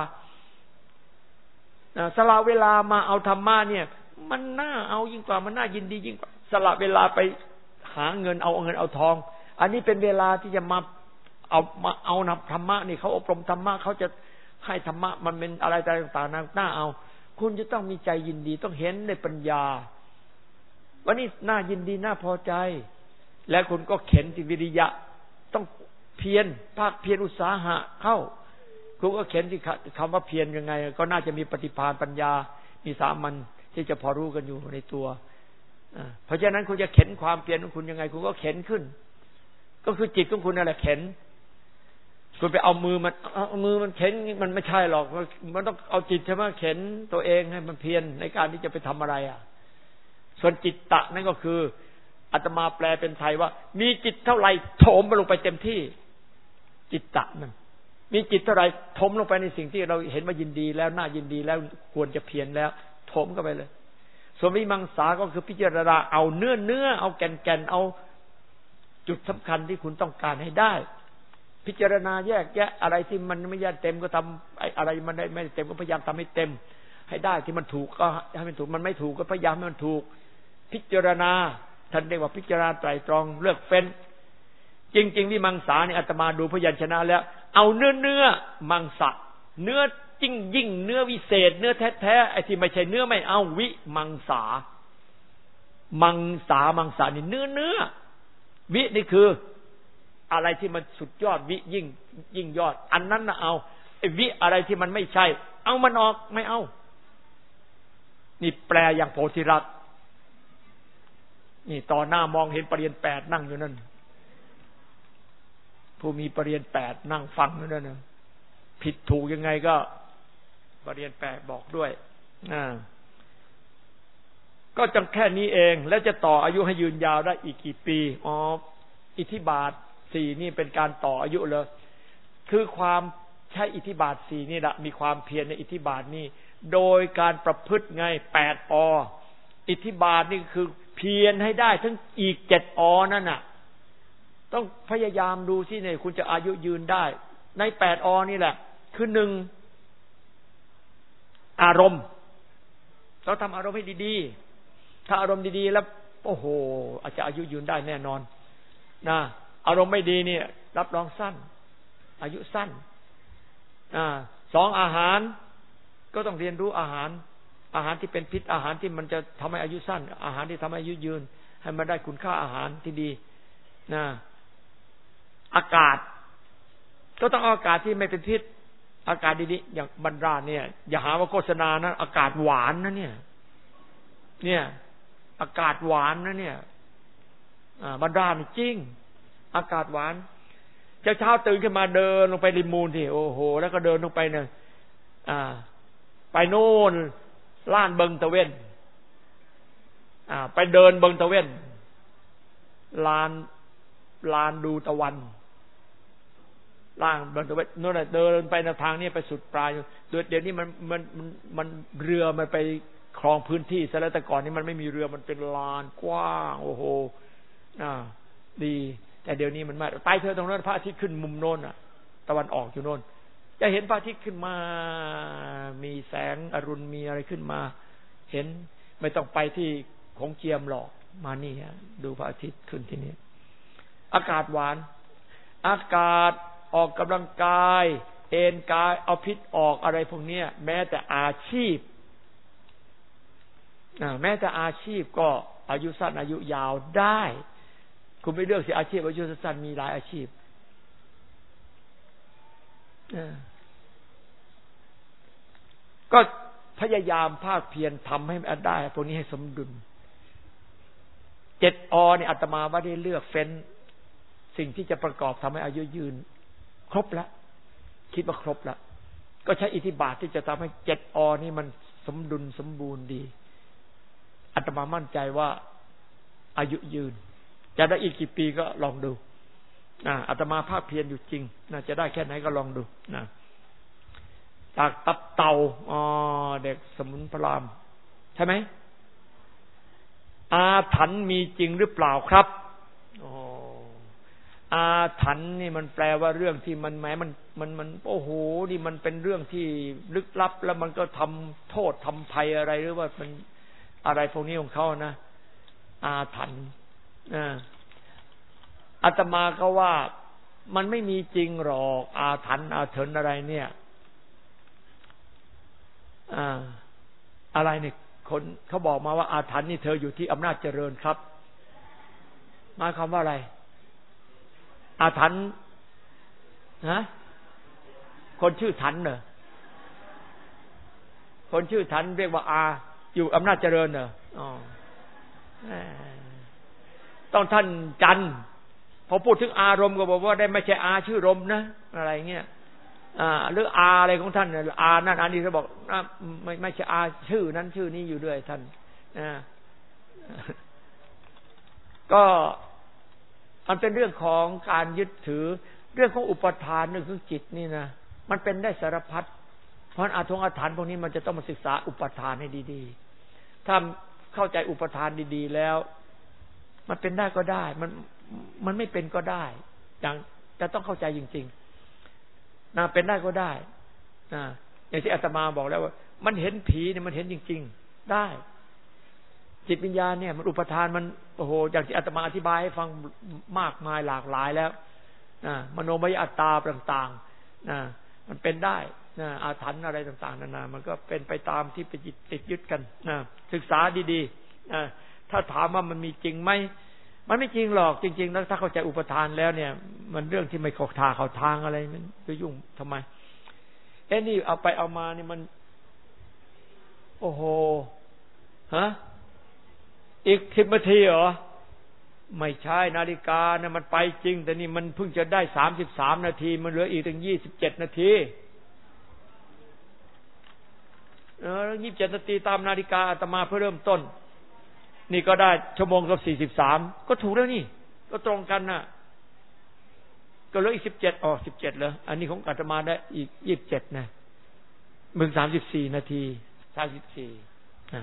สละเวลามาเอาธรรมะเนี่ยมันน่าเอายิ่งกว่ามันน่ายินดียิ่งกว่าสละเวลาไปหาเงินเอาเงินเอาทองอันนี้เป็นเวลาที่จะมาเอานำธรรมะนี่เขาอบรมธรรมะเขาจะให้ธรรมะมันเป็นอะไรต่างๆน่าเอาคุณจะต้องมีใจยินดีต้องเห็นในปัญญาวันนี้น่ายินดีน่าพอใจและคุณก็เข็นจิตวิริยะต้องเพียรภาคเพียรอุตสาหะเข้าคุณก็เข็นที่คำว่าเพียรยังไงก็น่าจะมีปฏิภาณปัญญามีสามัญที่จะพอรู้กันอยู่ในตัวเพราะฉะนั้นคุณจะเข็นความเพียรของคุณยังไงคุณก็เข็นขึ้นก็คือจิตของคุณนั่นแหละเข็นคุณไปเอามือมันเข็นมันไม่ใช่หรอกมันต้องเอาจิตใช่ไหมเข็นตัวเองให้มันเพียรในการที่จะไปทำอะไรส่วนจิตตะนั่นก็คืออาตมาแปลเป็นไทยว่ามีจิตเท่าไหร่โถมไปลงไปเต็มที่จิตตะนั่นมีจิตเท่าไหร่ถมลงไปในสิ่งที่เราเห็นว่ายินดีแล้วน่ายินดีแล้วควรจะเพียรแล้วถมเข้าไปเลยส่วนวิมังสาก็คือพิจารณาเอาเนื้อเอาแก่นเอาจุดสำคัญที่คุณต้องการให้ได้พิจารณาแยกแยะอะไรที่มันไม่ยันเต็มก็ทำอะไรมันได้ไม่เต็มก็พยายามทำให้เต็มให้ได้ที่มันถูกก็ให้มันถูกมันไม่ถูกก็พยายามให้มันถูกพิจารณาท่านเรียกว่าพิจารณาไตรตรองเลือกเฟ้นจริงๆวิมังสาเนี่ยอาตมาดูพยัญชนะแล้วเอาเนื้อมังสะเนื้อยิ่งเนื้อวิเศษเนื้อแท้ๆไอ้ที่ไม่ใช่เนื้อไม่เอาวิมังสามังสานี่เนื้อวินี่คืออะไรที่มันสุดยอดวิยิ่งยอดอันนั้นนะเอาไอ้วิอะไรที่มันไม่ใช่เอามันออกไม่เอานี่แปลอย่างโพธิรัตน์นี่ต่อหน้ามองเห็นปริญญา8นั่งอยู่นั่นผู้มีปริญญา8นั่งฟังอยู่นั่นนะผิดถูกยังไงก็ปริญญา8บอกด้วยก็จังแค่นี้เองแล้วจะต่ออายุให้ยืนยาวได้อีกกี่ปีอิทธิบาท4นี่เป็นการต่ออายุเลยคือความใช้อิทธิบาท4นี่แหละมีความเพียรในอิทธิบาทนี่โดยการประพฤติไง8ออิทธิบาทนี่คือเพียรให้ได้ทั้งอีก7นั่นน่ะต้องพยายามดูสิเนี่ยคุณจะอายุยืนได้ใน8นี่แหละคือ1อารมณ์เราทำอารมณ์ให้ดีๆถ้าอารมณ์ดีๆแล้วโอ้โหอาจจะอายุยืนได้แน่นอนนะอารมณ์ไม่ดีเนี่ยรับรองสั้นอายุสั้น2อาหารก็ต้องเรียนรู้อาหารที่เป็นพิษอาหารที่มันจะทำให้อายุสั้นอาหารที่ทำให้อายุยืนให้มันได้คุณค่าอาหารที่ดีนะอากาศก็ต้องเอาอากาศที่ไม่เป็นพิษอากาศดีๆอย่างบรรดาเนี่ยอย่าหาว่าโฆษณานะอากาศหวานนะเนี่ยอากาศหวานนะเนี่ยบรรดานี่จริงอากาศหวานเช้าตื่นขึ้นมาเดินลงไปริมมูลที่โอ้โหแล้วก็เดินลงไปเนี่ยไปโน่นล้านเบิงตะเว้นไปเดินเบิงตะเว้นลานดูตะวันล่างเบิงตะเว้นโน่นเดินไปในทางนี้ไปสุดปลายเดี๋ยวนี้มันเรือมันไปครองพื้นที่ซะแล้วแต่ก่อนนี้มันไม่มีเรือมันเป็นลานกว้างโอ้โหดีแต่เดี๋ยวนี้มันไม่ไปเธอตรงนั้นพระอาทิตย์ขึ้นมุมโน้นตะวันออกอยู่โน้นจะเห็นพระอาทิตย์ขึ้นมามีแสงอรุณมีอะไรขึ้นมาเห็นไม่ต้องไปที่ของเจียมหรอกมานี่ดูพระอาทิตย์ขึ้นที่นี่อากาศหวานอากาศออกกำลังกายเอนกายเอาพิษออกอะไรพวกนี้แม้แต่อาชีพก็อายุสั้นอายุยาวได้คุณไม่เลือกสิอาชีพอายุสั้นมีหลายอาชีพก็พยายามภาคเพียรทำให้ได้พวกนี้ให้สมดุล7 อเนี่ยอาตมาว่าได้เลือกเฟ้นสิ่งที่จะประกอบทำให้อายุยืนครบแล้วคิดว่าครบแล้วก็ใช้อิทธิบาทที่จะทำให้7 อนี่มันสมดุลสมบูรณ์ดีอาตมามั่นใจว่าอายุยืนจะได้อีกกี่ปีก็ลองดูอาตมาภาคเพียรอยู่จริงจะได้แค่ไหนก็ลองดูจากตับเต่าเด็กสมุนพรามใช่ไหมอาถรรพ์มีจริงหรือเปล่าครับอาถรรพ์นี่มันแปลว่าเรื่องที่มันแม้มันโอ้โหนี่มันเป็นเรื่องที่ลึกลับแล้วมันก็ทำโทษทำภัยอะไรหรือว่ามันอะไรพวกนี้ของเขานะอาถรรพ์อาตมาก็ว่ามันไม่มีจริงหรอกอาถรรพ์อาถรรพ์อะไรเนี่ยอะไรเนี่ยคนเขาบอกมาว่าอาถรรพ์นี่เธออยู่ที่อำนาจเจริญครับหมายความว่าอะไรอาถรรพ์คนชื่อถันเหรอคนชื่อถันเรียกว่าอาอยู่อำนาจเจริญเหรอต้องท่านจันพอพูดถึงอารมณ์ก็บอกว่าได้ไม่ใช่อาชื่อรมนะอะไรเงี้ยหรืออาอะไรของท่านอานั่นอานี้เขาบอกไม่ใช่อาชื่อนั้นชื่อนี้อยู่ด้วยท่านก็มันเป็นเรื่องของการยึดถือเรื่องของอุปทานเรื่องของจิตนี่นะมันเป็นได้สารพัดเพราะอาถรรพ์พวกนี้มันจะต้องมาศึกษาอุปทานให้ดีๆถ้าเข้าใจอุปทานดีๆแล้วมันเป็นได้ก็ได้มันไม่เป็นก็ได้อย่างจะต้องเข้าใจจริงๆเป็นได้ก็ได้อย่างที่อาตมาบอกแล้วว่ามันเห็นผีเนี่ยมันเห็นจริงๆได้จิตวิญญาณเนี่ยมันอุปทานมันโอ้โหอย่างที่อาตมาอธิบายให้ฟังมากมายหลากหลายแล้วมโนมยอัตตาต่างๆมันเป็นได้อาถรรพ์อะไรต่างๆนานามันก็เป็นไปตามที่ไปติดยึดกันศึกษาดีๆถ้าถามว่ามันมีจริงไหมมันไม่จริงหรอกจริงๆแล้วถ้าเข้าใจอุปทานแล้วเนี่ยมันเรื่องที่ไม่เข้าทางอะไรมันไปยุ่งทำไมนี่เอาไปเอามานี่มันโอ้โหอีก10 นาทีเหรอไม่ใช่นาฬิกาเนี่ยมันไปจริงแต่นี่มันเพิ่งจะได้33 นาทีมันเหลืออีกถึง27 นาที27 นาทีตามนาฬิกาอาตมาเพื่อเริ่มต้นนี่ก็ได้ชั่วโมงกับ43ก็ถูกแล้วนี่ก็ตรงกันน่ะก็เหลืออีก17 17เหรออันนี้ของอาตมาได้อีก27นะมึง34 นาที34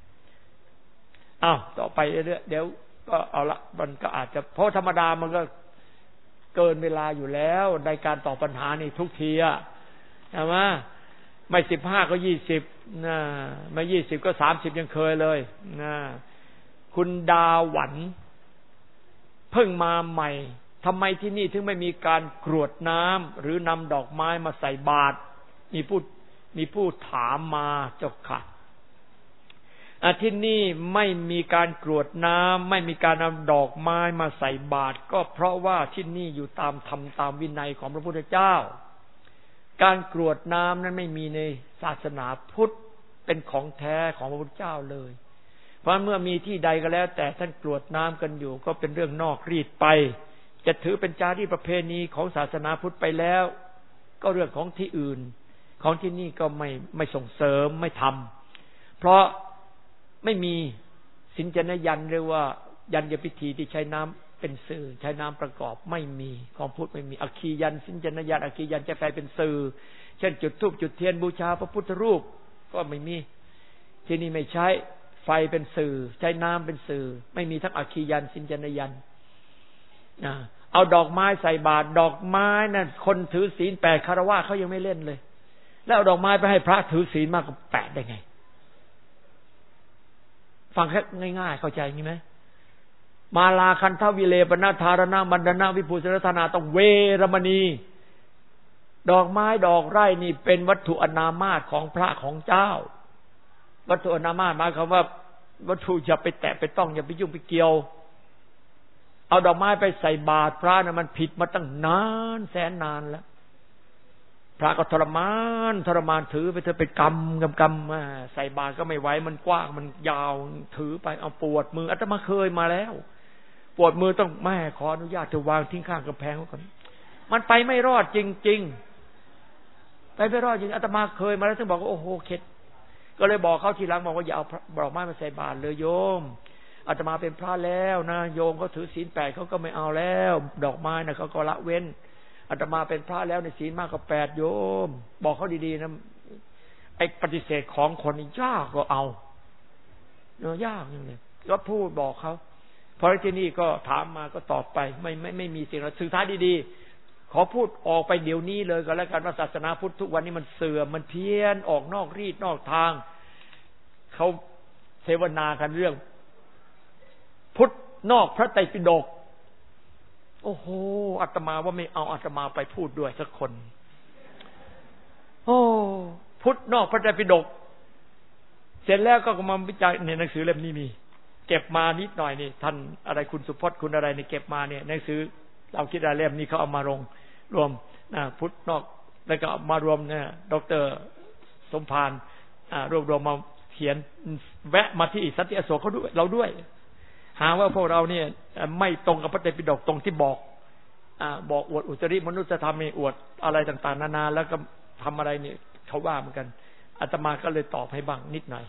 ต่อไปเรื่อยๆเดี๋ยวก็เอาละมันก็อาจจะเพราะธรรมดามันก็เกินเวลาอยู่แล้วในการตอบปัญหานี่ทุกทีใช่ไหมไม่15ก็20นะไม่20ก็30ยังเคยเลยนะคุณดาหวันเพิ่งมาใหม่ทำไมที่นี่ถึงไม่มีการกรวดน้ำหรือนำดอกไม้มาใส่บาตรมีผู้ถามมาเจ้าค่ะที่นี่ไม่มีการกรวดน้ำไม่มีการนำดอกไม้มาใส่บาตรก็เพราะว่าที่นี่อยู่ตามธรรมตามวินัยของพระพุทธเจ้าการกรวดน้ำนั้นไม่มีในศาสนาพุทธเป็นของแท้ของพระพุทธเจ้าเลยเพราะเมื่อมีที่ใดก็แล้วแต่ท่านกรวดน้ำกันอยู่ก็เป็นเรื่องนอกรีดไปจะถือเป็นจารีตประเพณีของศาสนาพุทธไปแล้วก็เรื่องของที่อื่นของที่นี่ก็ไม่ส่งเสริมไม่ทำเพราะไม่มีสินจนยันหรือว่ายัญญพิธีที่ใช้น้ำเป็นสื่อใช้น้ำประกอบไม่มีของพุทธไม่มีอัคคียันสินจนยันอัคคียันจะไฟเป็นสื่อเช่นจุดธูปจุดเทียนบูชาพระพุทธรูปก็ไม่มีที่นี่ไม่ใช้ไฟเป็นสื่อใช้น้ำเป็นสื่อไม่มีทั้งอัคคียันสินจนยันเอาดอกไม้ใส่บาตรดอกไม้นั่นคนถือศีล8ฆราวาสเขายังไม่เล่นเลยแล้วเอาดอกไม้ไปให้พระถือศีลมากกว่า8ได้ไงฟังแค่ง่ายๆเข้าใจงี้ไหมมาลาคันทวิเลปนาธารณมันดนาวิภูสรธนาต้องเวรมณีดอกไม้ดอกไร่นี่เป็นวัตถุอนามาตของพระของเจ้าวัตถุอนามาตหมายความว่าวัตถุอย่าไปแตะไปต้องอย่าไปยุ่งไปเกี่ยวเอาดอกไม้ไปใส่บาตรพระน่ะมันผิดมาตั้งนานแสนนานแล้วพพระก็ทรมานถือไปเธอเป็นกำใส่บาตรก็ไม่ไหวมันกว้างมันยาวถือไปเอาปวดมืออาตมาเคยมาแล้วปวดมือต้องแม่ขออนุญาตจะวางทิ้งข้างกำแพงก่อนมันไปไม่รอดจริงๆไปไม่รอดจริงอาตมาเคยมาแล้วถึงบอกว่าโอ้โหเข็ดก็เลยบอกเขาทีหลังบอกว่าอย่าเอาดอกไม้มาใส่บาตรเลยโยมอาตมาเป็นพระแล้วนะโยมเขาถือศีล 8เขาก็ไม่เอาแล้วดอกไม้นะเขาก็ละเว้นอาตมาเป็นพระแล้วในศีลมากกว่า8โยมบอกเขาดีๆนะไอ้ปฏิเสธของคนนี่ยากก็เอายากอย่างนี้ก็พูดบอกเขาพอที่นี่ก็ถามมาก็ตอบไปไม่มีสิ่งอะไรศึกษาดีๆขอพูดออกไปเดี๋ยวนี้เลยก็แล้วกันว่าศาสนาพุทธทุกวันนี้มันเสื่อมมันเพี้ยนออกนอกรีดนอกทางเขาเสวนากันเรื่องพุทธนอกพระไตรปิฎกโอ้โหอาตมาว่าไม่เอาอาตมาไปพูดด้วยสักคนโอ้พุทธนอกพระไตรปิฎกเสร็จแล้วก็มาวิจัยในหนังสือเล่มนี้มีเก็บมานิดหน่อยนี่ท่านอะไรคุณสุพจน์คุณอะไรนี่เก็บมาเนี่ยหนังสือเราคิดอะไรเล่มนี้เขาเอามารวมพุทธนอกแล้วก็มารวมเนี่ยดร.สมภารรวมมาเขียนแวะมาที่สันติอโศกเขาด้วยเราด้วยหาว่าพวกเราเนี่ยไม่ตรงกับพระไตรปิฎกตรงที่บอกอวดอุตริมนุสธรรมนี่อวดอะไรต่างๆนานาแล้วก็ทำอะไรเนี่ยเขาว่าเหมือนกันอาตมาก็เลยตอบให้บ้างนิดหน่อย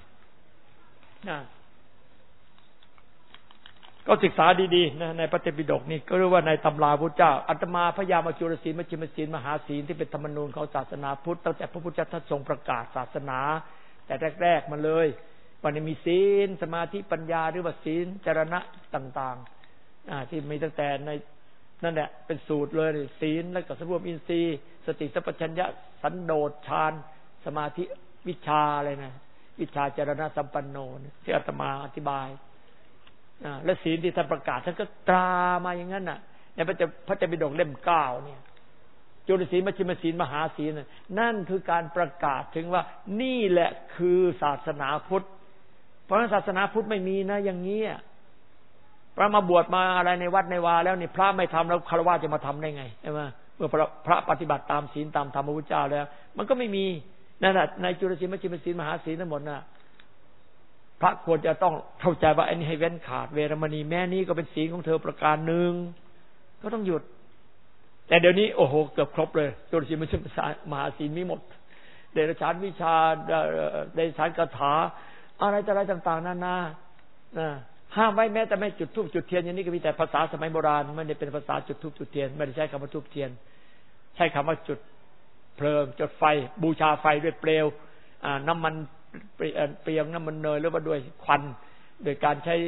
ก็ศึกษาดีๆนะในพระไตรปิฎกนี่ก็เรียกว่าในตำราพุทธเจ้าอาตมาพยายามเอาจุลศีลมัชฌิมศีลมหาศีลที่เป็นธรรมนูญของศาสนาพุทธตั้งแต่พระพุทธเจ้าทรงประกาศศาสนาแต่แรกๆมาเลยวันนี้มีศีลสมาธิปัญญาหรือว่าศีลจรณะต่างๆที่มีตั้งแต่ในนั่นแหละเป็นสูตรเลยศีลแล้วก็สำรวมอินทรีย์สติสัพพัญญะสันโดษฌานสมาธิวิชาอะไรนะวิชาจรณะสัมปันโนที่อาตมาอธิบายและศีลที่ท่านประกาศท่านก็ตรามาอย่างนั้นน่ะในพระไตรปิฎกเล่ม9เนี่ยจุลศีลมัชฌิมศีลมหาศีลนั่นคือการประกาศถึงว่านี่แหละคือศาสนาพุทธเพราะศาสนาพุทธไม่มีนะอย่างนี้พระมาบวชมาอะไรในวัดในวาแล้วนี่พระไม่ทำแล้วฆราวาสจะมาทำได้ไงใช่ไหมเมื่อพระปฏิบัติตามศีลตามธรรมพระพุทธเจ้าแล้วมันก็ไม่มีนั่นแหละในจุลศีลมัชฌิมศีลมหาศีลทั้งหมดน่ะพระควรจะต้องเข้าใจว่าอันนี้ให้เว้นขาดเวรมณีแม่นี้ก็เป็นศีลของเธอประการหนึ่งก็ต้องหยุดแต่เดี๋ยวนี้โอ้โหเกือบครบเลยจุลศีลมัชฌิมหาศีลมีหมดเดรัจฉานวิชาเดรัจฉานคาถาอะไรต่างๆนานาห้ามไว้แม้แต่ไม่จุดธูปจุดเทียนอย่างนี้ก็มีแต่ภาษาสมัยโบราณไม่ได้เป็นภาษาจุดธูปจุดเทียนไม่ได้ใช้คำว่าธูปเทียนใช้คำว่าจุดเพลิงจุดไฟบูชาไฟด้วยเปลวน้ำมันเปรียงน้ำมันเนยหรือว่าด้วยควันโดยการใช้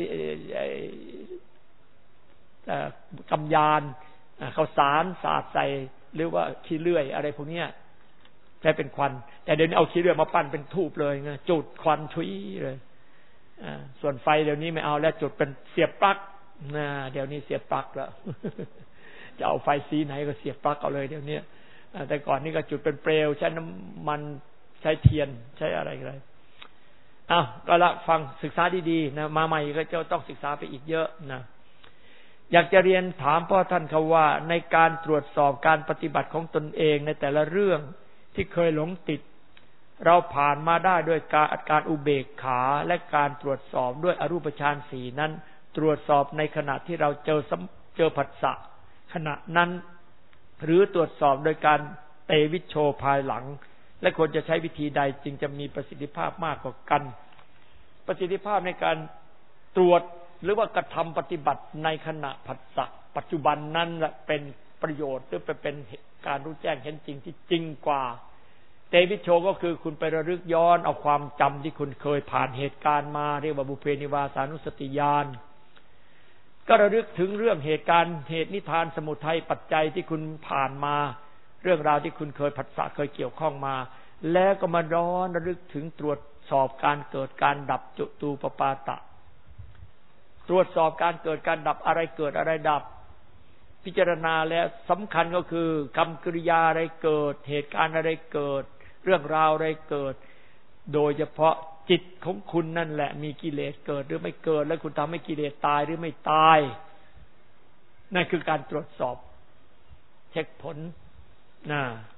กำยานข้าวสารสาดใส่หรือว่าขี้เลื่อยอะไรพวกนี้ใช้เป็นควันแต่เดี๋ยวนี้เอาขี้เลื่อยมาปั้นเป็นธูปเลยไงจุดควันชุยเลยส่วนไฟเดี๋ยวนี้ไม่เอาแล้วจุดเป็นเสียบปลั๊กเดี๋ยวนี้เสียบปลั๊กแล้วจะเอาไฟสีไหนก็เสียบปลั๊กเอาเลยเดี๋ยวนี้แต่ก่อนนี่ก็จุดเป็นเปลวใช้น้ำมันใช้เทียนใช้อะไรก็ละฟังศึกษาดีๆนะมาใหม่ก็จะต้องศึกษาไปอีกเยอะนะอยากจะเรียนถามพ่อท่านเขาว่าในการตรวจสอบการปฏิบัติของตนเองในแต่ละเรื่องที่เคยหลงติดเราผ่านมาได้ด้วยการอุเบกขาและการตรวจสอบด้วยอรูปฌาน4นั้นตรวจสอบในขณะที่เราเจอผัสสะขณะนั้นหรือตรวจสอบโดยการเตวิชโชภายหลังและควรจะใช้วิธีใดจึงจะมีประสิทธิภาพมากกว่ากันประสิทธิภาพในการตรวจหรือว่ากระทำปฏิบัติในขณะผัสสะปัจจุบันนั้นเป็นประโยชน์หรือเป็นการรู้แจ้งเห็นจริงที่จริงกว่าเตวิชโชก็คือคุณไประลึกย้อนเอาความจำที่คุณเคยผ่านเหตุการณ์มาเรียกว่าบุพเพนิวาสานุสติญาณก็ระลึกถึงเรื่องเหตุการณ์เหตุนิทานสมุทัยปัจจัยที่คุณผ่านมาเรื่องราวที่คุณเคยผัสสะเคยเกี่ยวข้องมาแล้วก็มาย้อนระลึกถึงตรวจสอบการเกิดการดับจุตูปปาตะตรวจสอบการเกิดการดับอะไรเกิดอะไรดับพิจารณาแล้วสำคัญก็คือกรรมกิริยาอะไรเกิดเหตุการณ์อะไรเกิดเรื่องราวอะไรเกิดโดยเฉพาะจิตของคุณนั่นแหละมีกิเลสเกิดหรือไม่เกิดแล้วคุณทำให้กิเลสตายหรือไม่ตายนั่นคือการตรวจสอบเช็คผล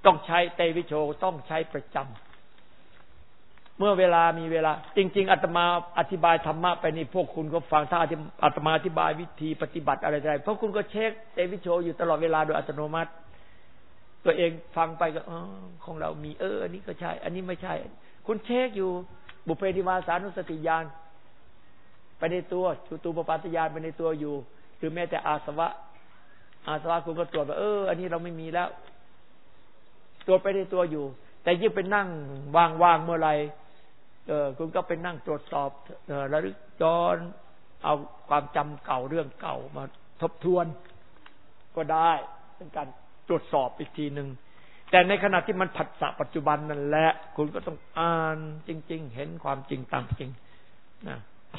ต้องใช้เตวิโชต้องใช้ประจำเมื่อเวลามีเวลาจริงๆอาตมาอธิบายธรรมะไปนี่พวกคุณก็ฟังถ้าอาตมาอธิบายวิธีปฏิบัติอะไรๆเพราะคุณก็เช็คเตวิโชอยู่ตลอดเวลาโดยอัตโนมัติตัวเองฟังไปก็ของเรามีอันนี้ก็ใช่อันนี้ไม่ใช่คุณเช็คอยู่บุพเพนิวาสานุสติญาณไปในตัวจุตูปปาตญาณไปในตัวอยู่หรือแม้แต่อาสวะคุณก็ตรวจว่าอันนี้เราไม่มีแล้วตรวจไปในตัวอยู่แต่ยิ่งไปนั่งว่างๆเมื่อไหร่คุณก็ไปนั่งตรวจสอบระลึกย้อนเอาความจำเก่าเรื่องเก่ามาทบทวนก็ได้เป็นการตรวจสอบอีกทีหนึ่งแต่ในขณะที่มันผัสสะปัจจุบันนั่นแหละคุณก็ต้องอ่านจริงๆเห็นความจริงตามจริงนะ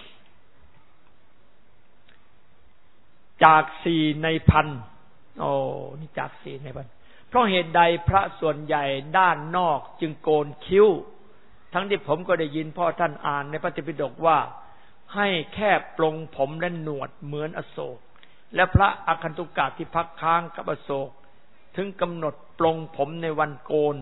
จาก4 ใน 1,000นี่จาก4 ใน 1,000เพราะเหตุใดพระส่วนใหญ่ด้านนอกจึงโกนคิ้วทั้งที่ผมก็ได้ยินพ่อท่านอ่านในพระไตรปิฎกว่าให้แค่ปลงผมและหนวดเหมือนอโศกและพระอคันตุกะที่พักค้างกับอโศกถึงกำหนดปลงผมในวันโกน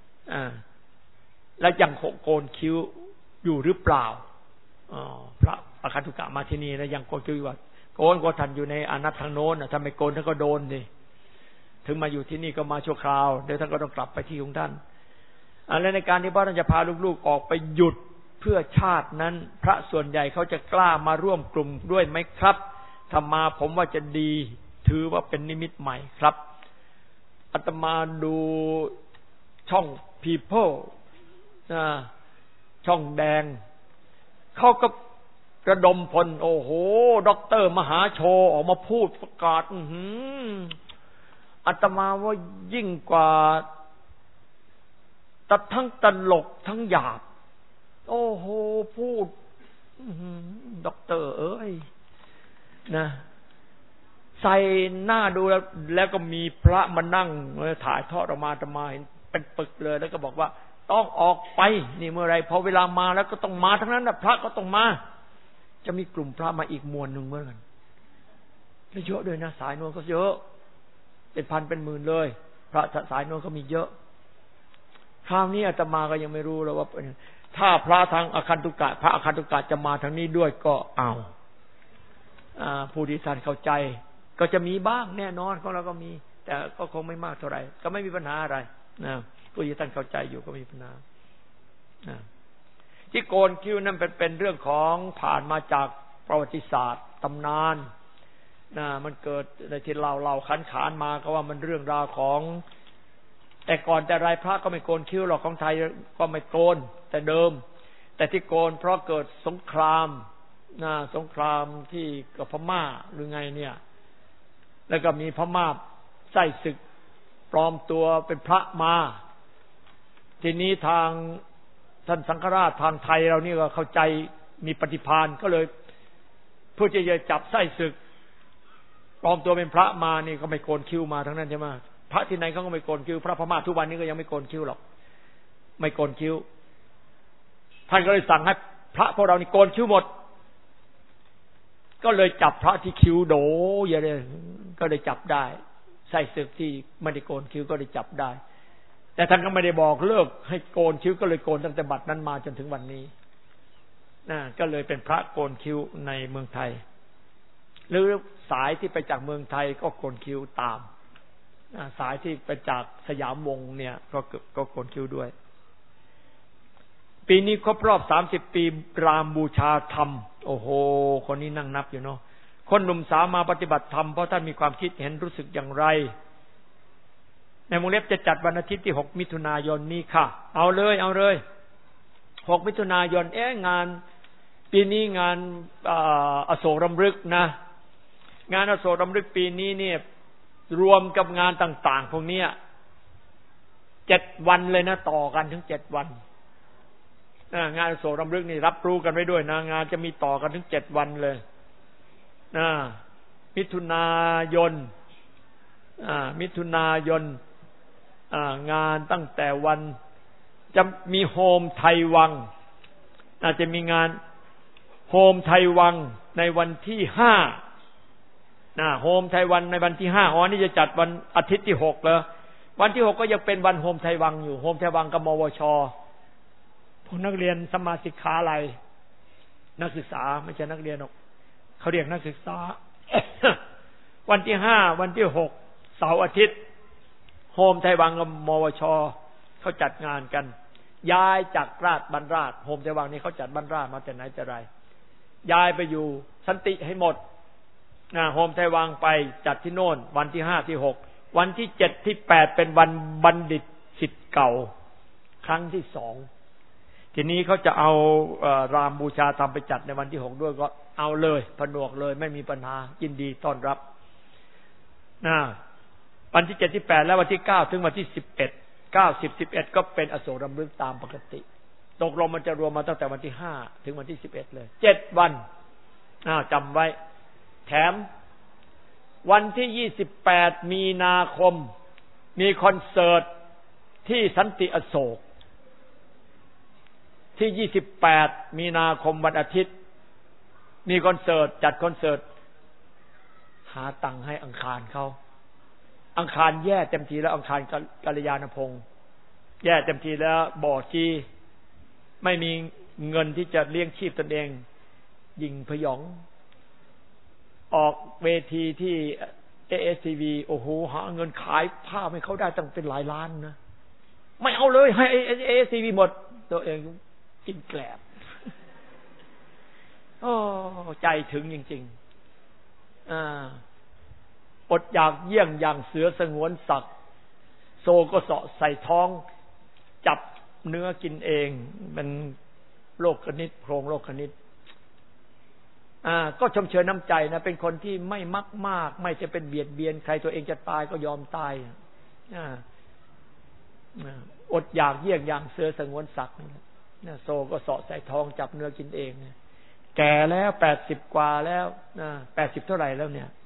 และยังโกนคิ้วอยู่หรือเปล่าพระอคันตุกะมาที่นี่แล้วยังโกนคิ้วอยู่โกนก็ท่านอยู่ในอนัตทางโน้นถ้าไม่โกนท่านก็โดนดิถึงมาอยู่ที่นี่ก็มาชั่วคราวเดี๋ยวท่านก็ต้องกลับไปที่ของท่านและในการที่พระท่านจะพาลูกๆออกไปหยุดเพื่อชาตินั้นพระส่วนใหญ่เขาจะกล้ามาร่วมกลุ่มด้วยไหมครับถ้ามาผมว่าจะดีถือว่าเป็นนิมิตใหม่ครับอาตมาดูช่อง People ช่องแดงเขาก็ระดมพลโอ้โหด็อกเตอร์มหาโชออกมาพูดประกาศอาตมาว่ายิ่งกว่าทั้งตลกทั้งหยาบโอ้โหพูดด็อกเตอร์นะใส่หน้าดูแล้วก็มีพระมานั่งถ่ายทอดออกมาอาตมาเห็นเป็นปึกเลยแล้วก็บอกว่าต้องออกไปนี่เมื่อไรพอเวลามาแล้วก็ต้องมาทั้งนั้นนะพระก็ต้องมาจะมีกลุ่มพระมาอีกมวลหนึ่งเหมือนกันและเยอะด้วยนะสายโน้นก็เยอะเป็นพันเป็นหมื่นเลยพระสายโน้นก็มีเยอะคราวนี้อาตมาก็ยังไม่รู้เลยว่าถ้าพระทางอคันตุกะพระอคันตุกะจะมาทางนี้ด้วยก็เอาผู้ที่ท่านเข้าใจก็จะมีบ้างแน่นอนของเราก็มีแต่ก็คงไม่มากเท่าไหร่ก็ไม่มีปัญหาอะไรนะผู้ที่ท่านเข้าใจอยู่ก็ไม่มีปัญหาที่โกนคิ้วนั่นเป็นเรื่องของผ่านมาจากประวัติศาสตร์ตำนานมันเกิดในที่เราขานมาก็ว่ามันเรื่องราวของแต่ก่อนแต่ไรพระก็ไม่โกนคิ้วหรอกของไทยก็ไม่โกนแต่เดิมแต่ที่โกนเพราะเกิดสงครามสงครามที่กับพม่าหรือไงเนี่ยแล้วก็มีพม่าไส้ศึกปลอมตัวเป็นพระมาทีนี้ทางท่านสังฆราชทางไทยเรานี่ก็เข้าใจมีปฏิภาณก็เลยเพื่อจะจับไส้ศึกปลอมตัวเป็นพระมานี่ก็ไม่โกนคิ้วมาทั้งนั้นใช่ไหมพระที่ไหนเขาก็ไม่โกนคิ้วพระพม่าทุกวันนี้ก็ยังไม่โกนคิ้วหรอกไม่โกนคิ้วท่านก็เลยสั่งให้พระพวกเรานี่โกนคิ้วหมดก็เลยจับพระที่คิ้วโดอย่าเลยก็เลยจับได้ไส้ศึกที่ไม่ได้โกนคิ้วก็ได้จับได้แต่ท่านก็ไม่ได้บอกเลิกให้โกนคิ้วก็เลยโกนตั้งแต่บัดนั้นมาจนถึงวันนี้ก็เลยเป็นพระโกนคิ้วในเมืองไทยหรือสายที่ไปจากเมืองไทยก็โกนคิ้วตามสายที่ไปจากสยามวงศ์เนี่ยก็โกนคิ้วด้วยปีนี้ครบรอบ30 ปีรามบูชาธรรมโอ้โหคนนี้นั่งนับอยู่เนาะคนหนุ่มสาวมาปฏิบัติธรรมเพราะท่านมีความคิดเห็นรู้สึกอย่างไรในวงเล็บจะจัดวันอาทิตย์ที่6 มิถุนายนนี้ค่ะเอาเลย6 มิถุนายนงานปีนี้งานอโศกรำลึกนะงานอโศกรำลึกปีนี้เนี่ยรวมกับงานต่างๆพวกนี้7 วันเลยนะต่อกันถึง7 วันงานอโศกรำลึกนี่รับรู้กันไว้ด้วยนะงานจะมีต่อกันถึง7 วันเลยมิถุนายนงานตั้งแต่วันจะมีโฮมไทยวังจะมีงานโฮมไทยวังในวันที่5โฮมไทยวันในวันที่5นี่จะจัดวันอาทิตย์ที่6แล้ววันที่6ก็ยังเป็นวันโฮมไทยวังอยู่โฮมไทยวังกับมวช.พวกนักเรียนสมาสิกขาอะไรนักศึกษาไม่ใช่นักเรียนหรอกเขาเรียกนักศึกษา วันที่5วันที่6เสาร์อาทิตย์โฮมไทยวังกับมวช.เขาจัดงานกันย้ายจากราชบรรราชโฮมไทยวังนี่เขาจัดบรรราชมาแต่ไหนแต่ไรย้ายไปอยู่สันติให้หมดโฮมไทยวังไปจัดที่โน่นวันที่5ที่6วันที่7ที่8เป็นวันบัณฑิตศิษย์เก่าครั้งที่2ทีนี้เขาจะเอารามบูชาธรรมไปจัดในวันที่6ด้วยก็เอาเลยผนวกเลยไม่มีปัญหายินดีต้อนรับวันที่7ที่8และวันที่9ถึงวันที่11 9 10 11ก็เป็นอโศกรำลึกตามปกติตกลงมันจะรวมมาตั้งแต่วันที่5ถึงวันที่11เลย7วันจำไว้แถมวันที่28มีนาคมมีคอนเสิร์ตที่สันติอโศกที่28มีนาคมวันอาทิตย์มีคอนเสิร์ตจัดคอนเสิร์ตหาตังค์ให้อังคารเขาอังคารแย่เต็มทีแล้วอังคารกัลยาณพงษ์แย่เต็มทีแล้วบ่อจีไม่มีเงินที่จะเลี้ยงชีพตนเองยิงพยองออกเวทีที่ ASTV โอ้โหหาเงินขายภาพให้เขาได้ตั้งเป็นหลายล้านนะไม่เอาเลยให้ ASTV หมดตัวเองกินแกลบโอ้ใจถึงจริงๆอดอยากเยี่ยงอย่างเสือสงวนสัตว์โซก็เสาะใส่ท้องจับเนื้อกินเองมันโลกคณิตโครงโลกคณิตก็ชมเชยน้ำใจนะเป็นคนที่ไม่มักมากไม่จะเป็นเบียดเบียนใครตัวเองจะตายก็ยอมตายอดอยากเยี่ยงอย่างเสือสงวนสัตว์นี่โซก็เสาะใส่ท้องจับเนื้อกินเองแก่แล้ว80กว่าแล้ว80เท่าไหร่แล้วเนี่ย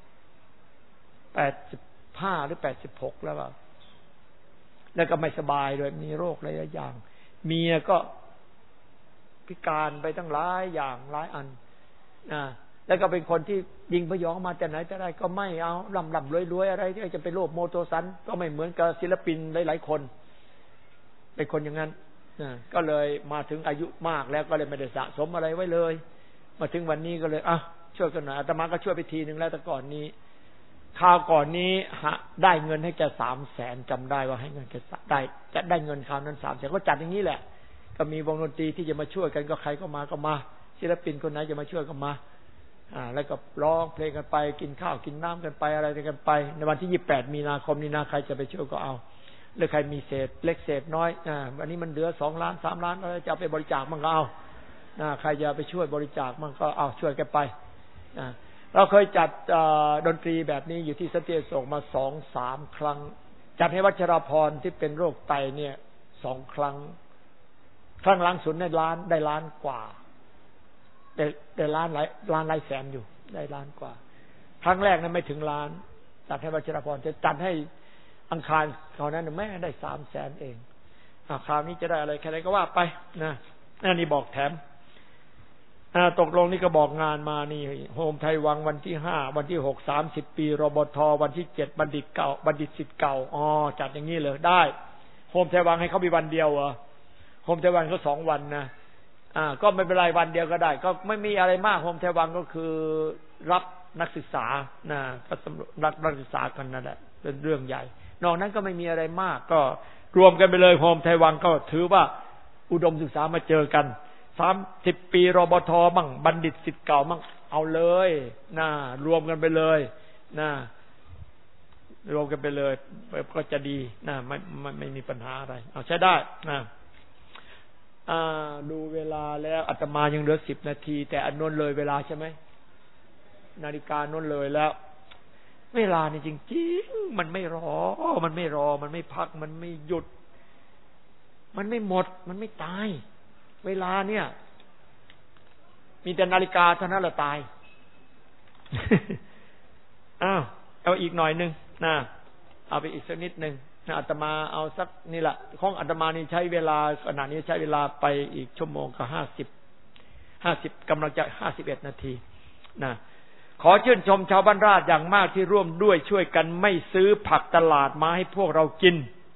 85หรือ86แล้วแล้วก็ไม่สบายด้วยมีโรคหลายอย่างเมียก็พิการไปตั้งหลายอย่างหลายอันแล้วก็เป็นคนที่ยิงพยองมาแต่ไหนแต่ไรก็ไม่เอาล่ำรวยอะไรที่จะเป็นโรคโมโทสันก็ไม่เหมือนกับศิลปินหลายๆคนเป็นคนอย่างนั้นก็เลยมาถึงอายุมากแล้วก็เลยไม่ได้สะสมอะไรไว้เลยมาถึงวันนี้ก็เลยช่วยกันหน่อยอาตมาก็ช่วยไปทีนึงแล้วแต่ก่อนนี้คราวก่อนนี้ได้เงินให้แก300,000จำได้ว่าให้เงินแกได้เงินคราวนั้น300,000ก็จัดอย่างนี้แหละก็มีวงดนตรีที่จะมาช่วยกันก็ใครก็มาศิลปินคนไหนจะมาช่วยก็มาแล้วก็ร้องเพลงกันไปกินข้าวกินน้ำกันไปอะไรกันไปในวันที่28มีนาคมนี้นะใครจะไปช่วยก็เอาหรือใครมีเศษเล็กเศษน้อยวันนี้มันเหลือ2 ล้าน3 ล้านจะเอาไปบริจาคมันก็เอาใครจะไปช่วยบริจาคมันก็เอาช่วยกันไปเราเคยจัดดนตรีแบบนี้อยู่ที่สันติอโศกมา 2-3 ครั้งจัดให้วัชรพรที่เป็นโรคไตเนี่ย2 ครั้งหลังสุดได้ล้านกว่าได้ล้านหลายแสนอยู่ได้ล้านกว่าครั้งแรกนั้นไม่ถึงล้านจัดให้วัชรพรจะจัดให้อังคารคราวนั้นแม่ได้300,000เองคราวนี้จะได้อะไรแค่ไหนก็ว่าไปนะนี่บอกแถมตกลงนี่ก็บอกงานมานี่โฮมไทยวังวันที่5วันที่6 30ปีรบทวันที่7บัณฑิตเก่าบัณฑิตศิษย์เก่าจัดอย่างนี้เลยได้โฮมไทยวังให้เขามีวันเดียวโฮมไทยวังเขา2 วันนะก็ไม่เป็นไรวันเดียวก็ได้ก็ไม่มีอะไรมากโฮมไทยวังก็คือรับนักศึกษาก็รับนักศึกษากันนั่นแหละเป็นเรื่องใหญ่นอกนั้นก็ไม่มีอะไรมากก็รวมกันไปเลยโฮมไทยวังก็ถือว่าอุดมศึกษามาเจอกัน30ปีรบทมั่งบัณฑิตศิษย์เก่ามั่งเอาเลยรวมกันไปเลยรวมกันไปเลยก็จะดีไม่มีปัญหาอะไรเอาใช้ได้ดูเวลาแล้วอาตมายังเหลือ10 นาทีแต่อันนั้นเลยเวลาใช่ไหมนาฬิกานั้นเลยแล้วเวลานี่จริงๆมันไม่รอมันไม่พักมันไม่หยุดมันไม่หมดมันไม่ตายเวลาเนี่ยมีแต่นาฬิกาเท่านั้นแหละตาย เอาอีกหน่อยนึงเอาไปอีกสักนิดนึงอาตมาเอาสักนี่แหละของอาตมานี่ใช้เวลาขณะนี้ใช้เวลาไปอีกชั่วโมงกับ50กำลังจะ51 นาทีขอชื่นชมชาวบ้านราชอย่างมากที่ร่วมด้วยช่วยกันไม่ซื้อผักตลาดมาให้พวกเรากิน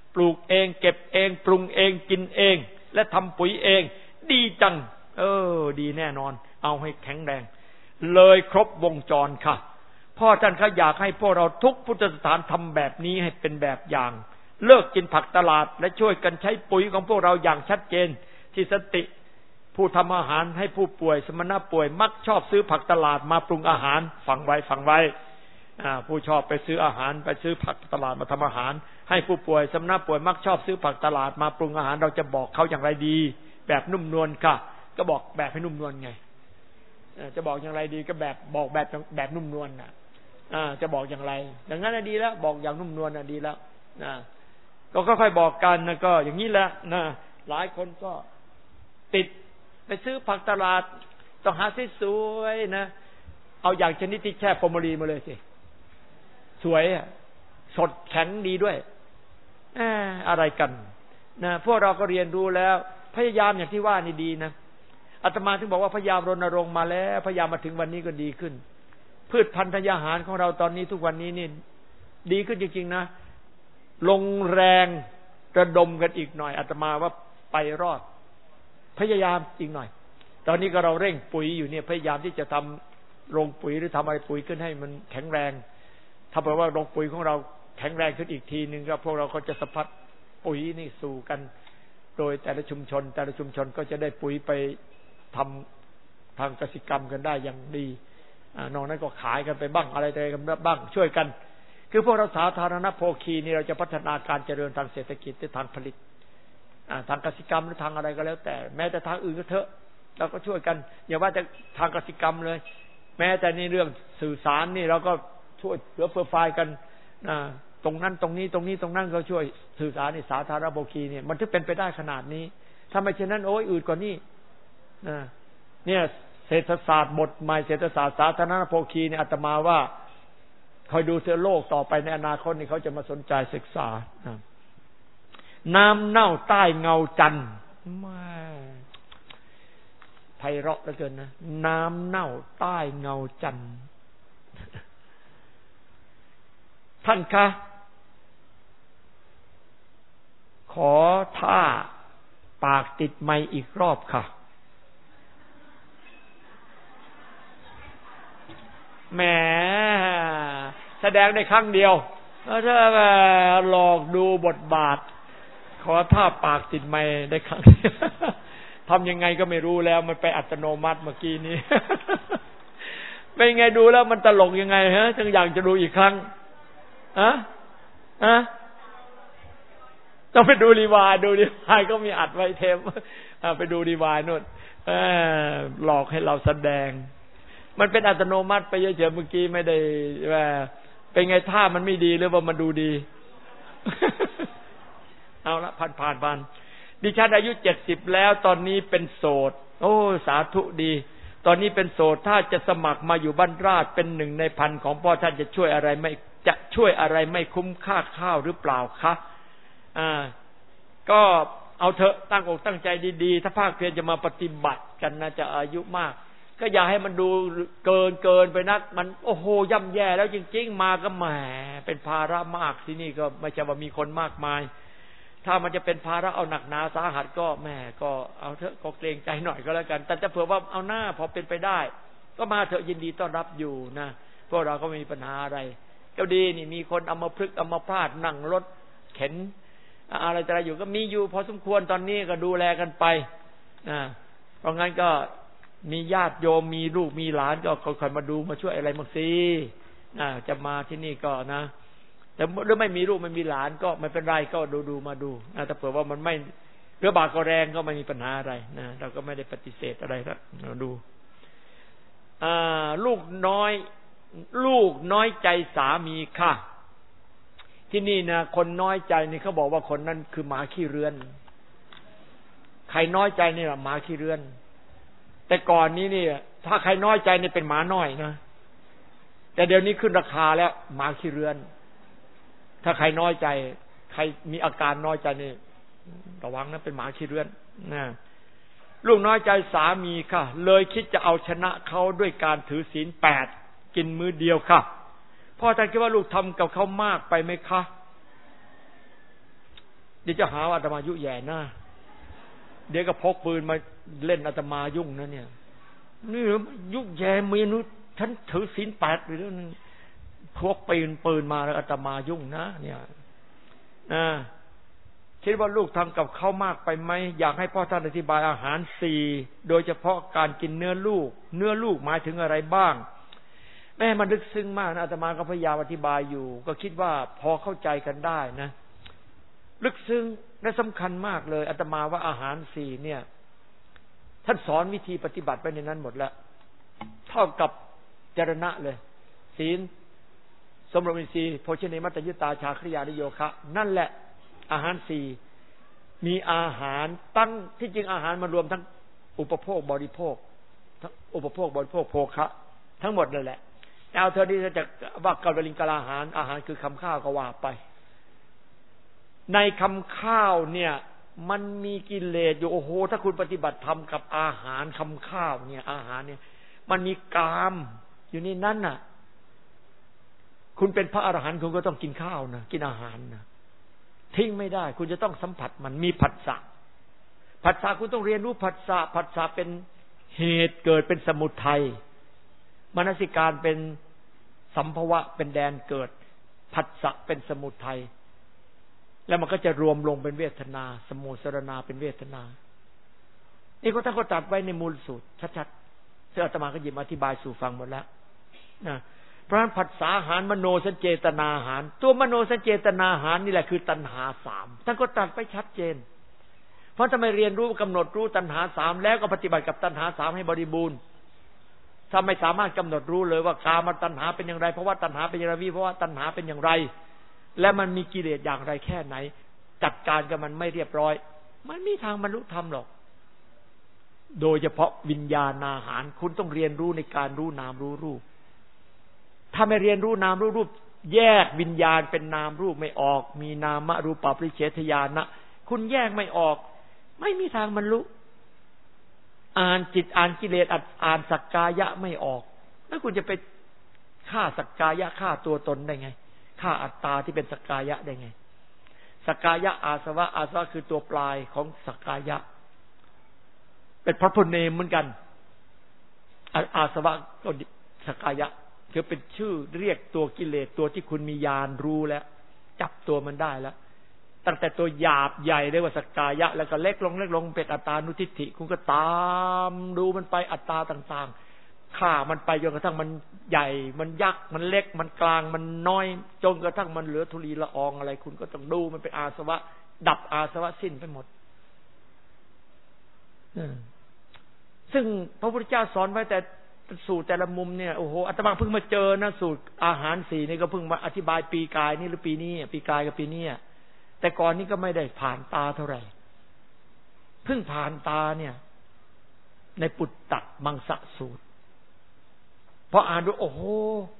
ปลูกเองเก็บเองปรุงเองกินเองและทำปุ๋ยเองดีจังดีแน่นอนเอาให้แข็งแรงเลยครบวงจรค่ะพ่อท่านอยากให้พวกเราทุกพุทธสถานทำแบบนี้ให้เป็นแบบอย่างเลิกกินผักตลาดและช่วยกันใช้ปุ๋ยของพวกเราอย่างชัดเจนที่สติผู้ทำอาหารให้ผู้ป่วยสมณะป่วยมักชอบซื้อผักตลาดมาปรุงอาหารฟังไว้ผู้ชอบไปซื้ออาหารไปซื้อผักตลาดมาทำอาหารให้ผู้ป่วยสมณะป่วยมักชอบซื้อผักตลาดมาปรุงอาหารเราจะบอกเขาอย่างไรดีแบบนุ่มนวลค่ะก็บอกแบบให้นุ่มนวลไงจะบอกอย่างไรดีก็บอกแบบนุ่มนวลน่ะจะบอกอย่างไรดังนั้นดีแล้วบอกอย่างนุ่มนวลดีแล้วก็ค่อยๆบอกกันนะก็อย่างนี้แหละนะหลายคนก็ติดไปซื้อผักตลาดต้องหาสวยๆนะเอาอย่างชนิดที่แช่ฟอร์มาลีนมาเลยสิสวยสดแข็งดีด้วยอะไรกันนะพวกเราก็เรียนรู้แล้วพยายามอย่างที่ว่านี่ดีนะอาตมาถึงบอกว่าพยายามรณรงค์มาแล้วพยายามมาถึงวันนี้ก็ดีขึ้นพืชพันธุ์ธัญญาหารของเราตอนนี้ทุกวันนี้นี่ดีขึ้นจริงๆนะลงแรงระดมกันอีกหน่อยอาตมาว่าไปรอดพยายามอีกหน่อยตอนนี้ก็เราเร่งปุ๋ยอยู่เนี่ยพยายามที่จะทำโรงปุ๋ยหรือทำอะไรปุ๋ยขึ้นให้มันแข็งแรงถ้าเผื่อว่าโรงปุ๋ยของเราแข็งแรงขึ้นอีกทีนึงก็พวกเราก็จะสะพัดปุ๋ยนี่สู่กันโดยแต่ละชุมชนก็จะได้ปุ๋ยไปทำทางกสิกรรมกันได้อย่างดีนอกนั้นก็ขายกันไปบ้างอะไรกันบ้างช่วยกันคือพวกเราสาธารณโภคีนี่เราจะพัฒนาการเจริญทางเศรษฐกิจหรือทางผลิตทางกสิกรรมหรือทางอะไรก็แล้วแต่แม้แต่ทางอื่นก็เถอะเราก็ช่วยกันอย่าว่าแต่ทางกสิกรรมเลยแม้แต่ในเรื่องสื่อสารนี่เราก็ช่วยเหลือเฟื่อฟายกันตรงนั้นตรงนี้ตรงนั้นก็ช่วยสื่อสารในสาธารณโภคีเนี่ยมันถึงเป็นไปได้ขนาดนี้ถ้าไม่เช่นนั้นโอ้ยอื่นกว่านี้เนี่ยเศรษฐศาสตร์บทใหม่เศรษฐศาสตร์สาธารณโภคีเนี่ยอาตมาว่าคอยดูเสือโลกต่อไปในอนาคตนี่เขาจะมาสนใจศึกษาน้ำเน่าใต้เงาจันทร์ไพเราะเหลือเกินนะน้ำเน่าใต้เงาจันทร์ท่านคะขอท่าปากติดไมค์อีกรอบค่ะแหมแสดงได้ครั้งเดียวถ้าหลอกดูบทบาทขอท่าปากติดไมค์ได้ครั้งทำยังไงก็ไม่รู้แล้วมันไปอัตโนมัติเมื่อกี้นี้เป็นไงดูแล้วมันตลกยังไงฮะจึงอยากจะดูอีกครั้งต้องไปดูรีวายก็มีอัดไว้เทปไปดูรีวายนู่นหลอกให้เราแสดงมันเป็นอัตโนมัติไปเฉยๆเมื่อกี้ไม่ได้ว่าเป็นไงท่ามันไม่ดีหรือว่ามันดูดีเอาละผ่านดิฉันอายุ70แล้วตอนนี้เป็นโสดโอ้สาธุดีตอนนี้เป็นโสดถ้าจะสมัครมาอยู่บ้านราชเป็น1 ใน 1,000ของพ่อท่านจะช่วยอะไรไม่คุ้มค่าข้าวหรือเปล่าคะก็เอาเถอะตั้งอกตั้งใจดีๆถ้าภาคเพียรจะมาปฏิบัติกันนะจะอายุมากก็อย่าให้มันดูเกินไปนักมันโอ้โหย่ำแย่แล้วจริงๆมาก็แหมเป็นภาระมากที่นี่ก็ไม่ใช่ว่ามีคนมากมายถ้ามันจะเป็นภาระเอาหนักหนาสาหัสก็แหมก็เอาเถอะก็เกรงใจหน่อยก็แล้วกันแต่จะเผื่อว่าเอาหน้าพอเป็นไปได้ก็มาเถอะยินดีต้อนรับอยู่นะพวกเราก็ไม่มีปัญหาอะไรก็ดีนี่มีคนอัมพฤกษ์อัมพาตนั่งรถเข็นอะไรอยู่ก็มีอยู่พอสมควรตอนนี้ก็ดูแลกันไปเพราะงั้นก็มีญาติโยมมีลูกมีหลานก็ค่อยๆมาดูมาช่วยอะไรบางสิจะมาที่นี่ก็นะแต่ถ้าไม่มีลูกไม่มีหลานก็ไม่เป็นไรก็ดูมาดูถ้าเผื่อว่ามันไม่เรือบากก็แรงก็ไม่มีปัญหาอะไรนะเราก็ไม่ได้ปฏิเสธอะไรแล้วเราดูลูกน้อยใจสามีค่ะที่นี่นะคนน้อยใจนี่เขาบอกว่าคนนั้นคือหมาขี้เรือนใครน้อยใจนี่แหละหมาขี้เรือนแต่ก่อนนี้นี่ถ้าใครน้อยใจนี่เป็นหมาน้อยนะแต่เดี๋ยวนี้ขึ้นราคาแล้วหมาขี้เรือนถ้าใครน้อยใจใครมีอาการน้อยใจนี่ระวังนะเป็นหมาขี้เรือนนะลูกน้อยใจสามีค่ะเลยคิดจะเอาชนะเขาด้วยการถือศีล8กินมื้อเดียวค่ะพ่อท่านคิดว่าลูกทำกับเขามากไปไหมคะดี๋ยวจะหาว่าอาตมายุแย่หน้าเดี๋ยวก็พกปืนมาเล่นอาตมายุ่งนะเนี่ยนี่ยุแย่เมียนุฉันถือศีล8หรือพวกปืนมาแล้วอาตมายุ่งนะเนี่ยคิดว่าลูกทำกับเขามากไปไหมอยากให้พ่อท่านอธิบายอาหาร4โดยเฉพาะการกินเนื้อลูกหมายถึงอะไรบ้างแม่มันลึกซึ้งมากนะอาตมาก็พยายามอธิบายอยู่ก็คิดว่าพอเข้าใจกันได้นะลึกซึ้งและสำคัญมากเลยอาตมาว่าอาหาร4เนี่ยท่านสอนวิธีปฏิบัติไปในนั้นหมดแล้วเท่ากับจรณะเลยศีลสมรวมอินทรีย์โภชเนมัตตยุตตาชาคริยานิโยคะนั่นแหละอาหาร4มีอาหารตั้งที่จริงอาหารมันรวมทั้งอุปโภคบริโภคทั้งอุปโภคบริโภคโภคะทั้งหมดนั่นแหละเอาเธอที่จะว่ากาลลิงกาลาหารอาหารคือคำข้าวก็ว่าไปในคำข้าวเนี่ยมันมีกิเลสอยู่โอ้โหถ้าคุณปฏิบัติธรรมกับอาหารคำข้าวเนี่ยอาหารเนี่ยมันมีกามอยู่ในนั้นน่ะคุณเป็นพระอรหันต์คุณก็ต้องกินข้าวนะกินอาหารนะทิ้งไม่ได้คุณจะต้องสัมผัสมันมีผัสสะคุณต้องเรียนรู้ผัสสะเป็นเหตุเกิดเป็นสมุทัยมนสิการเป็นสัมภวะเป็นแดนเกิดผัสสะเป็นสมุทัยแล้วมันก็จะรวมลงเป็นเวทนาสมุสรณาเป็นเวทนานี่ก็ท่านก็ตรัสไว้ในมูลสูตรชัดๆซึ่งอาตมาก็หยิบอธิบายสู่ฟังหมดแล้วนะเพราะฉะนั้นผัสสะอาหารมโนสัญเจตนาอาหารตัวมโนสัญเจตนาอาหารนี่แหละคือตัณหา3ท่านก็ตรัสไปชัดเจนเพราะถ้าไม่เรียนรู้กำหนดรู้ตัณหา3แล้วก็ปฏิบัติกับตัณหา3ให้บริบูรณ์ถ้าไม่สามารถกำหนดรู้เลยว่ากามตัณหาเป็นอย่างไรเพราะว่าตัณหาเป็นอย่างไรวิภวะตัณหาเป็นอย่างไรและมันมีกิเลสอย่างไรแค่ไหนจัดการกับมันไม่เรียบร้อยมันมีทางบรรลุธรรมหรอกโดยเฉพาะวิญญาณอาหารคุณต้องเรียนรู้ในการรู้นามรู้รูปถ้าไม่เรียนรู้นามรู้รูปแยกวิญญาณเป็นนามรูปไม่ออกมีนามรูปปริเฉทญาณะคุณแยกไม่ออกไม่มีทางบรรลุอ่านจิตอ่านกิเลสอ่านสักกายะไม่ออกแล้วคุณจะไปฆ่าสักกายะฆ่าตัวตนได้ไงฆ่าอัตตาที่เป็นสักกายะได้ไงสักกายะอาสวะคือตัวปลายของสักกายะเป็นพระพุทธเนมเหมือนกันอาสวะก็สักกายะคือเป็นชื่อเรียกตัวกิเลสตัวที่คุณมีญาณรู้แล้วจับตัวมันได้แล้วตั้งแต่ตัวหยาบใหญ่เรียกว่าสักกายะแล้วก็เล็กลงเป็นอัตตานุทิฏฐิคุณก็ตามดูมันไปอัตตาต่างๆฆ่ามันไปจนกระทั่งมันใหญ่มันยักษ์มันเล็กมันกลางมันน้อยจนกระทั่งมันเหลือธุลีละอองอะไรคุณก็ต้องดูมันเป็นอาสวะดับอาสวะสิ้นไปหมดซึ่งพระพุทธเจ้าสอนไว้แต่สูตรแต่ละมุมเนี่ยโอ้โหอาตมาเพิ่งมาเจอนะสูตรอาหาร4นี่ก็เพิ่งมาอธิบายปีกายนี่หรือปีนี้ปีกายกับปีนี้แต่ก่อนนี้ก็ไม่ได้ผ่านตาเท่าไหร่เพิ่งผ่านตาเนี่ยในปุตตะมังสะสูตรพออ่านดูโอ้โห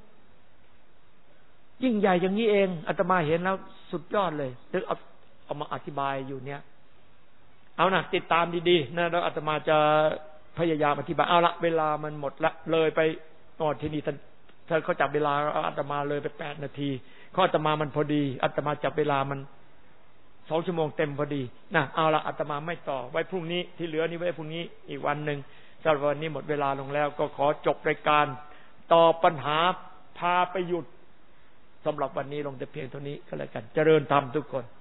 ยิ่งใหญ่อย่างนี้เองอาตมาเห็นแล้วสุดยอดเลยถึงเอามาอธิบายอยู่เนี่ยเอานะติดตามดีๆนะแล้วอาตมาจะพยายามอธิบายเอาละเวลามันหมดละเลยไปที่นี่ท่านเขาจับเวลาอาตมาเลยไป8 นาทีข้ออาตมามันพอดีอาตมาจับเวลามัน2 ชั่วโมงเต็มพอดีนะเอาละอาตมาไม่ต่อไว้พรุ่งนี้ที่เหลือนี่ไว้พรุ่งนี้อีกวันหนึ่งสำหรับวันนี้หมดเวลาลงแล้วก็ขอจบรายการตอบปัญหาพาไปหยุดสำหรับวันนี้ลงแต่เพียงเท่านี้ก็แล้วกันเจริญธรรมทุกคน